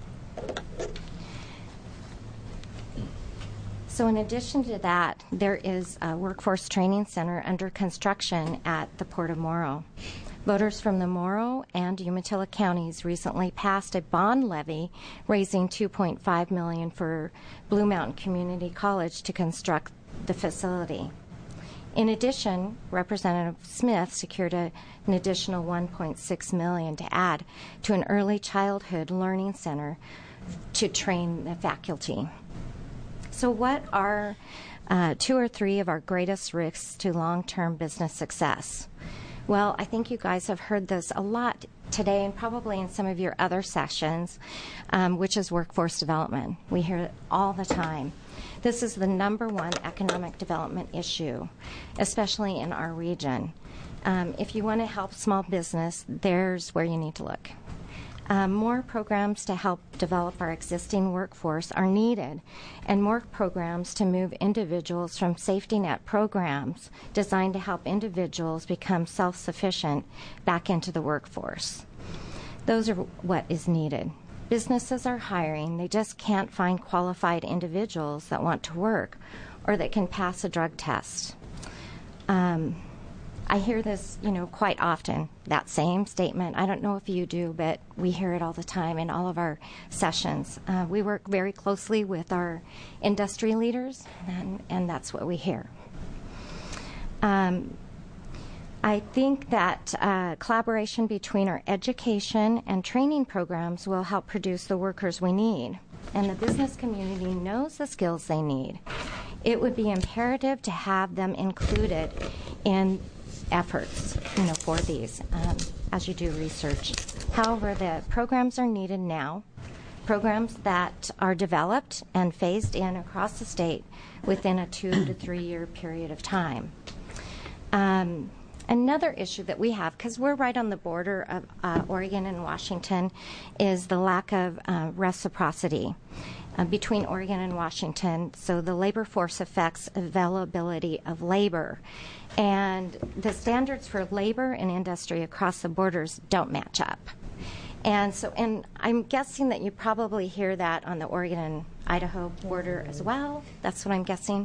Speaker 18: So in addition to that, there is a workforce training center under construction at the Port of Morrow. Voters from the Morrow and Umatilla counties recently passed a bond levy raising $2.5 million for Blue Mountain Community College to construct the facility. In addition, Representative Smith secured an additional $1.6 million to add to an early childhood learning center to train the faculty. So what are 2 or 3 of our greatest risks to long-term business success? Well, I think you guys have heard this a lot today and probably in some of your other sessions, which is workforce development. We hear it all the time. This is the #1 economic development issue, especially in our region. If you want to help small business, there's where you need to look. More programs to help develop our existing workforce are needed, and more programs to move individuals from safety net programs designed to help individuals become self-sufficient back into the workforce. Those are what is needed. Businesses are hiring, they just can't find qualified individuals that want to work or that can pass a drug test. I hear this, quite often, that same statement. I don't know if you do, but we hear it all the time in all of our sessions. We work very closely with our industry leaders, and that's what we hear. I think that collaboration between our education and training programs will help produce the workers we need, and the business community knows the skills they need. It would be imperative to have them included in efforts, for these as you do research. However, the programs are needed now, programs that are developed and phased in across the state within a 2 to 3 year period of time. Another issue that we have, because we're right on the border of Oregon and Washington, is the lack of reciprocity between Oregon and Washington. So the labor force affects availability of labor. And the standards for labor and industry across the borders don't match up. And I'm guessing that you probably hear that on the Oregon and Idaho border as well. That's what I'm guessing.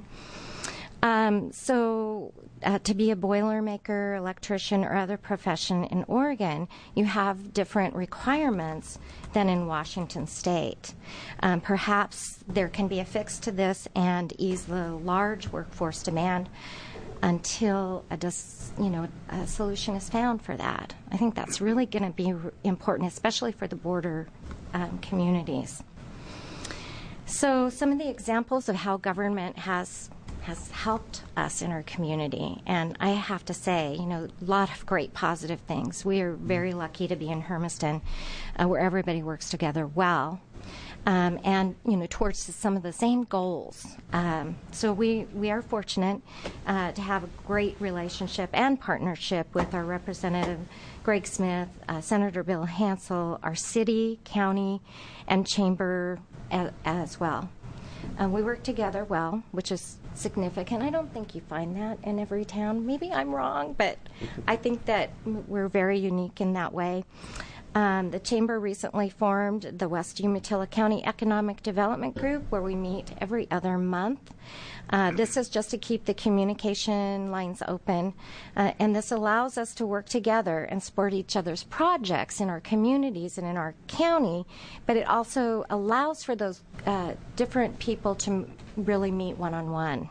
Speaker 18: To be a boilermaker, electrician, or other profession in Oregon, you have different requirements than in Washington State. Perhaps there can be a fix to this and ease the large workforce demand until a solution is found for that. I think that's really going to be important, especially for the border communities. So some of the examples of how government has helped us in our community, and I have to say, a lot of great positive things. We are very lucky to be in Hermiston, where everybody works together well, and towards some of the same goals. So we are fortunate to have a great relationship and partnership with our Representative Greg Smith, Senator Bill Hansel, our city, county, and chamber as well. We work together well, which is significant. I don't think you find that in every town. Maybe I'm wrong, but I think that we're very unique in that way. The Chamber recently formed the West Umatilla County Economic Development Group, where we meet every other month. This is just to keep the communication lines open, and this allows us to work together and support each other's projects in our communities and in our county, but it also allows for those different people to really meet one-on-one.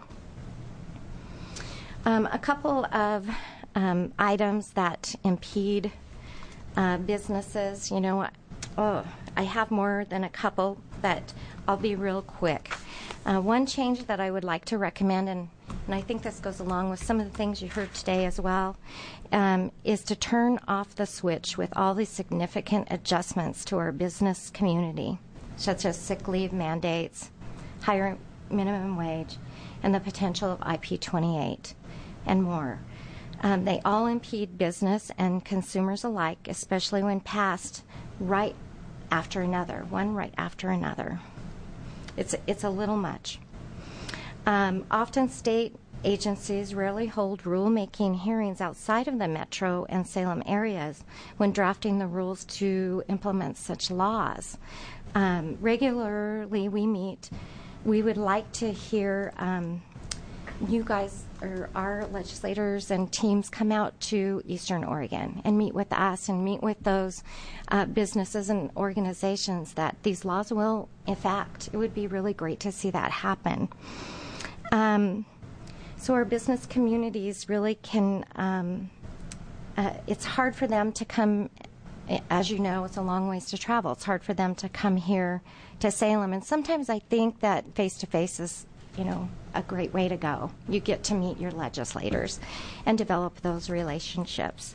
Speaker 18: A couple of items that impede businesses, I have more than a couple, but I'll be real quick. One change that I would like to recommend, and I think this goes along with some of the things you heard today as well, is to turn off the switch with all these significant adjustments to our business community, such as sick leave mandates, higher minimum wage, and the potential of IP28, and more. They all impede business and consumers alike, especially when passed right after another, one right after another. It's a little much. Often state agencies rarely hold rulemaking hearings outside of the metro and Salem areas when drafting the rules to implement such laws. Regularly we meet. We would like to hear you guys or our legislators and teams come out to Eastern Oregon and meet with us and meet with those businesses and organizations that these laws will affect. It would be really great to see that happen. So our business communities really can, it's hard for them to come, as you know, it's a long ways to travel. It's hard for them to come here to Salem. And sometimes I think that face-to-face is, a great way to go. You get to meet your legislators and develop those relationships.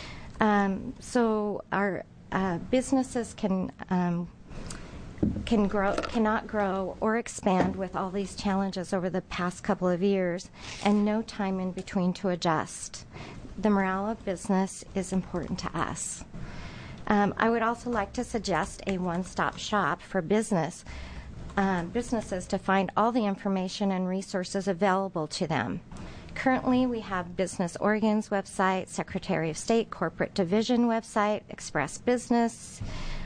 Speaker 18: So our businesses cannot grow or expand with all these challenges over the past couple of years, and no time in between to adjust. The morale of business is important to us. I would also like to suggest a one-stop shop for businesses to find all the information and resources available to them. Currently, we have Business Oregon's website, Secretary of State Corporate Division website, Express Business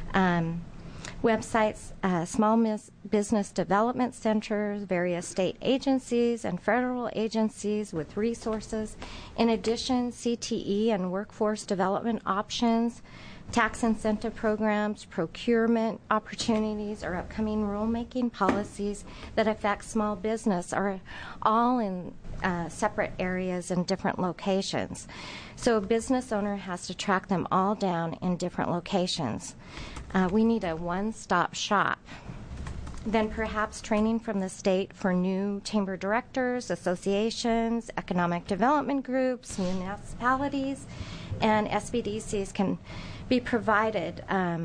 Speaker 18: websites, Small Business Development Centers, various state agencies and federal agencies with resources. In addition, CTE and workforce development options, tax incentive programs, procurement opportunities, or upcoming rulemaking policies that affect small business are all in separate areas in different locations. So a business owner has to track them all down in different locations. We need a one-stop shop. Then perhaps training from the state for new chamber directors, associations, economic development groups, municipalities, and SBDCs can be provided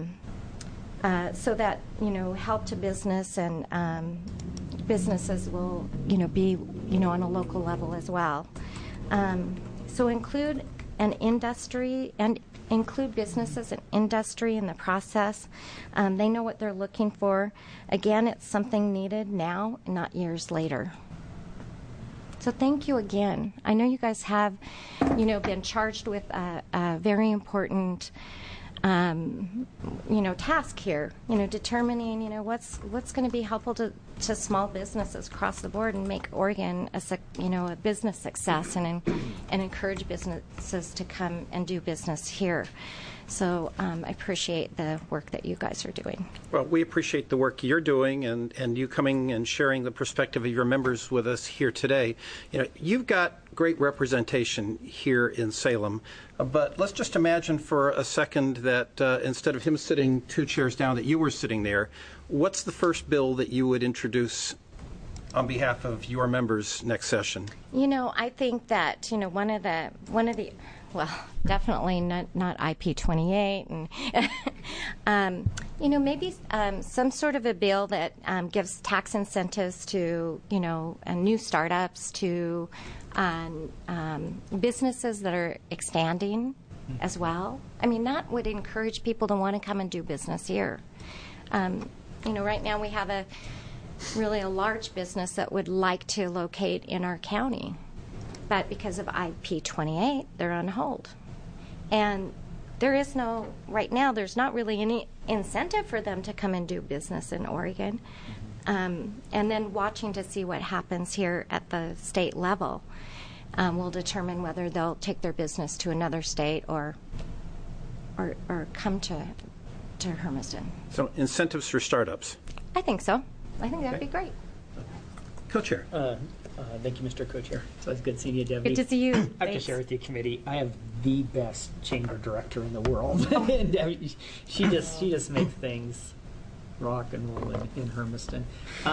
Speaker 18: so that help to business and businesses will be on a local level as well. So include an industry and include businesses and industry in the process. They know what they're looking for. Again, it's something needed now, not years later. So thank you again. I know you guys have, been charged with a very important, task here. Determining, what's going to be helpful to small businesses across the board and make Oregon a business success and encourage businesses to come and do business here. So I appreciate the work that you guys are doing.
Speaker 4: Well, we appreciate the work you're doing and you coming and sharing the perspective of your members with us here today. You've got great representation here in Salem, but let's just imagine for a second that instead of him sitting 2 chairs down, that you were sitting there. What's the first bill that you would introduce on behalf of your members next session?
Speaker 18: I think that one of the well, definitely not IP28, and maybe some sort of a bill that gives tax incentives to new startups, to businesses that are expanding as well. I mean, that would encourage people to want to come and do business here. Right now we have a large business that would like to locate in our county. But because of IP28, they're on hold. And there's not really any incentive for them to come and do business in Oregon. And then watching to see what happens here at the state level will determine whether they'll take their business to another state or come to Hermiston.
Speaker 4: So incentives for startups.
Speaker 18: I think so. I think that'd be great.
Speaker 4: Co-chair.
Speaker 7: Thank you, Mr. Co-Chair. So it's good seeing you, Debbie.
Speaker 18: Good to see you.
Speaker 7: I have to share with the committee, I have the best chamber director in the world. And Debbie, she just makes things rock and roll in Hermiston.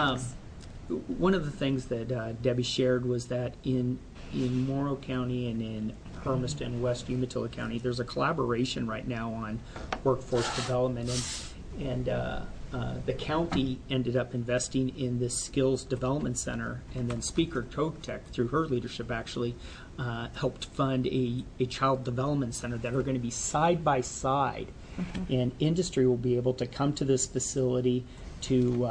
Speaker 7: One of the things that Debbie shared was that in Morrow County and in Hermiston, West Umatilla County, there's a collaboration right now on workforce development, and the county ended up investing in this skills development center, and then Speaker Kotek, through her leadership, actually helped fund a child development center that are going to be side by side, and industry will be able to come to this facility to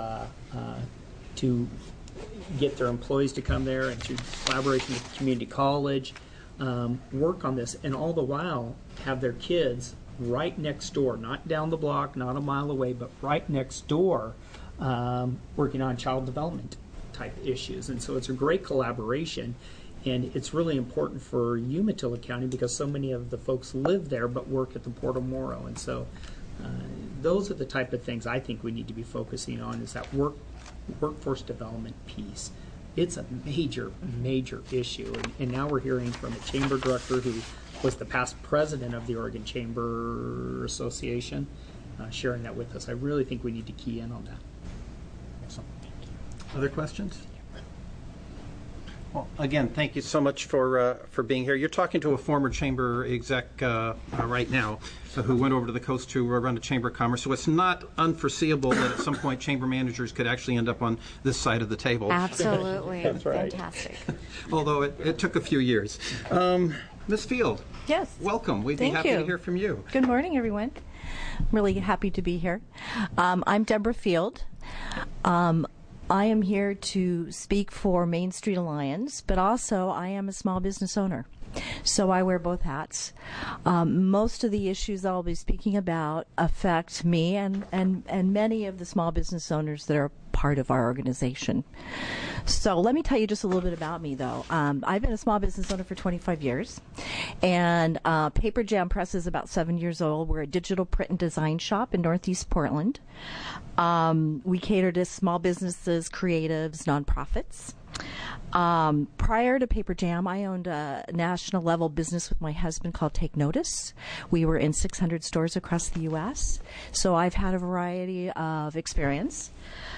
Speaker 7: get their employees to come there, and through collaboration with the community college, work on this, and all the while have their kids right next door, not down the block, not a mile away, but right next door, working on child development type issues. And so it's a great collaboration, and it's really important for Umatilla County because so many of the folks live there but work at the Port of Morrow. And so those are the type of things I think we need to be focusing on, is that workforce development piece. It's a major, major issue. And now we're hearing from a chamber director who was the past president of the Oregon Chamber Association, sharing that with us. I really think we need to key in on that.
Speaker 4: Awesome. Other questions? Well, again, thank you so much for being here. You're talking to a former chamber exec right now who went over to the coast to run a chamber of commerce. So it's not unforeseeable that at some point chamber managers could actually end up on this side of the table.
Speaker 18: Absolutely.
Speaker 4: That's right.
Speaker 18: Fantastic.
Speaker 4: Although it took a few years. Ms. Field.
Speaker 19: Yes.
Speaker 4: Welcome. We'd be happy to hear from you.
Speaker 19: Good morning, everyone. I'm really happy to be here. I'm Deborah Field. I am here to speak for Main Street Alliance, but also I am a small business owner. So I wear both hats. Most of the issues I'll be speaking about affect me and many of the small business owners that are part of our organization. So let me tell you just a little bit about me, though. I've been a small business owner for 25 years, and Paper Jam Press is about 7 years old. We're a digital print and design shop in Northeast Portland. We cater to small businesses, creatives, nonprofits. Prior to Paper Jam, I owned a national level business with my husband called Take Notice. We were in 600 stores across the U.S., so I've had a variety of experience.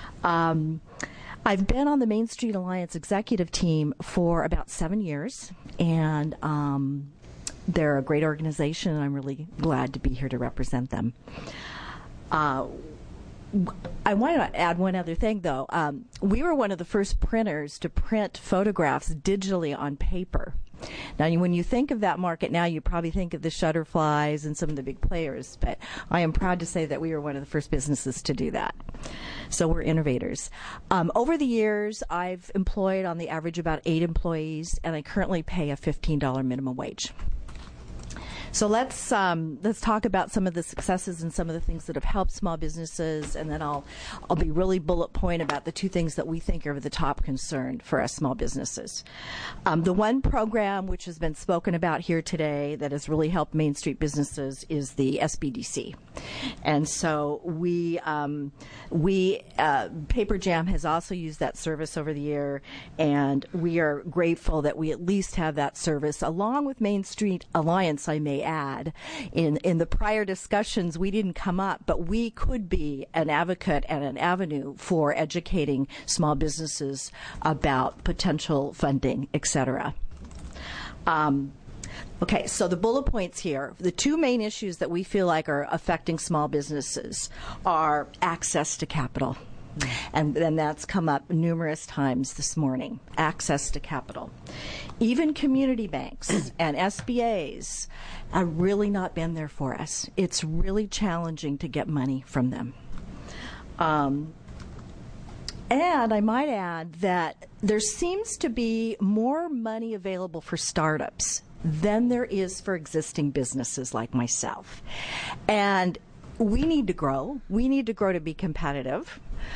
Speaker 19: I've been on the Main Street Alliance executive team for about 7 years, and they're a great organization, and I'm really glad to be here to represent them. I want to add one other thing, though. We were one of the first printers to print photographs digitally on paper. Now, when you think of that market now, you probably think of the Shutterflies and some of the big players, but I am proud to say that we were one of the first businesses to do that. So we're innovators. Over the years, I've employed on the average about 8 employees, and I currently pay a $15 minimum wage. So let's talk about some of the successes and some of the things that have helped small businesses, and then I'll be really bullet point about the 2 things that we think are the top concern for us small businesses. The one program which has been spoken about here today that has really helped Main Street businesses is the SBDC, and so we Paper Jam has also used that service over the year, and we are grateful that we at least have that service along with Main Street Alliance. I may add, in the prior discussions we didn't come up, but we could be an advocate and an avenue for educating small businesses about potential funding, etc. Okay, so the bullet points here, the 2 main issues that we feel like are affecting small businesses are access to capital. And then that's come up numerous times this morning, access to capital. Even community banks and SBAs have really not been there for us. It's really challenging to get money from them. And I might add that there seems to be more money available for startups than there is for existing businesses like myself. And we need to grow. We need to grow to be competitive.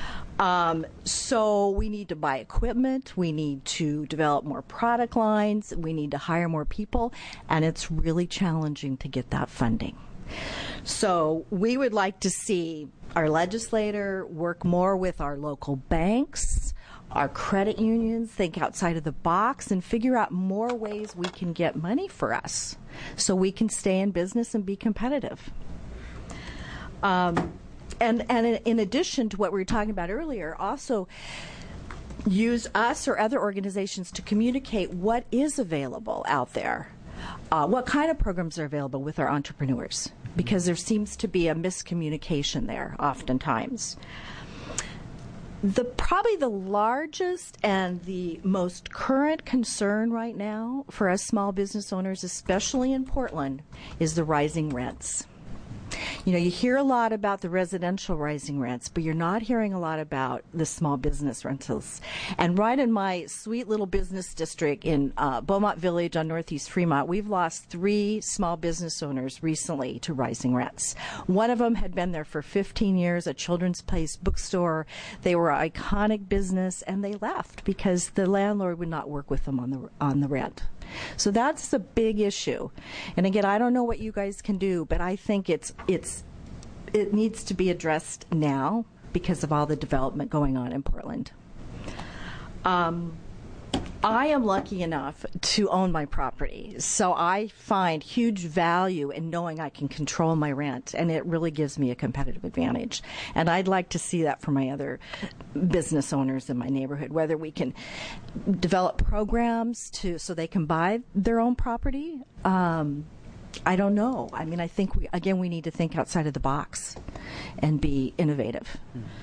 Speaker 19: So we need to buy equipment. We need to develop more product lines. We need to hire more people. And it's really challenging to get that funding. So we would like to see our legislator work more with our local banks, our credit unions, think outside of the box, and figure out more ways we can get money for us so we can stay in business and be competitive. And in addition to what we were talking about earlier, also use us or other organizations to communicate what is available out there, what kind of programs are available with our entrepreneurs, because there seems to be a miscommunication there oftentimes. Probably the largest and the most current concern right now for us small business owners, especially in Portland, is the rising rents. You know, you hear a lot about the residential rising rents, but you're not hearing a lot about the small business rentals. And right in my sweet little business district in Beaumont Village on Northeast Fremont, we've lost 3 small business owners recently to rising rents. One of them had been there for 15 years, a children's place bookstore. They were an iconic business, and they left because the landlord would not work with them on the rent. So that's the big issue. And again, I don't know what you guys can do, but I think it needs to be addressed now because of all the development going on in Portland. I am lucky enough to own my property, so I find huge value in knowing I can control my rent, and it really gives me a competitive advantage. And I'd like to see that for my other business owners in my neighborhood, whether we can develop programs so they can buy their own property. I don't know. I mean, I think, we need to think outside of the box and be innovative.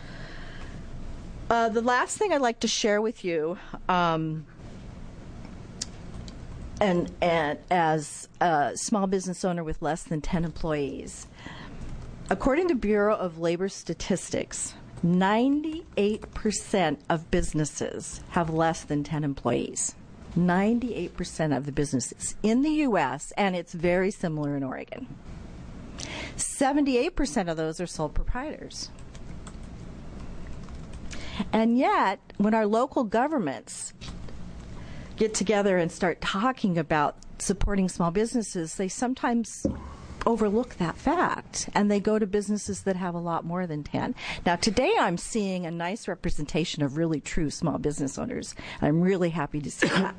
Speaker 19: The last thing I'd like to share with you, and as a small business owner with less than 10 employees, according to Bureau of Labor Statistics, 98% of businesses have less than 10 employees. 98% of the businesses in the U.S., and it's very similar in Oregon. 78% of those are sole proprietors. And yet, when our local governments get together and start talking about supporting small businesses, they sometimes overlook that fact, and they go to businesses that have a lot more than 10. Now, today I'm seeing a nice representation of really true small business owners. I'm really happy to see that.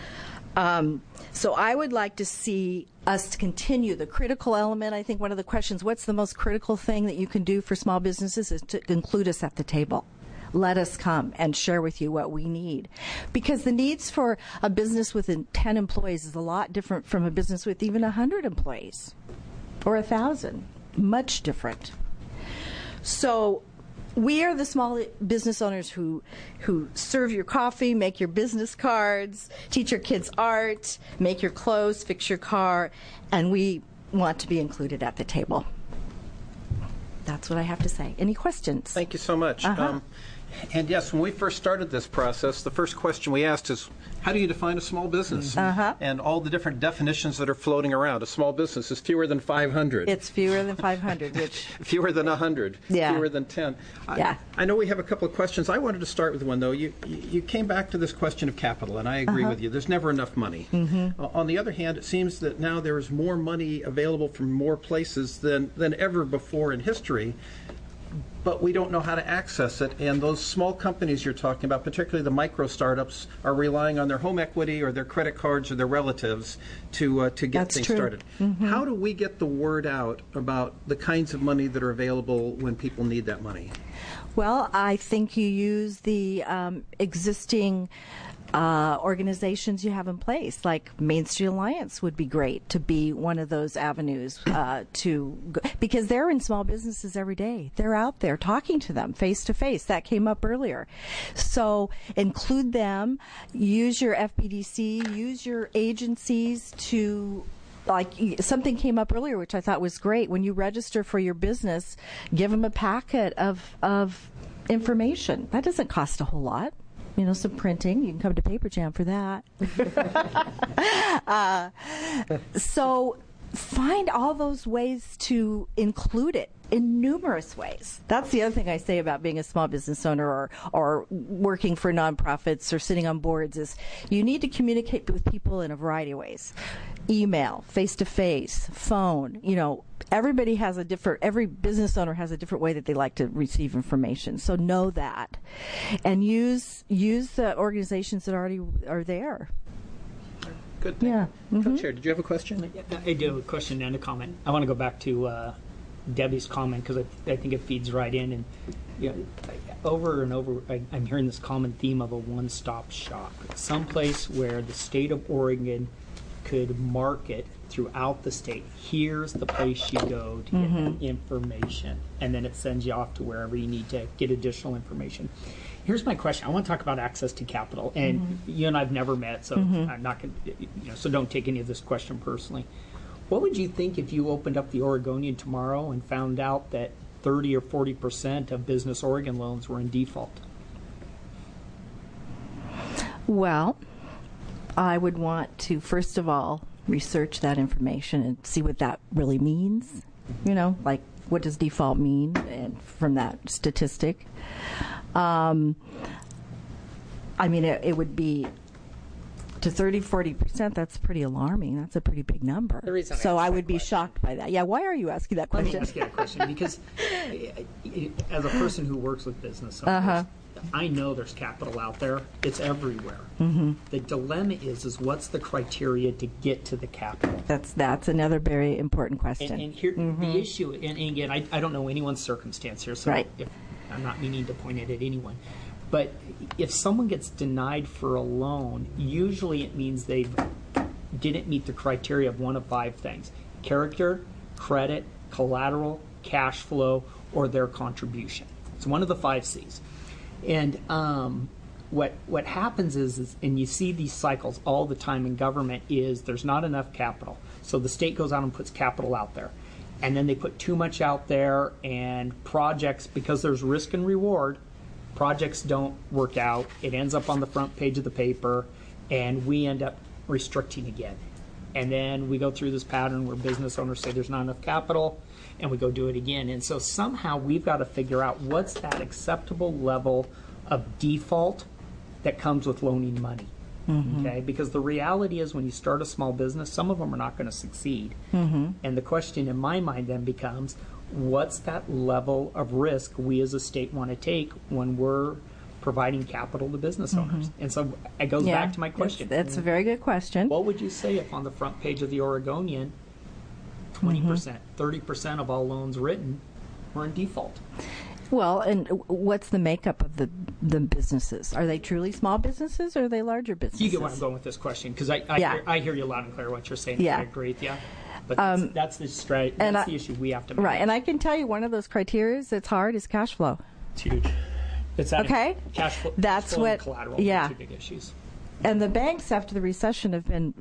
Speaker 19: So I would like to see us continue the critical element. I think one of the questions, what's the most critical thing that you can do for small businesses, is to include us at the table. Let us come and share with you what we need. Because the needs for a business with 10 employees is a lot different from a business with even 100 employees or 1,000. Much different. So we are the small business owners who serve your coffee, make your business cards, teach your kids art, make your clothes, fix your car, and we want to be included at the table. That's what I have to say. Any questions?
Speaker 4: Thank you so much. And yes, when we first started this process, the first question we asked is, how do you define a small business? And all the different definitions that are floating around. A small business is fewer than 500.
Speaker 19: It's fewer than 500, which...
Speaker 4: fewer than 100.
Speaker 19: Yeah.
Speaker 4: Fewer than 10.
Speaker 19: Yeah.
Speaker 4: I know we have a couple of questions. I wanted to start with one, though. You came back to this question of capital, and I agree with you. There's never enough money. On the other hand, it seems that now there is more money available from more places than ever before in history. But we don't know how to access it, and those small companies you're talking about, particularly the micro startups, are relying on their home equity or their credit cards or their relatives to get things started. How do we get the word out about the kinds of money that are available when people need that money?
Speaker 19: Well, I think you use the existing organizations you have in place, like Main Street Alliance would be great to be one of those avenues because they're in small businesses every day. They're out there talking to them face to face. That came up earlier. So include them, use your FBDC, use your agencies to, like something came up earlier, which I thought was great. When you register for your business, give them a packet of information. That doesn't cost a whole lot. You know, some printing. You can come to Paper Jam for that. So find all those ways to include it in numerous ways. That's the other thing I say about being a small business owner or working for nonprofits or sitting on boards is you need to communicate with people in a variety of ways. Email, face-to-face, phone, everybody has every business owner has a different way that they like to receive information. So know that. And use the organizations that already are there.
Speaker 4: Good thing.
Speaker 19: Yeah.
Speaker 4: Co-Chair, did you have a question?
Speaker 7: I do have a question and a comment. I want to go back to Debbie's comment because I think it feeds right in. And over and over, I'm hearing this common theme of a one-stop shop. Someplace where the state of Oregon could market throughout the state. Here's the place you go to get information, and then it sends you off to wherever you need to get additional information. Here's my question. I want to talk about access to capital, and you and I've never met, so I'm not going to, so don't take any of this question personally. What would you think if you opened up the Oregonian tomorrow and found out that 30 or 40% of Business Oregon loans were in default?
Speaker 19: Well, I would want to, first of all, research that information and see what that really means. Like what does default mean and from that statistic. It would be to 30-40%. That's pretty alarming. That's a pretty big number. So I would be shocked by that. Yeah, why are you asking that question?
Speaker 7: Let me ask you that question because as a person who works with business owners, I know there's capital out there. It's everywhere.
Speaker 19: Mm-hmm.
Speaker 7: The dilemma is what's the criteria to get to the capital?
Speaker 19: That's another very important question.
Speaker 7: And here,
Speaker 19: Mm-hmm.
Speaker 7: the issue, and again, I don't know anyone's circumstance here, so
Speaker 19: Right.
Speaker 7: I'm not meaning to point it at anyone. But if someone gets denied for a loan, usually it means they didn't meet the criteria of one of 5 things: character, credit, collateral, cash flow, or their contribution. It's one of the 5 C's. And what happens is, and you see these cycles all the time in government, is there's not enough capital. So the state goes out and puts capital out there. And then they put too much out there, and projects, because there's risk and reward, projects don't work out. It ends up on the front page of the paper, and we end up restricting again. And then we go through this pattern where business owners say there's not enough capital, and we go do it again. And so somehow we've got to figure out what's that acceptable level of default that comes with loaning money.
Speaker 19: Mm-hmm.
Speaker 7: Okay? Because the reality is when you start a small business, some of them are not going to succeed.
Speaker 19: Mm-hmm.
Speaker 7: And the question in my mind then becomes, what's that level of risk we as a state want to take when we're providing capital to business owners?
Speaker 19: Mm-hmm.
Speaker 7: And so it goes
Speaker 19: Yeah,
Speaker 7: back to my question.
Speaker 19: That's a very good question.
Speaker 7: What would you say if on the front page of the Oregonian, 20%, 30% of all loans written were in default?
Speaker 19: Well, and what's the makeup of the businesses? Are they truly small businesses or are they larger businesses?
Speaker 7: You get where I'm going with this question, because I hear you loud and clear what you're saying.
Speaker 19: Yeah.
Speaker 7: I agree with you. But that's the issue we have to make.
Speaker 19: Right, and I can tell you one of those criteria that's hard is cash flow.
Speaker 7: It's huge. It's that
Speaker 19: okay.
Speaker 7: Cash flow.
Speaker 19: That's
Speaker 7: cash flow
Speaker 19: what.
Speaker 7: And collateral.
Speaker 19: Yeah.
Speaker 7: Are 2 big issues.
Speaker 19: And the banks after the recession have been,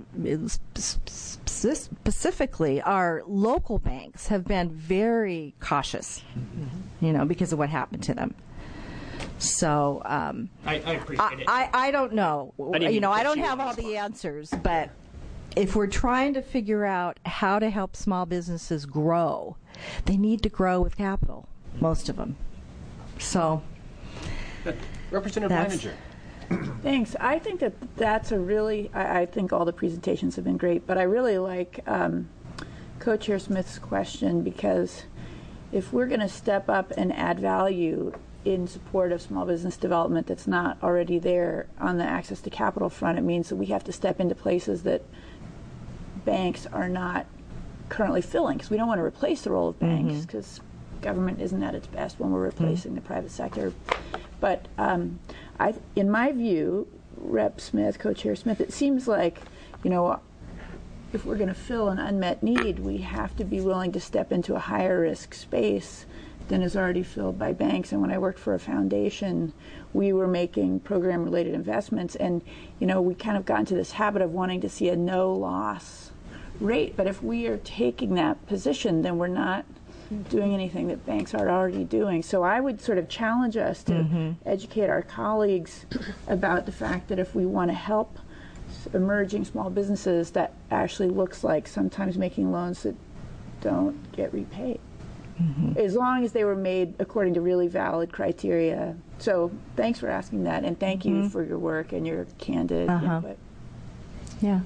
Speaker 19: specifically our local banks have been very cautious, because of what happened to them. So
Speaker 7: I appreciate it.
Speaker 19: I don't know. I don't have all the answers, but if we're trying to figure out how to help small businesses grow, they need to grow with capital, most of them. So,
Speaker 4: Representative Leininger.
Speaker 20: Thanks. I think that's a really, I think all the presentations have been great, but I really like Co-Chair Smith's question, because if we're going to step up and add value in support of small business development that's not already there on the access to capital front, it means that we have to step into places that banks are not currently filling, because we don't want to replace the role of banks, because government isn't at its best when we're replacing the private sector. But in my view, Rep. Smith, Co-Chair Smith, it seems like, if we're going to fill an unmet need, we have to be willing to step into a higher risk space than is already filled by banks. And when I worked for a foundation, we were making program-related investments, and we kind of got into this habit of wanting to see a no-loss rate. But if we are taking that position, then we're not doing anything that banks are already doing. So I would sort of challenge us to educate our colleagues about the fact that if we want to help emerging small businesses, that actually looks like sometimes making loans that don't get repaid, as long as they were made according to really valid criteria. So thanks for asking that, and thank you for your work and your candid input.
Speaker 19: Yeah.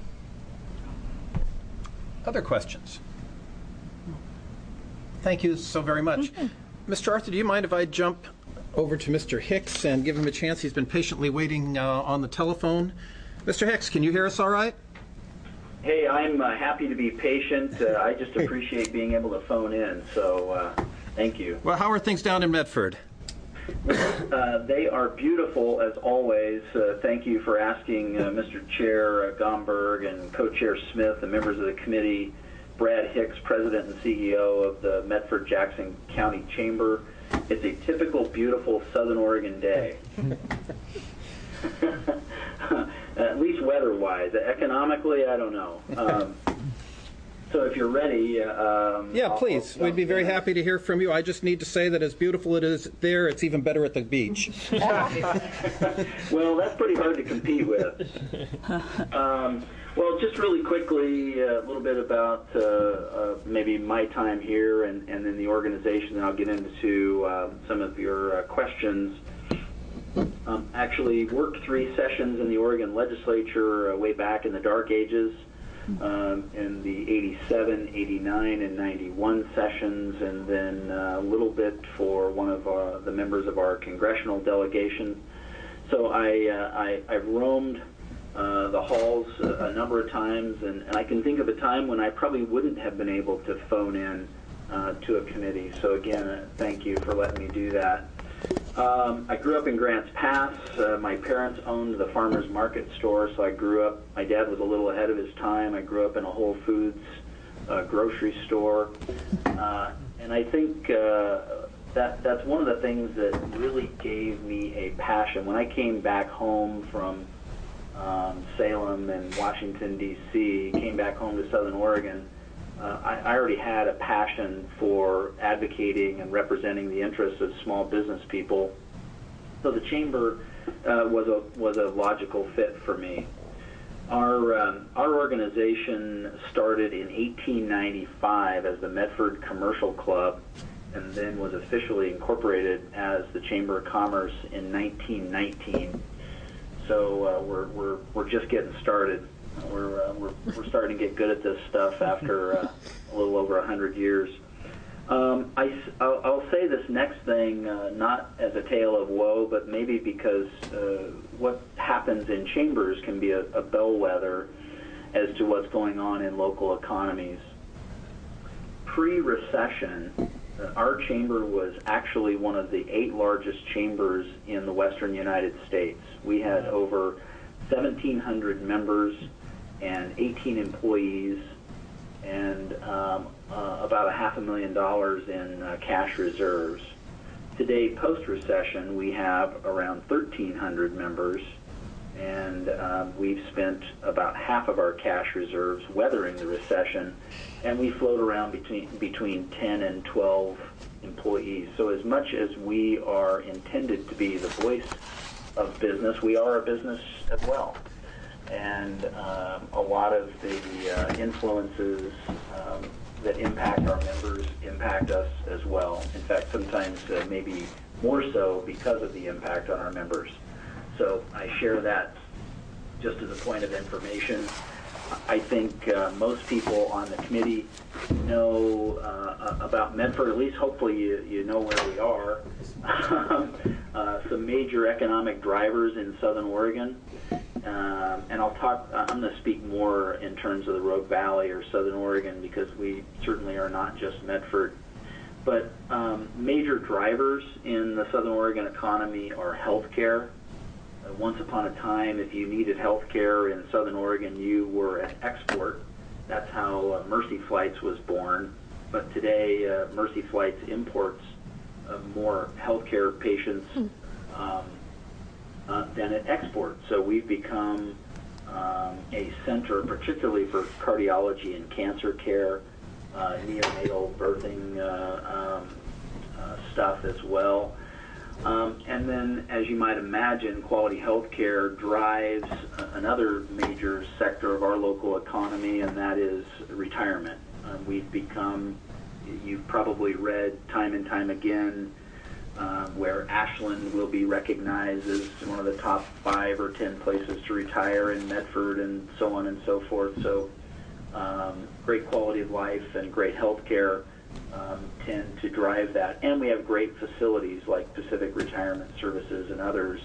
Speaker 4: Other questions? Thank you so very much. Mr. Arthur, do you mind if I jump over to Mr. Hicks and give him a chance? He's been patiently waiting on the telephone. Mr. Hicks, can you hear us all right?
Speaker 21: Hey, I'm happy to be patient. I just appreciate being able to phone in, so thank you.
Speaker 4: Well, how are things down in Medford?
Speaker 21: They are beautiful, as always. Thank you for asking Mr. Chair Gomberg and Co-Chair Smith and members of the committee. Brad Hicks, President and CEO of the Medford-Jackson County Chamber. It's a typical beautiful Southern Oregon day. At least weather-wise. Economically, I don't know. So if you're ready...
Speaker 4: yeah, please. We'd be very happy to hear from you. I just need to say that as beautiful it is there, it's even better at the beach.
Speaker 21: Well, that's pretty hard to compete with. Well, just really quickly, a little bit about maybe my time here and then the organization, and I'll get into some of your questions. Actually worked 3 sessions in the Oregon legislature way back in the dark ages. in the 87, 89, and 91 sessions, and then a little bit for one of the members of our congressional delegation. So I've roamed the halls a number of times, and I can think of a time when I probably wouldn't have been able to phone in to a committee. So again, thank you for letting me do that. I grew up in Grants Pass. My parents owned the farmer's market store, so I grew up, my dad was a little ahead of his time. I grew up in a Whole Foods grocery store. And I think that's one of the things that really gave me a passion. When I came back home from Salem and Washington, D.C., came back home to Southern Oregon, I already had a passion for advocating and representing the interests of small business people. So the Chamber was a logical fit for me. Our organization started in 1895 as the Medford Commercial Club, and then was officially incorporated as the Chamber of Commerce in 1919. So we're just getting started. We're starting to get good at this stuff after a little over 100 years. I'll say this next thing not as a tale of woe, but maybe because what happens in chambers can be a bellwether as to what's going on in local economies. Pre-recession, our chamber was actually one of the 8 largest chambers in the western United States. We had over 1,700 members and 18 employees, and about $500,000 in cash reserves. Today, post-recession, we have around 1,300 members, and we've spent about half of our cash reserves weathering the recession, and we float around between 10 and 12 employees. So as much as we are intended to be the voice of business, we are a business as well. And a lot of the influences that impact our members impact us as well. In fact, sometimes maybe more so because of the impact on our members. So I share that just as a point of information. I think most people on the committee know about Medford. At least hopefully you know where we are. Some major economic drivers in Southern Oregon. And I'm going to speak more in terms of the Rogue Valley or Southern Oregon, because we certainly are not just Medford. But major drivers in the Southern Oregon economy are healthcare. Once upon a time, if you needed health care in Southern Oregon, you were an export. That's how Mercy Flights was born. But today, Mercy Flights imports more health care patients than it exports. So we've become a center, particularly for cardiology and cancer care, neonatal birthing stuff as well. And then, as you might imagine, quality health care drives another major sector of our local economy, and that is retirement. We've become, you've probably read time and time again, where Ashland will be recognized as one of the top 5 or 10 places to retire in Medford, and so on and so forth. So great quality of life and great health care tend to drive that. And we have great facilities like Pacific Retirement Services and others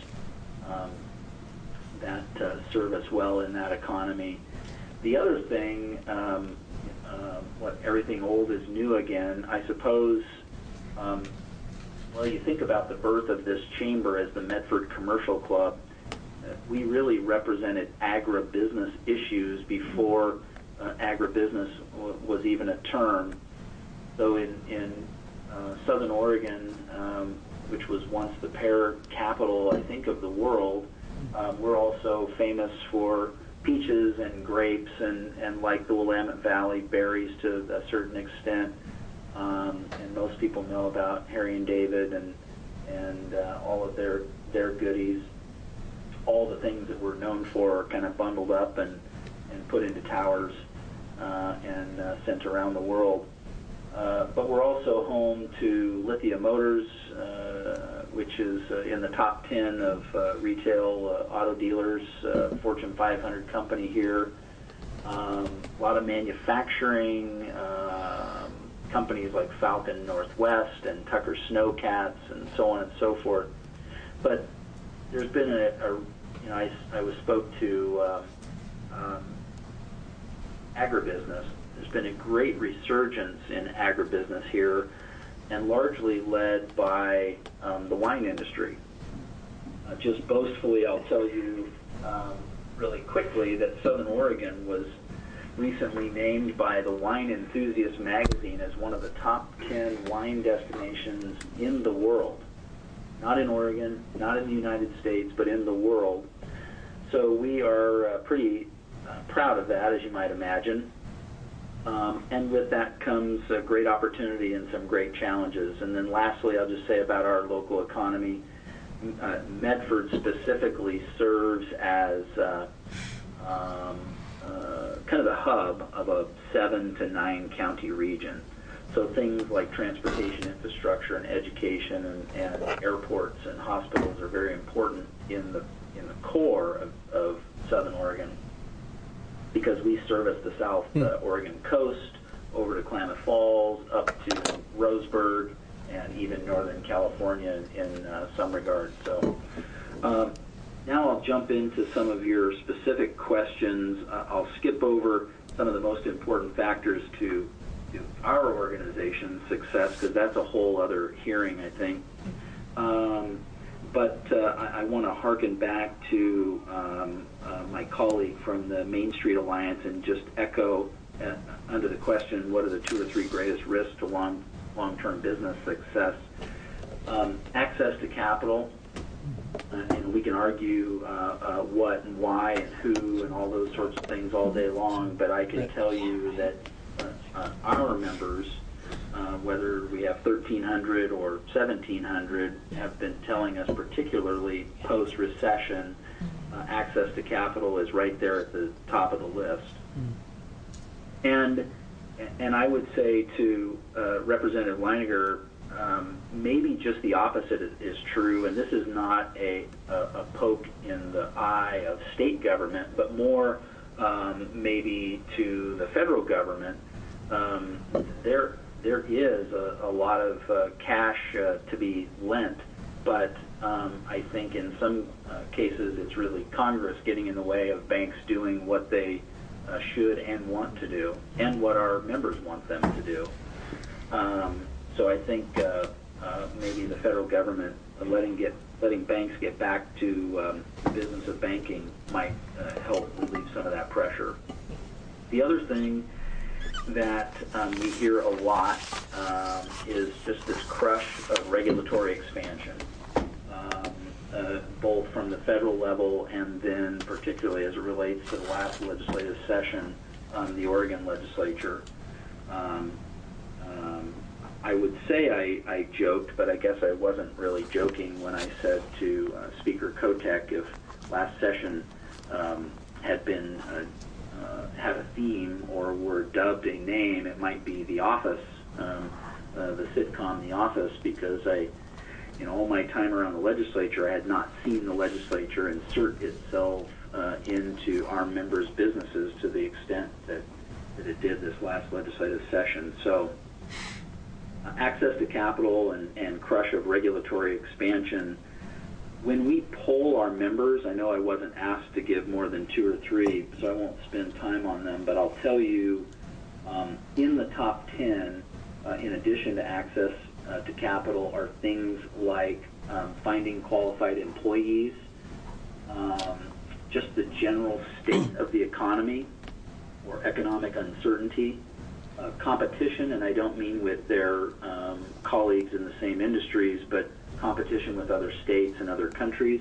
Speaker 21: that serve us well in that economy. The other thing, everything old is new again, I suppose. Well, you think about the birth of this chamber as the Medford Commercial Club. We really represented agribusiness issues before agribusiness was even a term. So in Southern Oregon, which was once the pear capital, I think, of the world, we're also famous for peaches and grapes and like the Willamette Valley, berries to a certain extent. And most people know about Harry and David and all of their goodies. All the things that we're known for are kind of bundled up and put into towers and sent around the world. But we're also home to Lithia Motors, which is in the top 10 of retail auto dealers, Fortune 500 company here. a lot of manufacturing, companies like Falcon Northwest and Tucker Snowcats and so on and so forth. But there's been I spoke to agribusiness. There's been a great resurgence in agribusiness here, and largely led by the wine industry. Just boastfully, I'll tell you really quickly that Southern Oregon was recently named by the Wine Enthusiast magazine as one of the top 10 wine destinations in the world. Not in Oregon, not in the United States, but in the world. So we are pretty proud of that, as you might imagine. And with that comes a great opportunity and some great challenges. And then lastly, I'll just say about our local economy, Medford specifically serves as kind of the hub of a 7 to 9 county region. So things like transportation infrastructure and education and airports and hospitals are very important in the core of Southern Oregon, because we service the South Oregon coast over to Klamath Falls, up to Roseburg, and even Northern California in some regards. So now I'll jump into some of your specific questions. I'll skip over some of the most important factors to our organization's success, because that's a whole other hearing, I think. But I want to hearken back to my colleague from the Main Street Alliance and just echo under the question, what are the 2 or 3 greatest risks to long-term business success? Access to capital. And we can argue what and why and who and all those sorts of things all day long, but I can tell you that our members, whether we have 1,300 or 1,700, have been telling us, particularly post-recession, access to capital is right there at the top of the list. And I would say to Representative Leininger, maybe just the opposite is true, and this is not a poke in the eye of state government, but more maybe to the federal government. There is a lot of cash to be lent, but I think in some cases it's really Congress getting in the way of banks doing what they should and want to do, and what our members want them to do. So I think maybe the federal government letting banks get back to the business of banking might help relieve some of that pressure. The other thing that we hear a lot is just this crush of regulatory expansion, both from the federal level and then particularly as it relates to the last legislative session, the Oregon legislature. I would say I joked, but I guess I wasn't really joking when I said to Speaker Kotek, if last session had a theme or were dubbed a name, it might be The Office, the sitcom The Office, because all my time around the legislature, I had not seen the legislature insert itself into our members' businesses to the extent that it did this last legislative session. So access to capital and crush of regulatory expansion. When we poll our members, I know I wasn't asked to give more than 2 or 3, so I won't spend time on them, but I'll tell you in the top 10, in addition to access to capital, are things like finding qualified employees, just the general state of the economy or economic uncertainty, competition, and I don't mean with their colleagues in the same industries, but competition with other states and other countries,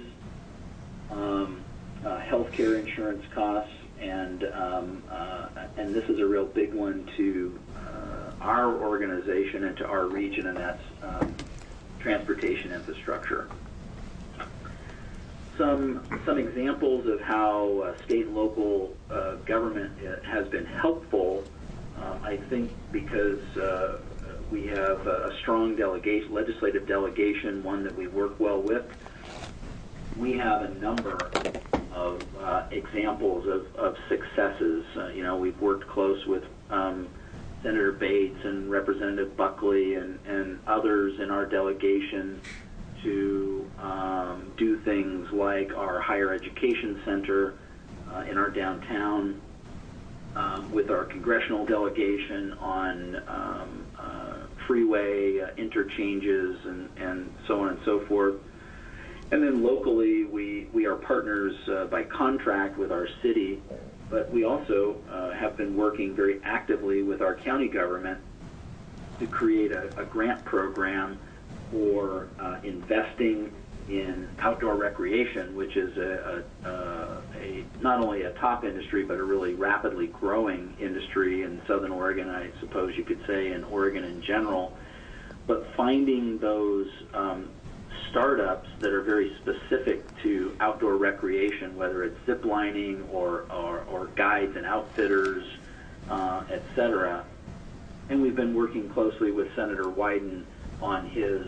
Speaker 21: healthcare insurance costs, and this is a real big one to our organization and to our region, and that's transportation infrastructure. Some examples of how state and local government has been helpful, I think, because we have a strong legislative delegation, one that we work well with. We have a number examples of successes. We've worked close with Senator Bates and Representative Buckley and others in our delegation to do things like our higher education center in our downtown, with our congressional delegation on freeway interchanges and so on and so forth. And then locally, we are partners by contract with our city, but we also have been working very actively with our county government to create a grant program for investing in outdoor recreation, which is not only a top industry, but a really rapidly growing industry in Southern Oregon, I suppose you could say, in Oregon in general. But finding those startups that are very specific to outdoor recreation, whether it's zip lining or guides and outfitters, et cetera. And we've been working closely with Senator Wyden on his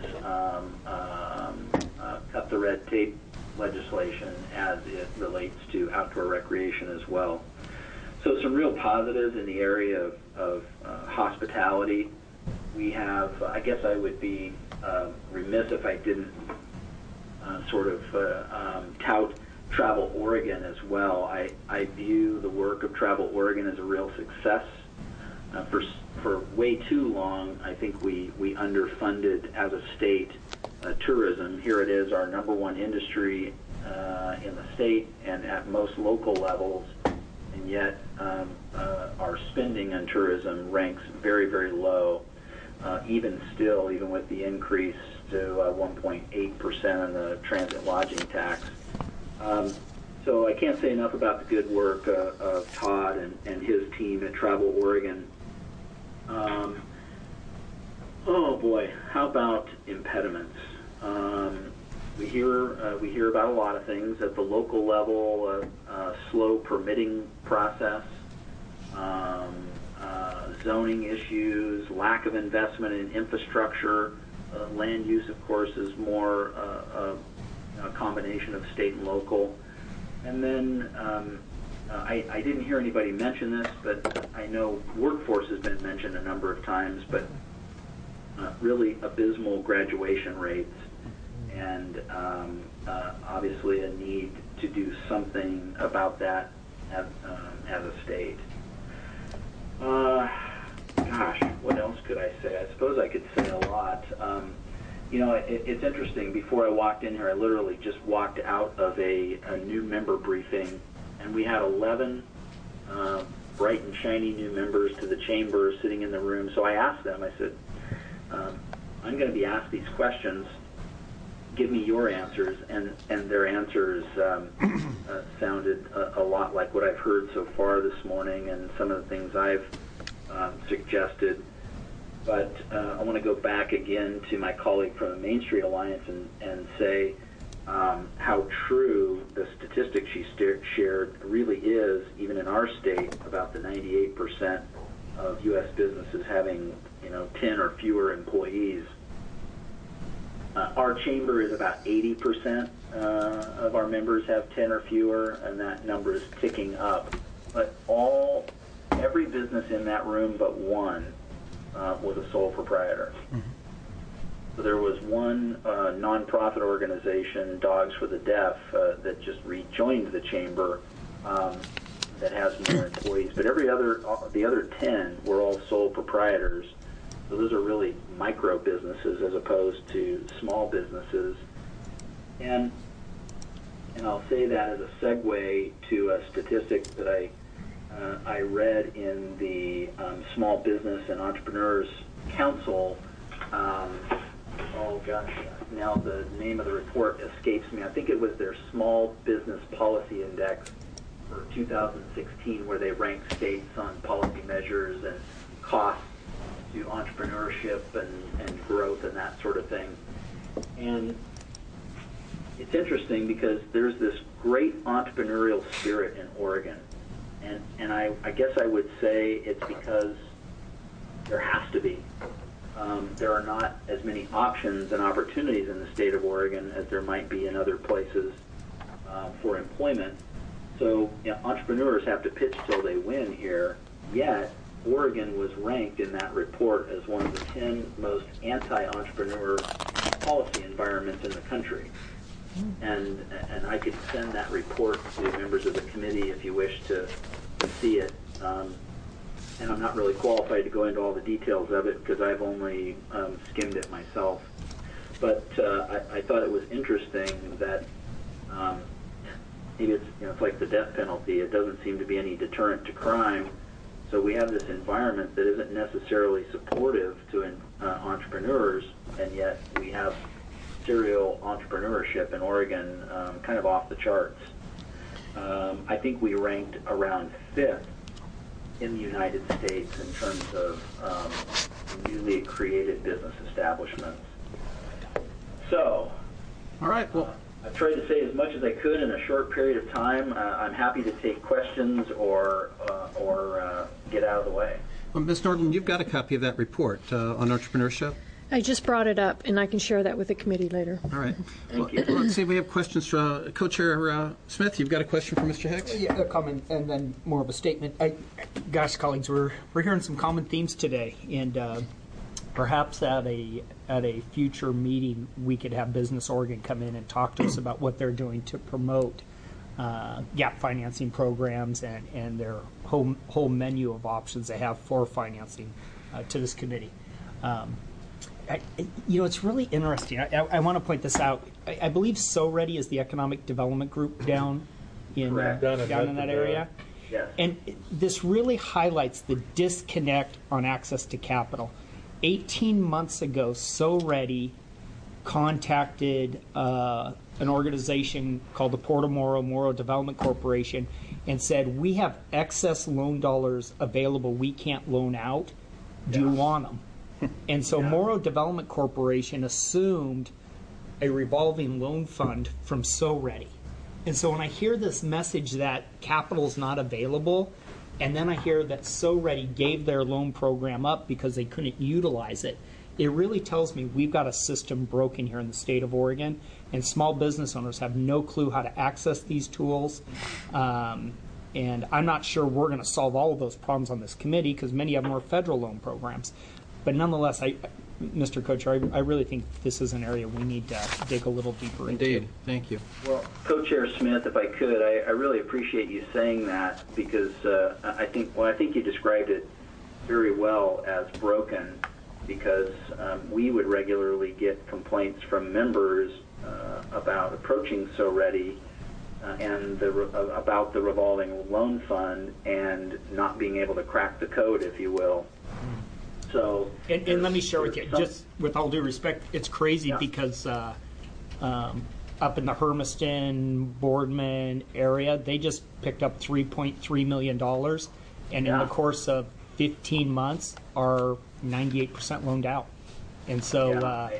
Speaker 21: cut the red tape legislation as it relates to outdoor recreation as well. So some real positives in the area of hospitality. We have, I guess I would be remiss if I didn't tout Travel Oregon as well. I view the work of Travel Oregon as a real success. For way too long, I think we underfunded as a state tourism. Here it is, our number one industry in the state and at most local levels, and yet our spending on tourism ranks very, very low, even with the increase to 1.8% on the transit lodging tax. So I can't say enough about the good work of Todd and his team at Travel Oregon. Oh boy, how about impediments? We hear about a lot of things at the local level: slow permitting process, zoning issues, lack of investment in infrastructure. Land use, of course, is more a combination of state and local. And then I didn't hear anybody mention this, but I know workforce has been mentioned a number of times, but really abysmal graduation rates, and obviously a need to do something about that as a state. Gosh, what else could I say? I suppose I could say a lot. It's interesting. Before I walked in here, I literally just walked out of a new member briefing, and we had 11 bright and shiny new members to the chamber sitting in the room. So I asked them, I said, I'm going to be asked these questions. Give me your answers. And their answers sounded a lot like what I've heard so far this morning and some of the things I've suggested. But I want to go back again to my colleague from the Main Street Alliance and say how true the statistic she shared really is, even in our state, about the 98% of U.S. businesses having 10 or fewer employees. Our chamber is about 80% of our members have 10 or fewer, and that number is ticking up. But every business in that room but one was a sole proprietor. Mm-hmm. So there was one nonprofit organization, Dogs for the Deaf, that just rejoined the chamber that has more employees. But the other 10 were all sole proprietors. So those are really micro businesses as opposed to small businesses. And I'll say that as a segue to a statistic that I read in the Small Business and Entrepreneurs Council. Oh gosh, now the name of the report escapes me. I think it was their Small Business Policy Index for 2016, where they ranked states on policy measures and costs to entrepreneurship and growth and that sort of thing. And it's interesting because there's this great entrepreneurial spirit in Oregon. And I guess I would say it's because there has to be. There are not as many options and opportunities in the state of Oregon as there might be in other places for employment. So entrepreneurs have to pitch till they win here, yet Oregon was ranked in that report as one of the 10 most anti-entrepreneur policy environments in the country. And I could send that report to members of the committee if you wish to see it. And I'm not really qualified to go into all the details of it because I've only skimmed it myself. But I thought it was interesting that maybe it's like the death penalty. It doesn't seem to be any deterrent to crime. So we have this environment that isn't necessarily supportive to entrepreneurs, and yet we have serial entrepreneurship in Oregon kind of off the charts. I think we ranked around 5th in the United States in terms of newly created business establishments. So,
Speaker 4: all right, well,
Speaker 21: I tried to say as much as I could in a short period of time. I'm happy to take questions or get out of the way.
Speaker 4: Well, Ms. Nordland, you've got a copy of that report on entrepreneurship.
Speaker 12: I just brought it up, and I can share that with the committee later.
Speaker 4: All right. Well, let's see if we have questions. Co-Chair Smith, you've got a question for Mr. Hicks?
Speaker 7: Yeah, a comment and then more of a statement. Gosh, colleagues, we're hearing some common themes today, and perhaps at a future meeting we could have Business Oregon come in and talk to us about what they're doing to promote gap financing programs and their whole menu of options they have for financing to this committee. It's really interesting. I want to point this out. I believe SoReady is the economic development group down in that area.
Speaker 21: Yes.
Speaker 7: And this really highlights the disconnect on access to capital. 18 months ago, SoReady contacted an organization called the Port of Morrow Development Corporation and said, we have excess loan dollars available we can't loan out. Do you want them? And so Morrow Development Corporation assumed a revolving loan fund from SoReady. And so when I hear this message that capital is not available, and then I hear that SoReady gave their loan program up because they couldn't utilize it, it really tells me we've got a system broken here in the state of Oregon, and small business owners have no clue how to access these tools. And I'm not sure we're going to solve all of those problems on this committee because many of them are federal loan programs. But nonetheless, Mr. Co-Chair, I really think this is an area we need to dig a little deeper into.
Speaker 4: Indeed. Thank you.
Speaker 21: Well, Co-Chair Smith, if I could, I really appreciate you saying that because I think you described it very well as broken because we would regularly get complaints from members about approaching SoReady and about the revolving loan fund and not being able to crack the code, if you will. So,
Speaker 7: and let me share with you, just with all due respect, it's crazy because up in the Hermiston, Boardman area, they just picked up $3.3 million, and in the course of 15 months are 98% loaned out. And so,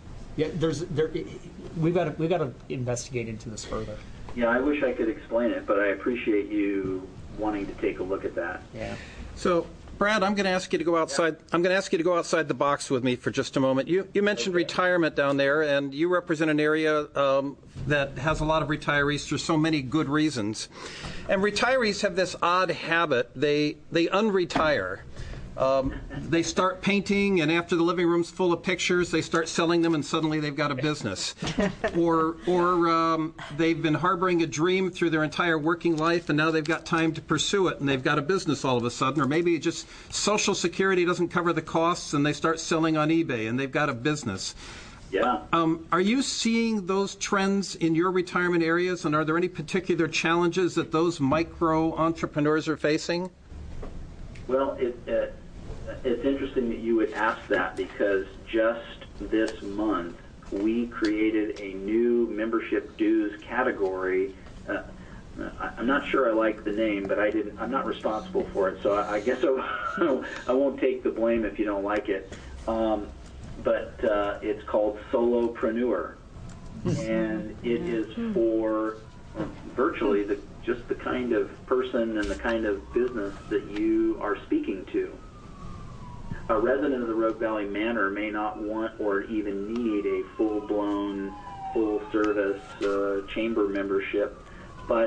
Speaker 7: we've got to investigate into this further.
Speaker 21: Yeah, I wish I could explain it, but I appreciate you wanting to take a look at that.
Speaker 7: Yeah.
Speaker 4: So, Brad, I'm going to ask you to go outside. I'm going to ask you to go outside the box with me for just a moment. You mentioned retirement down there, and you represent an area that has a lot of retirees for so many good reasons. And retirees have this odd habit. They unretire. They start painting, and after the living room's full of pictures, they start selling them, and suddenly they've got a business. Or they've been harboring a dream through their entire working life, and now they've got time to pursue it, and they've got a business all of a sudden. Or maybe just Social Security doesn't cover the costs, and they start selling on eBay, and they've got a business.
Speaker 21: Yeah.
Speaker 4: Are you seeing those trends in your retirement areas, and are there any particular challenges that those micro entrepreneurs are facing?
Speaker 21: Well, it's interesting that you would ask that because just this month we created a new membership dues category. I'm not sure I like the name, but I'm not responsible for it, so I guess I won't take the blame if you don't like it. But it's called Solopreneur, and it is for virtually just the kind of person and the kind of business that you are speaking to. A resident of the Rogue Valley Manor may not want or even need a full-blown, full-service chamber membership, but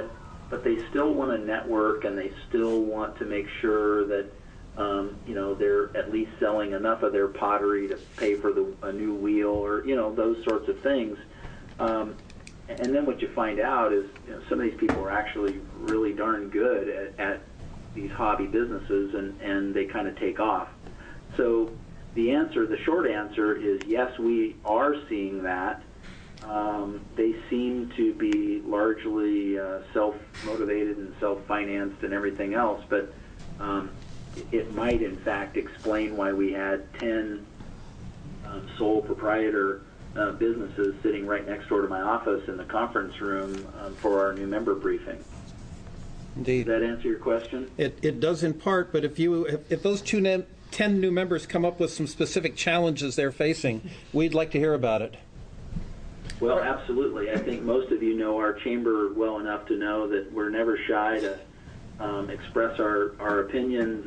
Speaker 21: but they still want to network, and they still want to make sure that they're at least selling enough of their pottery to pay for a new wheel, or those sorts of things. And then what you find out is some of these people are actually really darn good at these hobby businesses, and they kind of take off. So the short answer is yes, we are seeing that. They seem to be largely self-motivated and self-financed and everything else, but it might in fact explain why we had 10 sole proprietor businesses sitting right next door to my office in the conference room for our new member briefing.
Speaker 4: Indeed.
Speaker 21: Does that answer your question?
Speaker 4: It does in part, but if those 10 new members come up with some specific challenges they're facing, we'd like to hear about it.
Speaker 21: Well, absolutely. I think most of you know our chamber well enough to know that we're never shy to express our opinions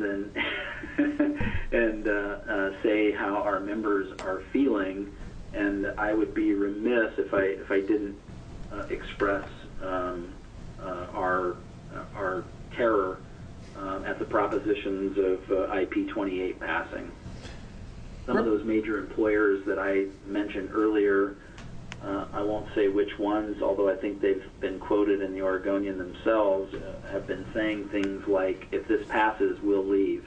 Speaker 21: and say how our members are feeling. And I would be remiss if I didn't express our terror at the propositions of IP 28 passing. Some of those major employers that I mentioned earlier, I won't say which ones, although I think they've been quoted in the Oregonian themselves, have been saying things like, if this passes, we'll leave.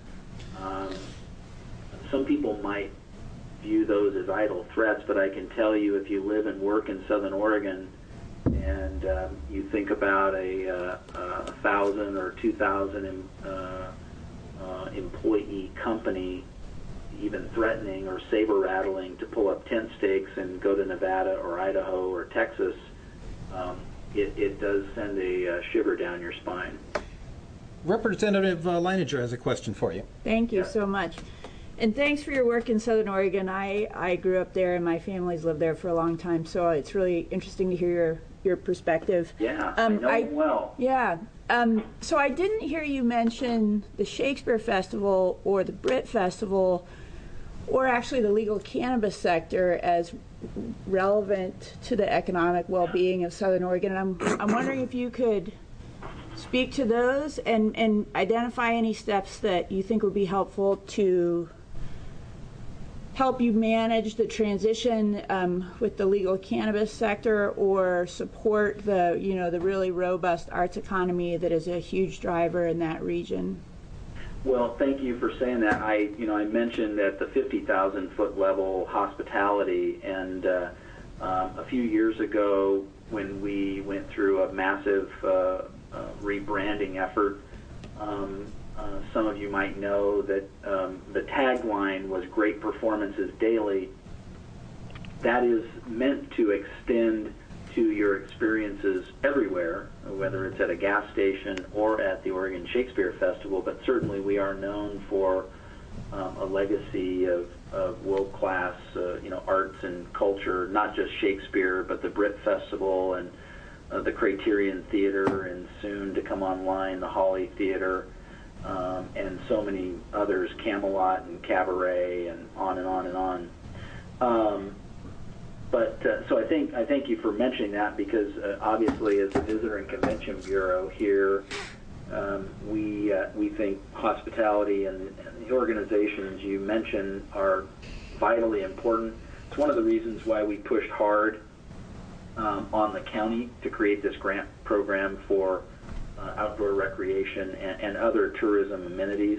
Speaker 21: Some people might view those as idle threats, but I can tell you, if you live and work in Southern Oregon and you think about a 1,000 or 2,000 employee company even threatening or saber rattling to pull up tent stakes and go to Nevada or Idaho or Texas, it does send a shiver down your spine.
Speaker 4: Representative Leininger has a question for you.
Speaker 20: Thank you so much. And thanks for your work in Southern Oregon. I grew up there, and my family's lived there for a long time, so it's really interesting to hear your perspective.
Speaker 21: Yeah, I know it well.
Speaker 20: Yeah. So I didn't hear you mention the Shakespeare Festival or the Brit Festival, or actually the legal cannabis sector as relevant to the economic well-being of Southern Oregon. And I'm wondering if you could speak to those and identify any steps that you think would be helpful to help you manage the transition with the legal cannabis sector, or support the the really robust arts economy that is a huge driver in that region.
Speaker 21: Well, thank you for saying that. I mentioned at the 50,000 foot level hospitality, and a few years ago when we went through a massive rebranding effort, some of you might know that the tagline was "Great Performances Daily." That is meant to extend to your experiences everywhere, whether it's at a gas station or at the Oregon Shakespeare Festival, but certainly we are known for a legacy of world-class arts and culture, not just Shakespeare, but the Brit Festival and the Criterion Theater, and soon to come online the Holly Theater, and so many others, Camelot and Cabaret, and on and on and on. So I thank you for mentioning that, because obviously as the Visitor and Convention Bureau here, we think hospitality and the organizations you mentioned are vitally important. It's one of the reasons why we pushed hard on the county to create this grant program for outdoor recreation and other tourism amenities.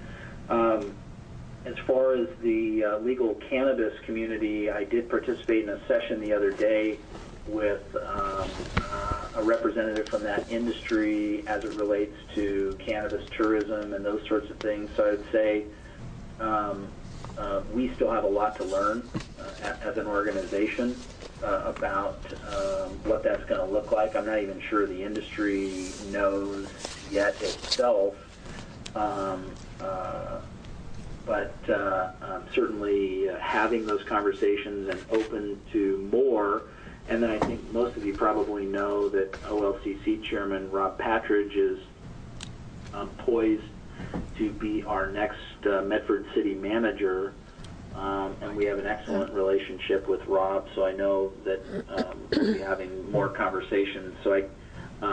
Speaker 21: As far as the legal cannabis community, I did participate in a session the other day with a representative from that industry as it relates to cannabis tourism and those sorts of things. So I would say we still have a lot to learn as an organization about what that's going to look like. I'm not even sure the industry knows yet itself. But certainly having those conversations and open to more. And then I think most of you probably know that OLCC Chairman Rob Patridge is poised to be our next Medford City Manager. And we have an excellent relationship with Rob, so I know that we'll be having more conversations. So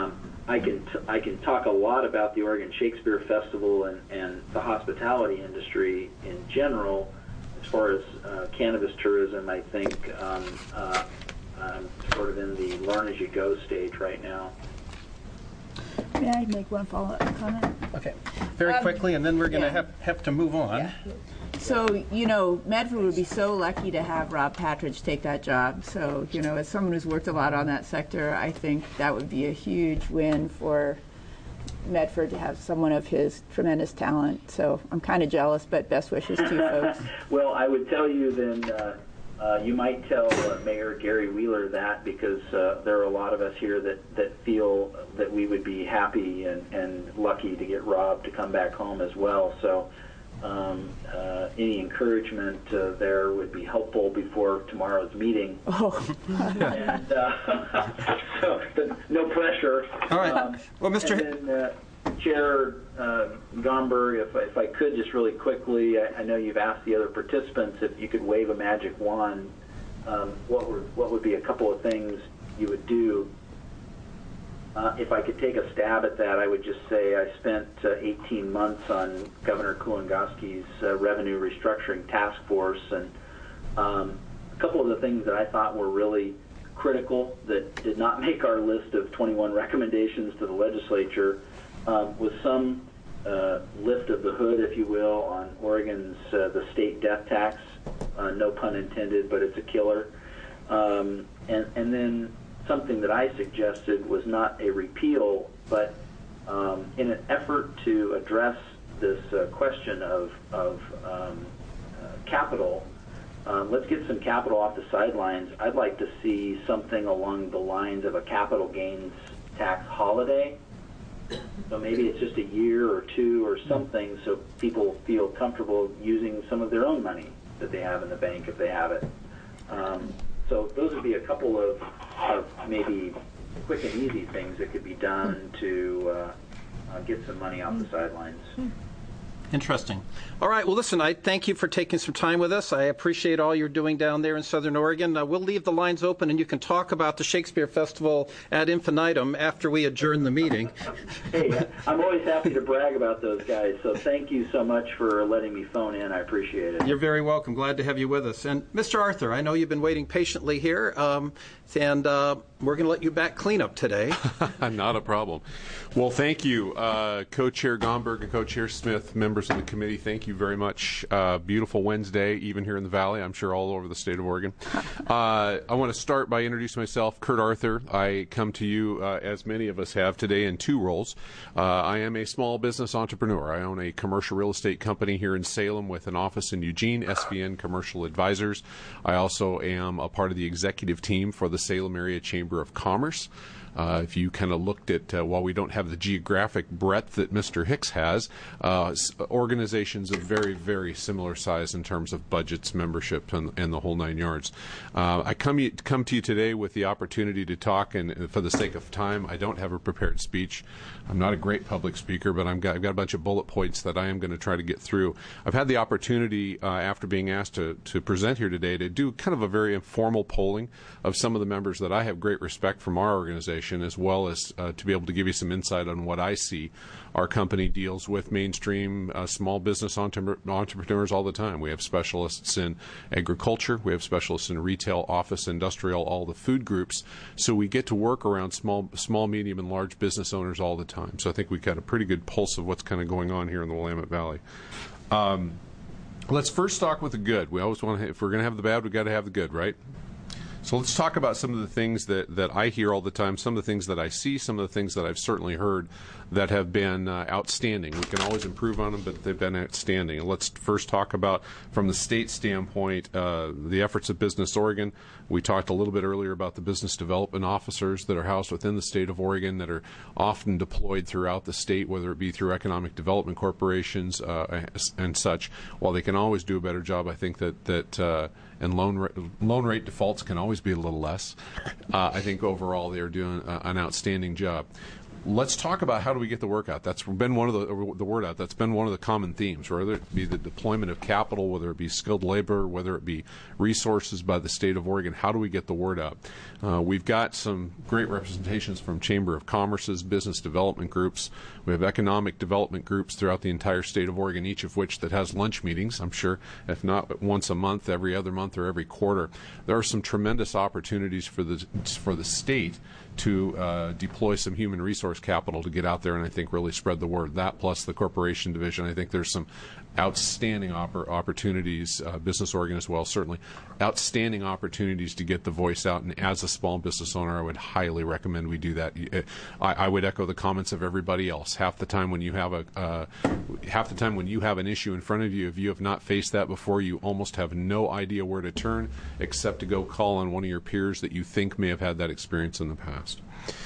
Speaker 21: I can talk a lot about the Oregon Shakespeare Festival and the hospitality industry in general. As far as cannabis tourism, I think I'm sort of in the learn-as-you-go stage right now.
Speaker 20: May I make one follow-up comment?
Speaker 4: Okay, very quickly, and then we're going to have to move on.
Speaker 20: Yeah. So, Medford would be so lucky to have Rob Patridge take that job. So, as someone who's worked a lot on that sector, I think that would be a huge win for Medford to have someone of his tremendous talent. So I'm kind of jealous, but best wishes to you folks.
Speaker 21: Well, I would tell you then, you might tell Mayor Gary Wheeler that, because there are a lot of us here that feel that we would be happy and lucky to get Rob to come back home as well. So any encouragement there would be helpful before tomorrow's meeting.
Speaker 20: Oh.
Speaker 21: And, so, no pressure.
Speaker 4: All right. Well, Mr.
Speaker 21: And then, Chair Gomberg, if I could just really quickly, I know you've asked the other participants if you could wave a magic wand, what would be a couple of things you would do? If I could take a stab at that, I would just say I spent 18 months on Governor Kulongoski's revenue restructuring task force, and a couple of the things that I thought were really critical that did not make our list of 21 recommendations to the legislature was some lift of the hood, if you will, on Oregon's the state death tax. No pun intended, but it's a killer. And then something that I suggested was not a repeal, but in an effort to address this question of capital, let's get some capital off the sidelines. I'd like to see something along the lines of a capital gains tax holiday. So maybe it's just a year or two or something, so people feel comfortable using some of their own money that they have in the bank if they have it. So those would be a couple of maybe quick and easy things that could be done to get some money off the sidelines.
Speaker 4: Interesting. All right. Well, listen, I thank you for taking some time with us. I appreciate all you're doing down there in Southern Oregon. We'll leave the lines open, and you can talk about the Shakespeare Festival ad infinitum after we adjourn the meeting.
Speaker 21: Hey, I'm always happy to brag about those guys, so thank you so much for letting me phone in. I appreciate it.
Speaker 4: You're very welcome. Glad to have you with us. And Mr. Arthur, I know you've been waiting patiently here, and we're going to let you back clean up today.
Speaker 8: Not a problem. Well, thank you, Co-Chair Gomberg and Co-Chair Smith, members of the committee. Thank you very much. Beautiful Wednesday, even here in the Valley. I'm sure all over the state of Oregon. I want to start by introducing myself, Kurt Arthur. I come to you, as many of us have today, in two roles. I am a small business entrepreneur. I own a commercial real estate company here in Salem with an office in Eugene, SVN Commercial Advisors. I also am a part of the executive team for the Salem Area Chamber of Commerce. If you kind of looked at, while we don't have the geographic breadth that Mr. Hicks has, organizations of very, very similar size in terms of budgets, membership, and the whole 9 yards. I come to you today with the opportunity to talk, and for the sake of time, I don't have a prepared speech. I'm not a great public speaker, but I've got a bunch of bullet points that I am going to try to get through. I've had the opportunity, after being asked to present here today, to do kind of a very informal polling of some of the members that I have great respect from our organization, as well as to be able to give you some insight on what I see. Our company deals with mainstream small business entrepreneurs all the time. We have specialists in agriculture. We have specialists in retail, office, industrial, all the food groups. So we get to work around small, medium, and large business owners all the time. So I think we've got a pretty good pulse of what's kind of going on here in the Willamette Valley. Let's first talk with the good. We always want to, if we're going to have the bad, we've got to have the good, right? So let's talk about some of the things that I hear all the time, some of the things that I see, some of the things that I've certainly heard that have been outstanding. We can always improve on them, but they've been outstanding. And let's first talk about, from the state standpoint, the efforts of Business Oregon. We talked a little bit earlier about the business development officers that are housed within the state of Oregon that are often deployed throughout the state, whether it be through economic development corporations and such. While they can always do a better job, I think that and loan rate defaults can always be a little less. I think overall they are doing an outstanding job. let's talk about how do we get the word out. That's been one of the word out. That's been one of the common themes, whether it be the deployment of capital, whether it be skilled labor, whether it be resources by the state of Oregon. How do we get the word out? We've got some great representations from Chamber of Commerce's business development groups. We have economic development groups throughout the entire state of Oregon, each of which that has lunch meetings, I'm sure, if not once a month, every other month, or every quarter. There are some tremendous opportunities for the state to deploy some human resource capital to get out there and I think really spread the word. That plus the corporation division, I think there's some outstanding opportunities, Business Oregon as well, certainly, outstanding opportunities to get the voice out. And as a small business owner, I would highly recommend we do that. I would echo the comments of everybody else. Half the time when you have an issue in front of you, if you have not faced that before, you almost have no idea where to turn except to go call on one of your peers that you think may have had that experience in the past.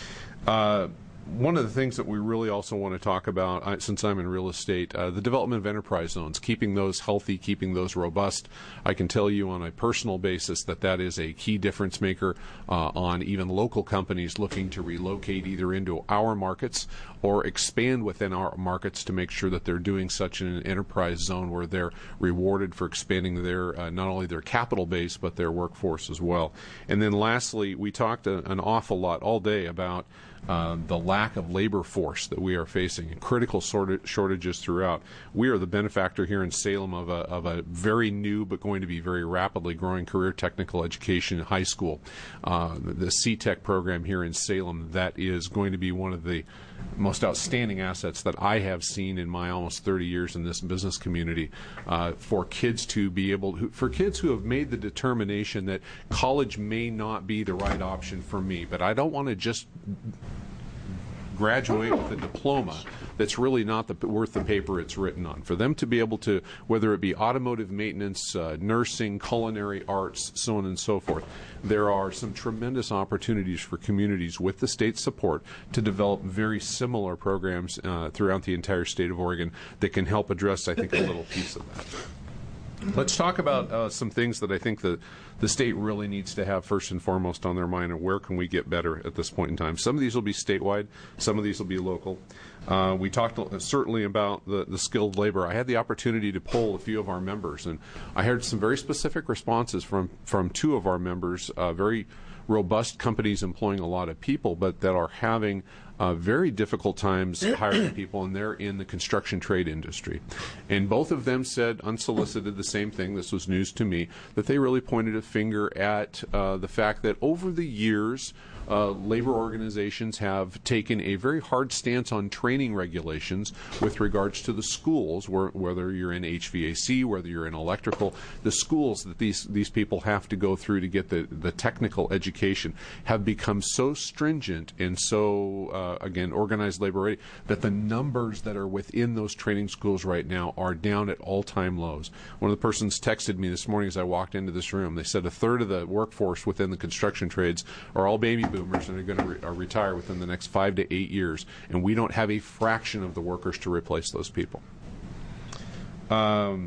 Speaker 8: One of the things that we really also want to talk about, since I'm in real estate, the development of enterprise zones, keeping those healthy, keeping those robust. I can tell you on a personal basis that is a key difference maker on even local companies looking to relocate either into our markets or expand within our markets to make sure that they're doing such in an enterprise zone where they're rewarded for expanding their not only their capital base but their workforce as well. And then lastly, we talked an awful lot all day about the lack of labor force that we are facing and critical shortages throughout. We are the benefactor here in Salem of a very new but going to be very rapidly growing career technical education in high school. The CTech program here in Salem, that is going to be one of the most outstanding assets that I have seen in my almost 30 years in this business community, for kids to be able to, for kids who have made the determination that college may not be the right option for me, but I don't want to just graduate with a diploma that's really not worth the paper it's written on. For them to be able to, whether it be automotive maintenance, nursing, culinary arts, so on and so forth, there are some tremendous opportunities for communities with the state's support to develop very similar programs throughout the entire state of Oregon that can help address, I think, a little piece of that. Let's talk about some things that I think the state really needs to have first and foremost on their mind, and where can we get better at this point in time. Some of these will be statewide, some of these will be local. We talked certainly about the skilled labor. I had the opportunity to poll a few of our members, and I heard some very specific responses from two of our members, very robust companies employing a lot of people, but that are having very difficult times hiring people, and they're in the construction trade industry. And both of them said, unsolicited, the same thing. This was news to me, that they really pointed a finger at the fact that over the years, labor organizations have taken a very hard stance on training regulations with regards to the schools, whether you're in HVAC, whether you're in electrical, the schools that these people have to go through to get the technical education have become so stringent and so, again, organized labor ready, that the numbers that are within those training schools right now are down at all-time lows. One of the persons texted me this morning as I walked into this room. They said a third of the workforce within the construction trades are all baby boomers and are going to retire within the next 5 to 8 years, and we don't have a fraction of the workers to replace those people. I've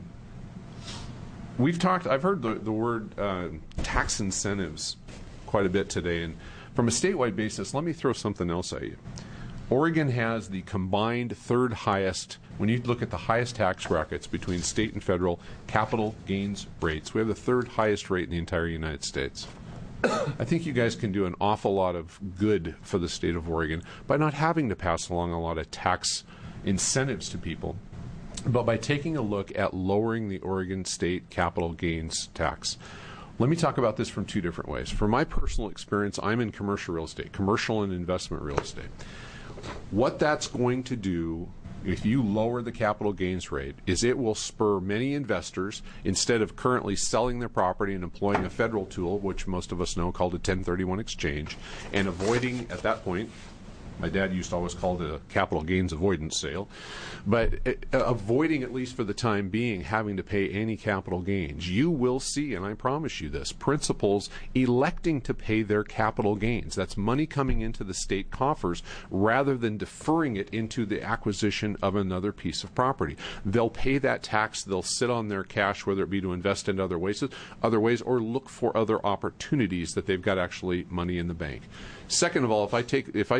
Speaker 8: heard the word tax incentives quite a bit today, and from a statewide basis, let me throw something else at you. Oregon has the combined third highest, when you look at the highest tax brackets between state and federal capital gains rates, we have the third highest rate in the entire United States. I think you guys can do an awful lot of good for the state of Oregon by not having to pass along a lot of tax incentives to people, but by taking a look at lowering the Oregon state capital gains tax. Let me talk about this from two different ways. From my personal experience, I'm in commercial real estate, commercial and investment real estate. What that's going to do, if you lower the capital gains rate, is it will spur many investors, instead of currently selling their property and employing a federal tool, which most of us know called a 1031 exchange, and avoiding, at that point, my dad used to always call it a capital gains avoidance sale, but avoiding, at least for the time being, having to pay any capital gains. You will see, and I promise you this, principals electing to pay their capital gains. That's money coming into the state coffers rather than deferring it into the acquisition of another piece of property. They'll pay that tax, they'll sit on their cash, whether it be to invest in other ways, or look for other opportunities that they've got actually money in the bank. Second of all, if I sit back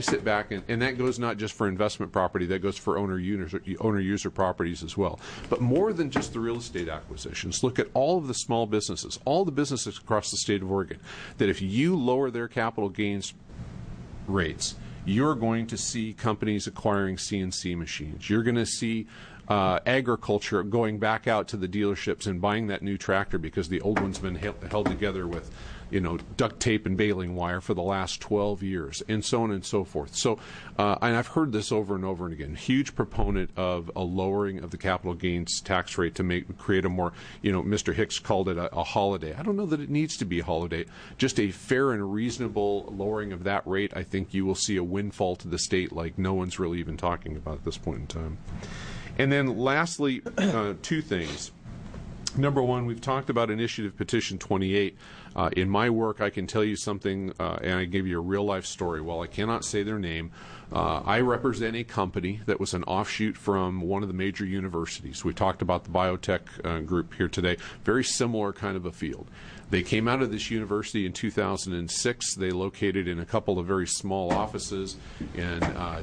Speaker 8: back, and that goes not just for investment property, that goes for owner-user properties as well. But more than just the real estate acquisitions, look at all of the small businesses, all the businesses across the state of Oregon, that if you lower their capital gains rates, you're going to see companies acquiring CNC machines. You're going to see agriculture going back out to the dealerships and buying that new tractor because the old one's been held together with, duct tape and baling wire for the last 12 years, and so on and so forth. So, and I've heard this over and over and again, huge proponent of a lowering of the capital gains tax rate to create a more, Mr. Hicks called it a holiday. I don't know that it needs to be a holiday. Just a fair and reasonable lowering of that rate, I think you will see a windfall to the state like no one's really even talking about at this point in time. And then lastly, two things. Number one, we've talked about Initiative Petition 28. In my work, I can tell you something, and I give you a real-life story. While I cannot say their name, I represent a company that was an offshoot from one of the major universities. We talked about the biotech group here today. Very similar kind of a field. They came out of this university in 2006. They located in a couple of very small offices. In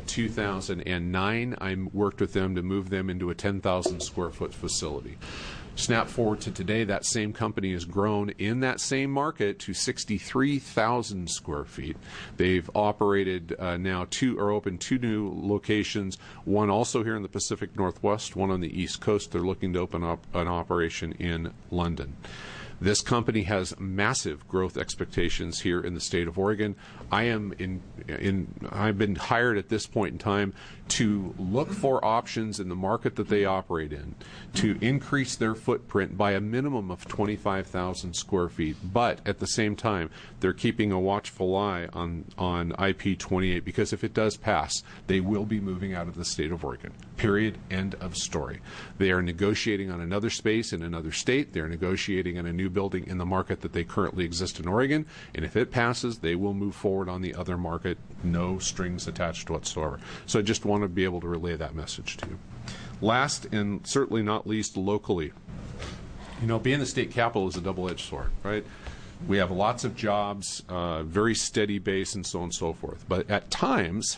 Speaker 8: 2009, I worked with them to move them into a 10,000 square foot facility. Snap forward to today, that same company has grown in that same market to 63,000 square feet. They've operated opened two new locations, one also here in the Pacific Northwest, one on the East Coast. They're looking to open up an operation in London. This company has massive growth expectations here in the state of Oregon. I've been hired at this point in time to look for options in the market that they operate in to increase their footprint by a minimum of 25,000 square feet. But at the same time, they're keeping a watchful eye on IP 28 because if it does pass, they will be moving out of the state of Oregon. Period. End of story. They are negotiating on another space in another state. They're negotiating on a new building in the market that they currently exist in Oregon. And if it passes, they will move forward on the other market. No strings attached whatsoever. So I just want to be able to relay that message to you. Last and certainly not least, locally, being the state capital is a double-edged sword, right? We have lots of jobs, very steady base, and so on and so forth. But at times,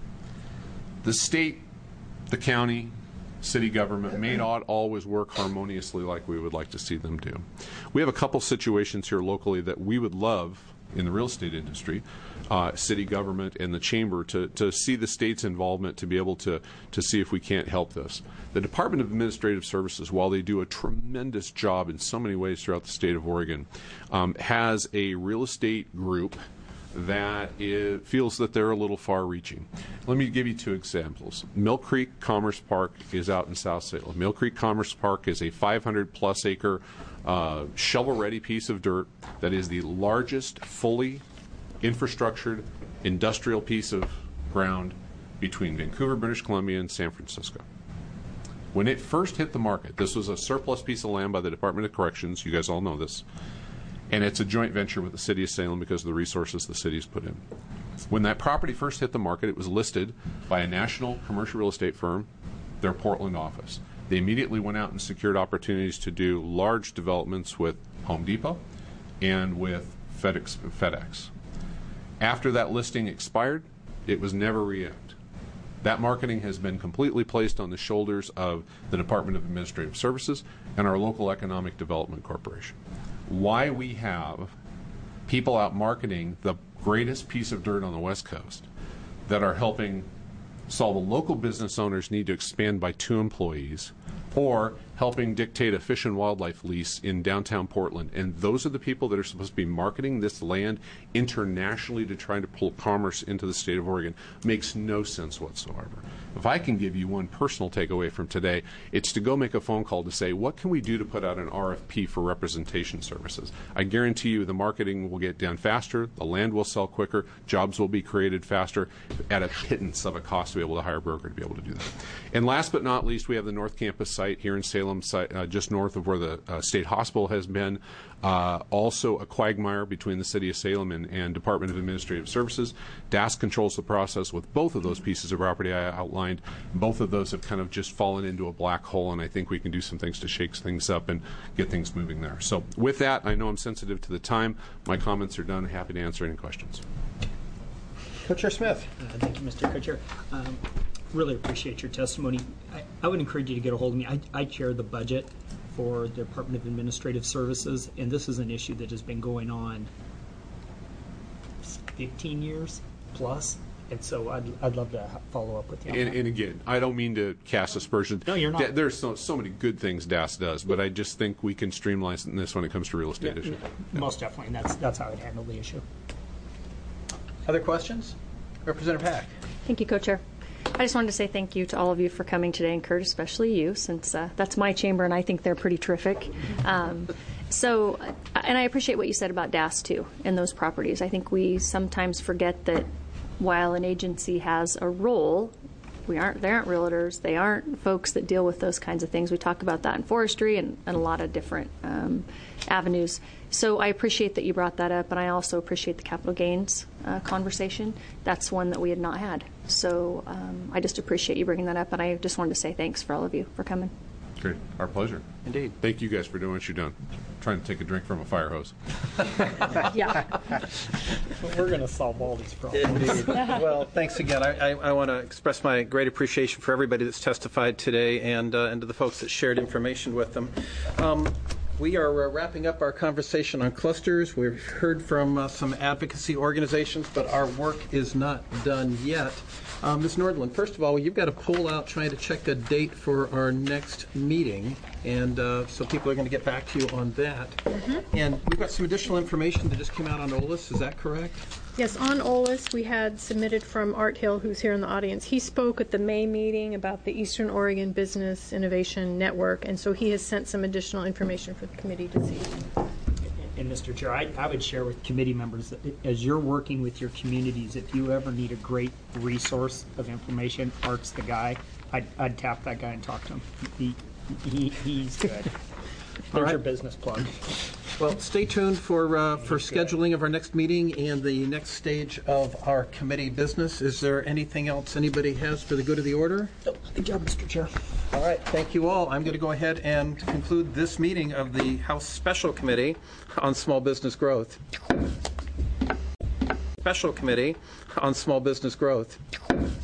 Speaker 8: the state, the county, city government may not always work harmoniously like we would like to see them do. We have a couple situations here locally that we would love in the real estate industry, city government and the chamber, to see the state's involvement to be able to see if we can't help this. The Department of Administrative Services, while they do a tremendous job in so many ways throughout the state of Oregon, has a real estate group that feels that they're a little far-reaching. Let me give you two examples. Mill Creek Commerce Park is out in South Salem. Mill Creek Commerce Park is a 500-plus acre shovel-ready piece of dirt that is the largest fully infrastructured industrial piece of ground between Vancouver, British Columbia, and San Francisco. When it first hit the market, this was a surplus piece of land by the Department of Corrections. You guys all know this. And it's a joint venture with the city of Salem because of the resources the city's put in. When that property first hit the market, it was listed by a national commercial real estate firm, their Portland office. They immediately went out and secured opportunities to do large developments with Home Depot and with FedEx. After that listing expired, it was never re-upped. That marketing has been completely placed on the shoulders of the Department of Administrative Services and our local Economic Development Corporation. Why we have people out marketing the greatest piece of dirt on the West Coast that are helping solve a local business owner's need to expand by 2 employees, or helping dictate a fish and wildlife lease in downtown Portland. And those are the people that are supposed to be marketing this land internationally to try to pull commerce into the state of Oregon. Makes no sense whatsoever. If I can give you one personal takeaway from today, it's to go make a phone call to say, what can we do to put out an RFP for representation services? I guarantee you the marketing will get done faster, the land will sell quicker, jobs will be created faster at a pittance of a cost to be able to hire a broker to be able to do that. And last but not least, we have the North Campus site here in Salem, just north of where the state hospital has been. Also a quagmire between the city of Salem and Department of Administrative Services. DAS controls the process with both of those pieces of property I outlined. Both of those have kind of just fallen into a black hole, and I think we can do some things to shake things up and get things moving there. So with that, I know I'm sensitive to the time. My comments are done. Happy to answer any questions.
Speaker 3: Co-Chair Smith.
Speaker 7: Thank you, Mr. Co-Chair. Really appreciate your testimony. I would encourage you to get a hold of me. I chair the budget for the Department of Administrative Services, and this is an issue that has been going on 15 years plus, and so I'd love to follow up with you.
Speaker 8: And again, I don't mean to cast aspersions.
Speaker 7: No, you're not.
Speaker 8: There's so many good things DAS does, but I just think we can streamline this when it comes to real estate issues.
Speaker 7: Most definitely, and that's how I'd handle the issue.
Speaker 3: Other questions? Representative Hack.
Speaker 1: Thank you, Co-Chair. I just wanted to say thank you to all of you for coming today, and Kurt, especially you, since that's my chamber, and I think they're pretty terrific. And I appreciate what you said about DAS, too, and those properties. I think we sometimes forget that while an agency has a role, they aren't realtors. They aren't folks that deal with those kinds of things. We talk about that in forestry and a lot of different avenues. So I appreciate that you brought that up, and I also appreciate the capital gains conversation. That's one that we had not had. So I just appreciate you bringing that up, and I just wanted to say thanks for all of you for coming.
Speaker 8: Great. Our pleasure.
Speaker 3: Indeed.
Speaker 8: Thank you guys for doing what you've done. Trying to take a drink from a fire hose.
Speaker 1: Yeah.
Speaker 7: We're going to solve all these problems.
Speaker 3: Indeed. Well, thanks again. I want to express my great appreciation for everybody that's testified today and to the folks that shared information with them. We are wrapping up our conversation on clusters. We've heard from some advocacy organizations, but our work is not done yet. Ms. Nordland, first of all, you've got a poll out trying to check a date for our next meeting, and so people are going to get back to you on that. Mm-hmm. And we've got some additional information that just came out on OLIS. Is that correct?
Speaker 12: Yes, on OLIS, we had submitted from Art Hill, who's here in the audience. He spoke at the May meeting about the Eastern Oregon Business Innovation Network, and so he has sent some additional information for the committee to see.
Speaker 7: And Mr. Chair, I would share with committee members that as you're working with your communities, if you ever need a great resource of information, Art's the guy. I'd tap that guy and talk to him. He's good. There's your business plug.
Speaker 3: Well, stay tuned for scheduling of our next meeting and the next stage of our committee business. Is there anything else anybody has for the good of the order?
Speaker 7: Good job, Mr. Chair.
Speaker 3: All right, thank you all. I'm going to go ahead and conclude this meeting of the House Special Committee on Small Business Growth. Special Committee on Small Business Growth.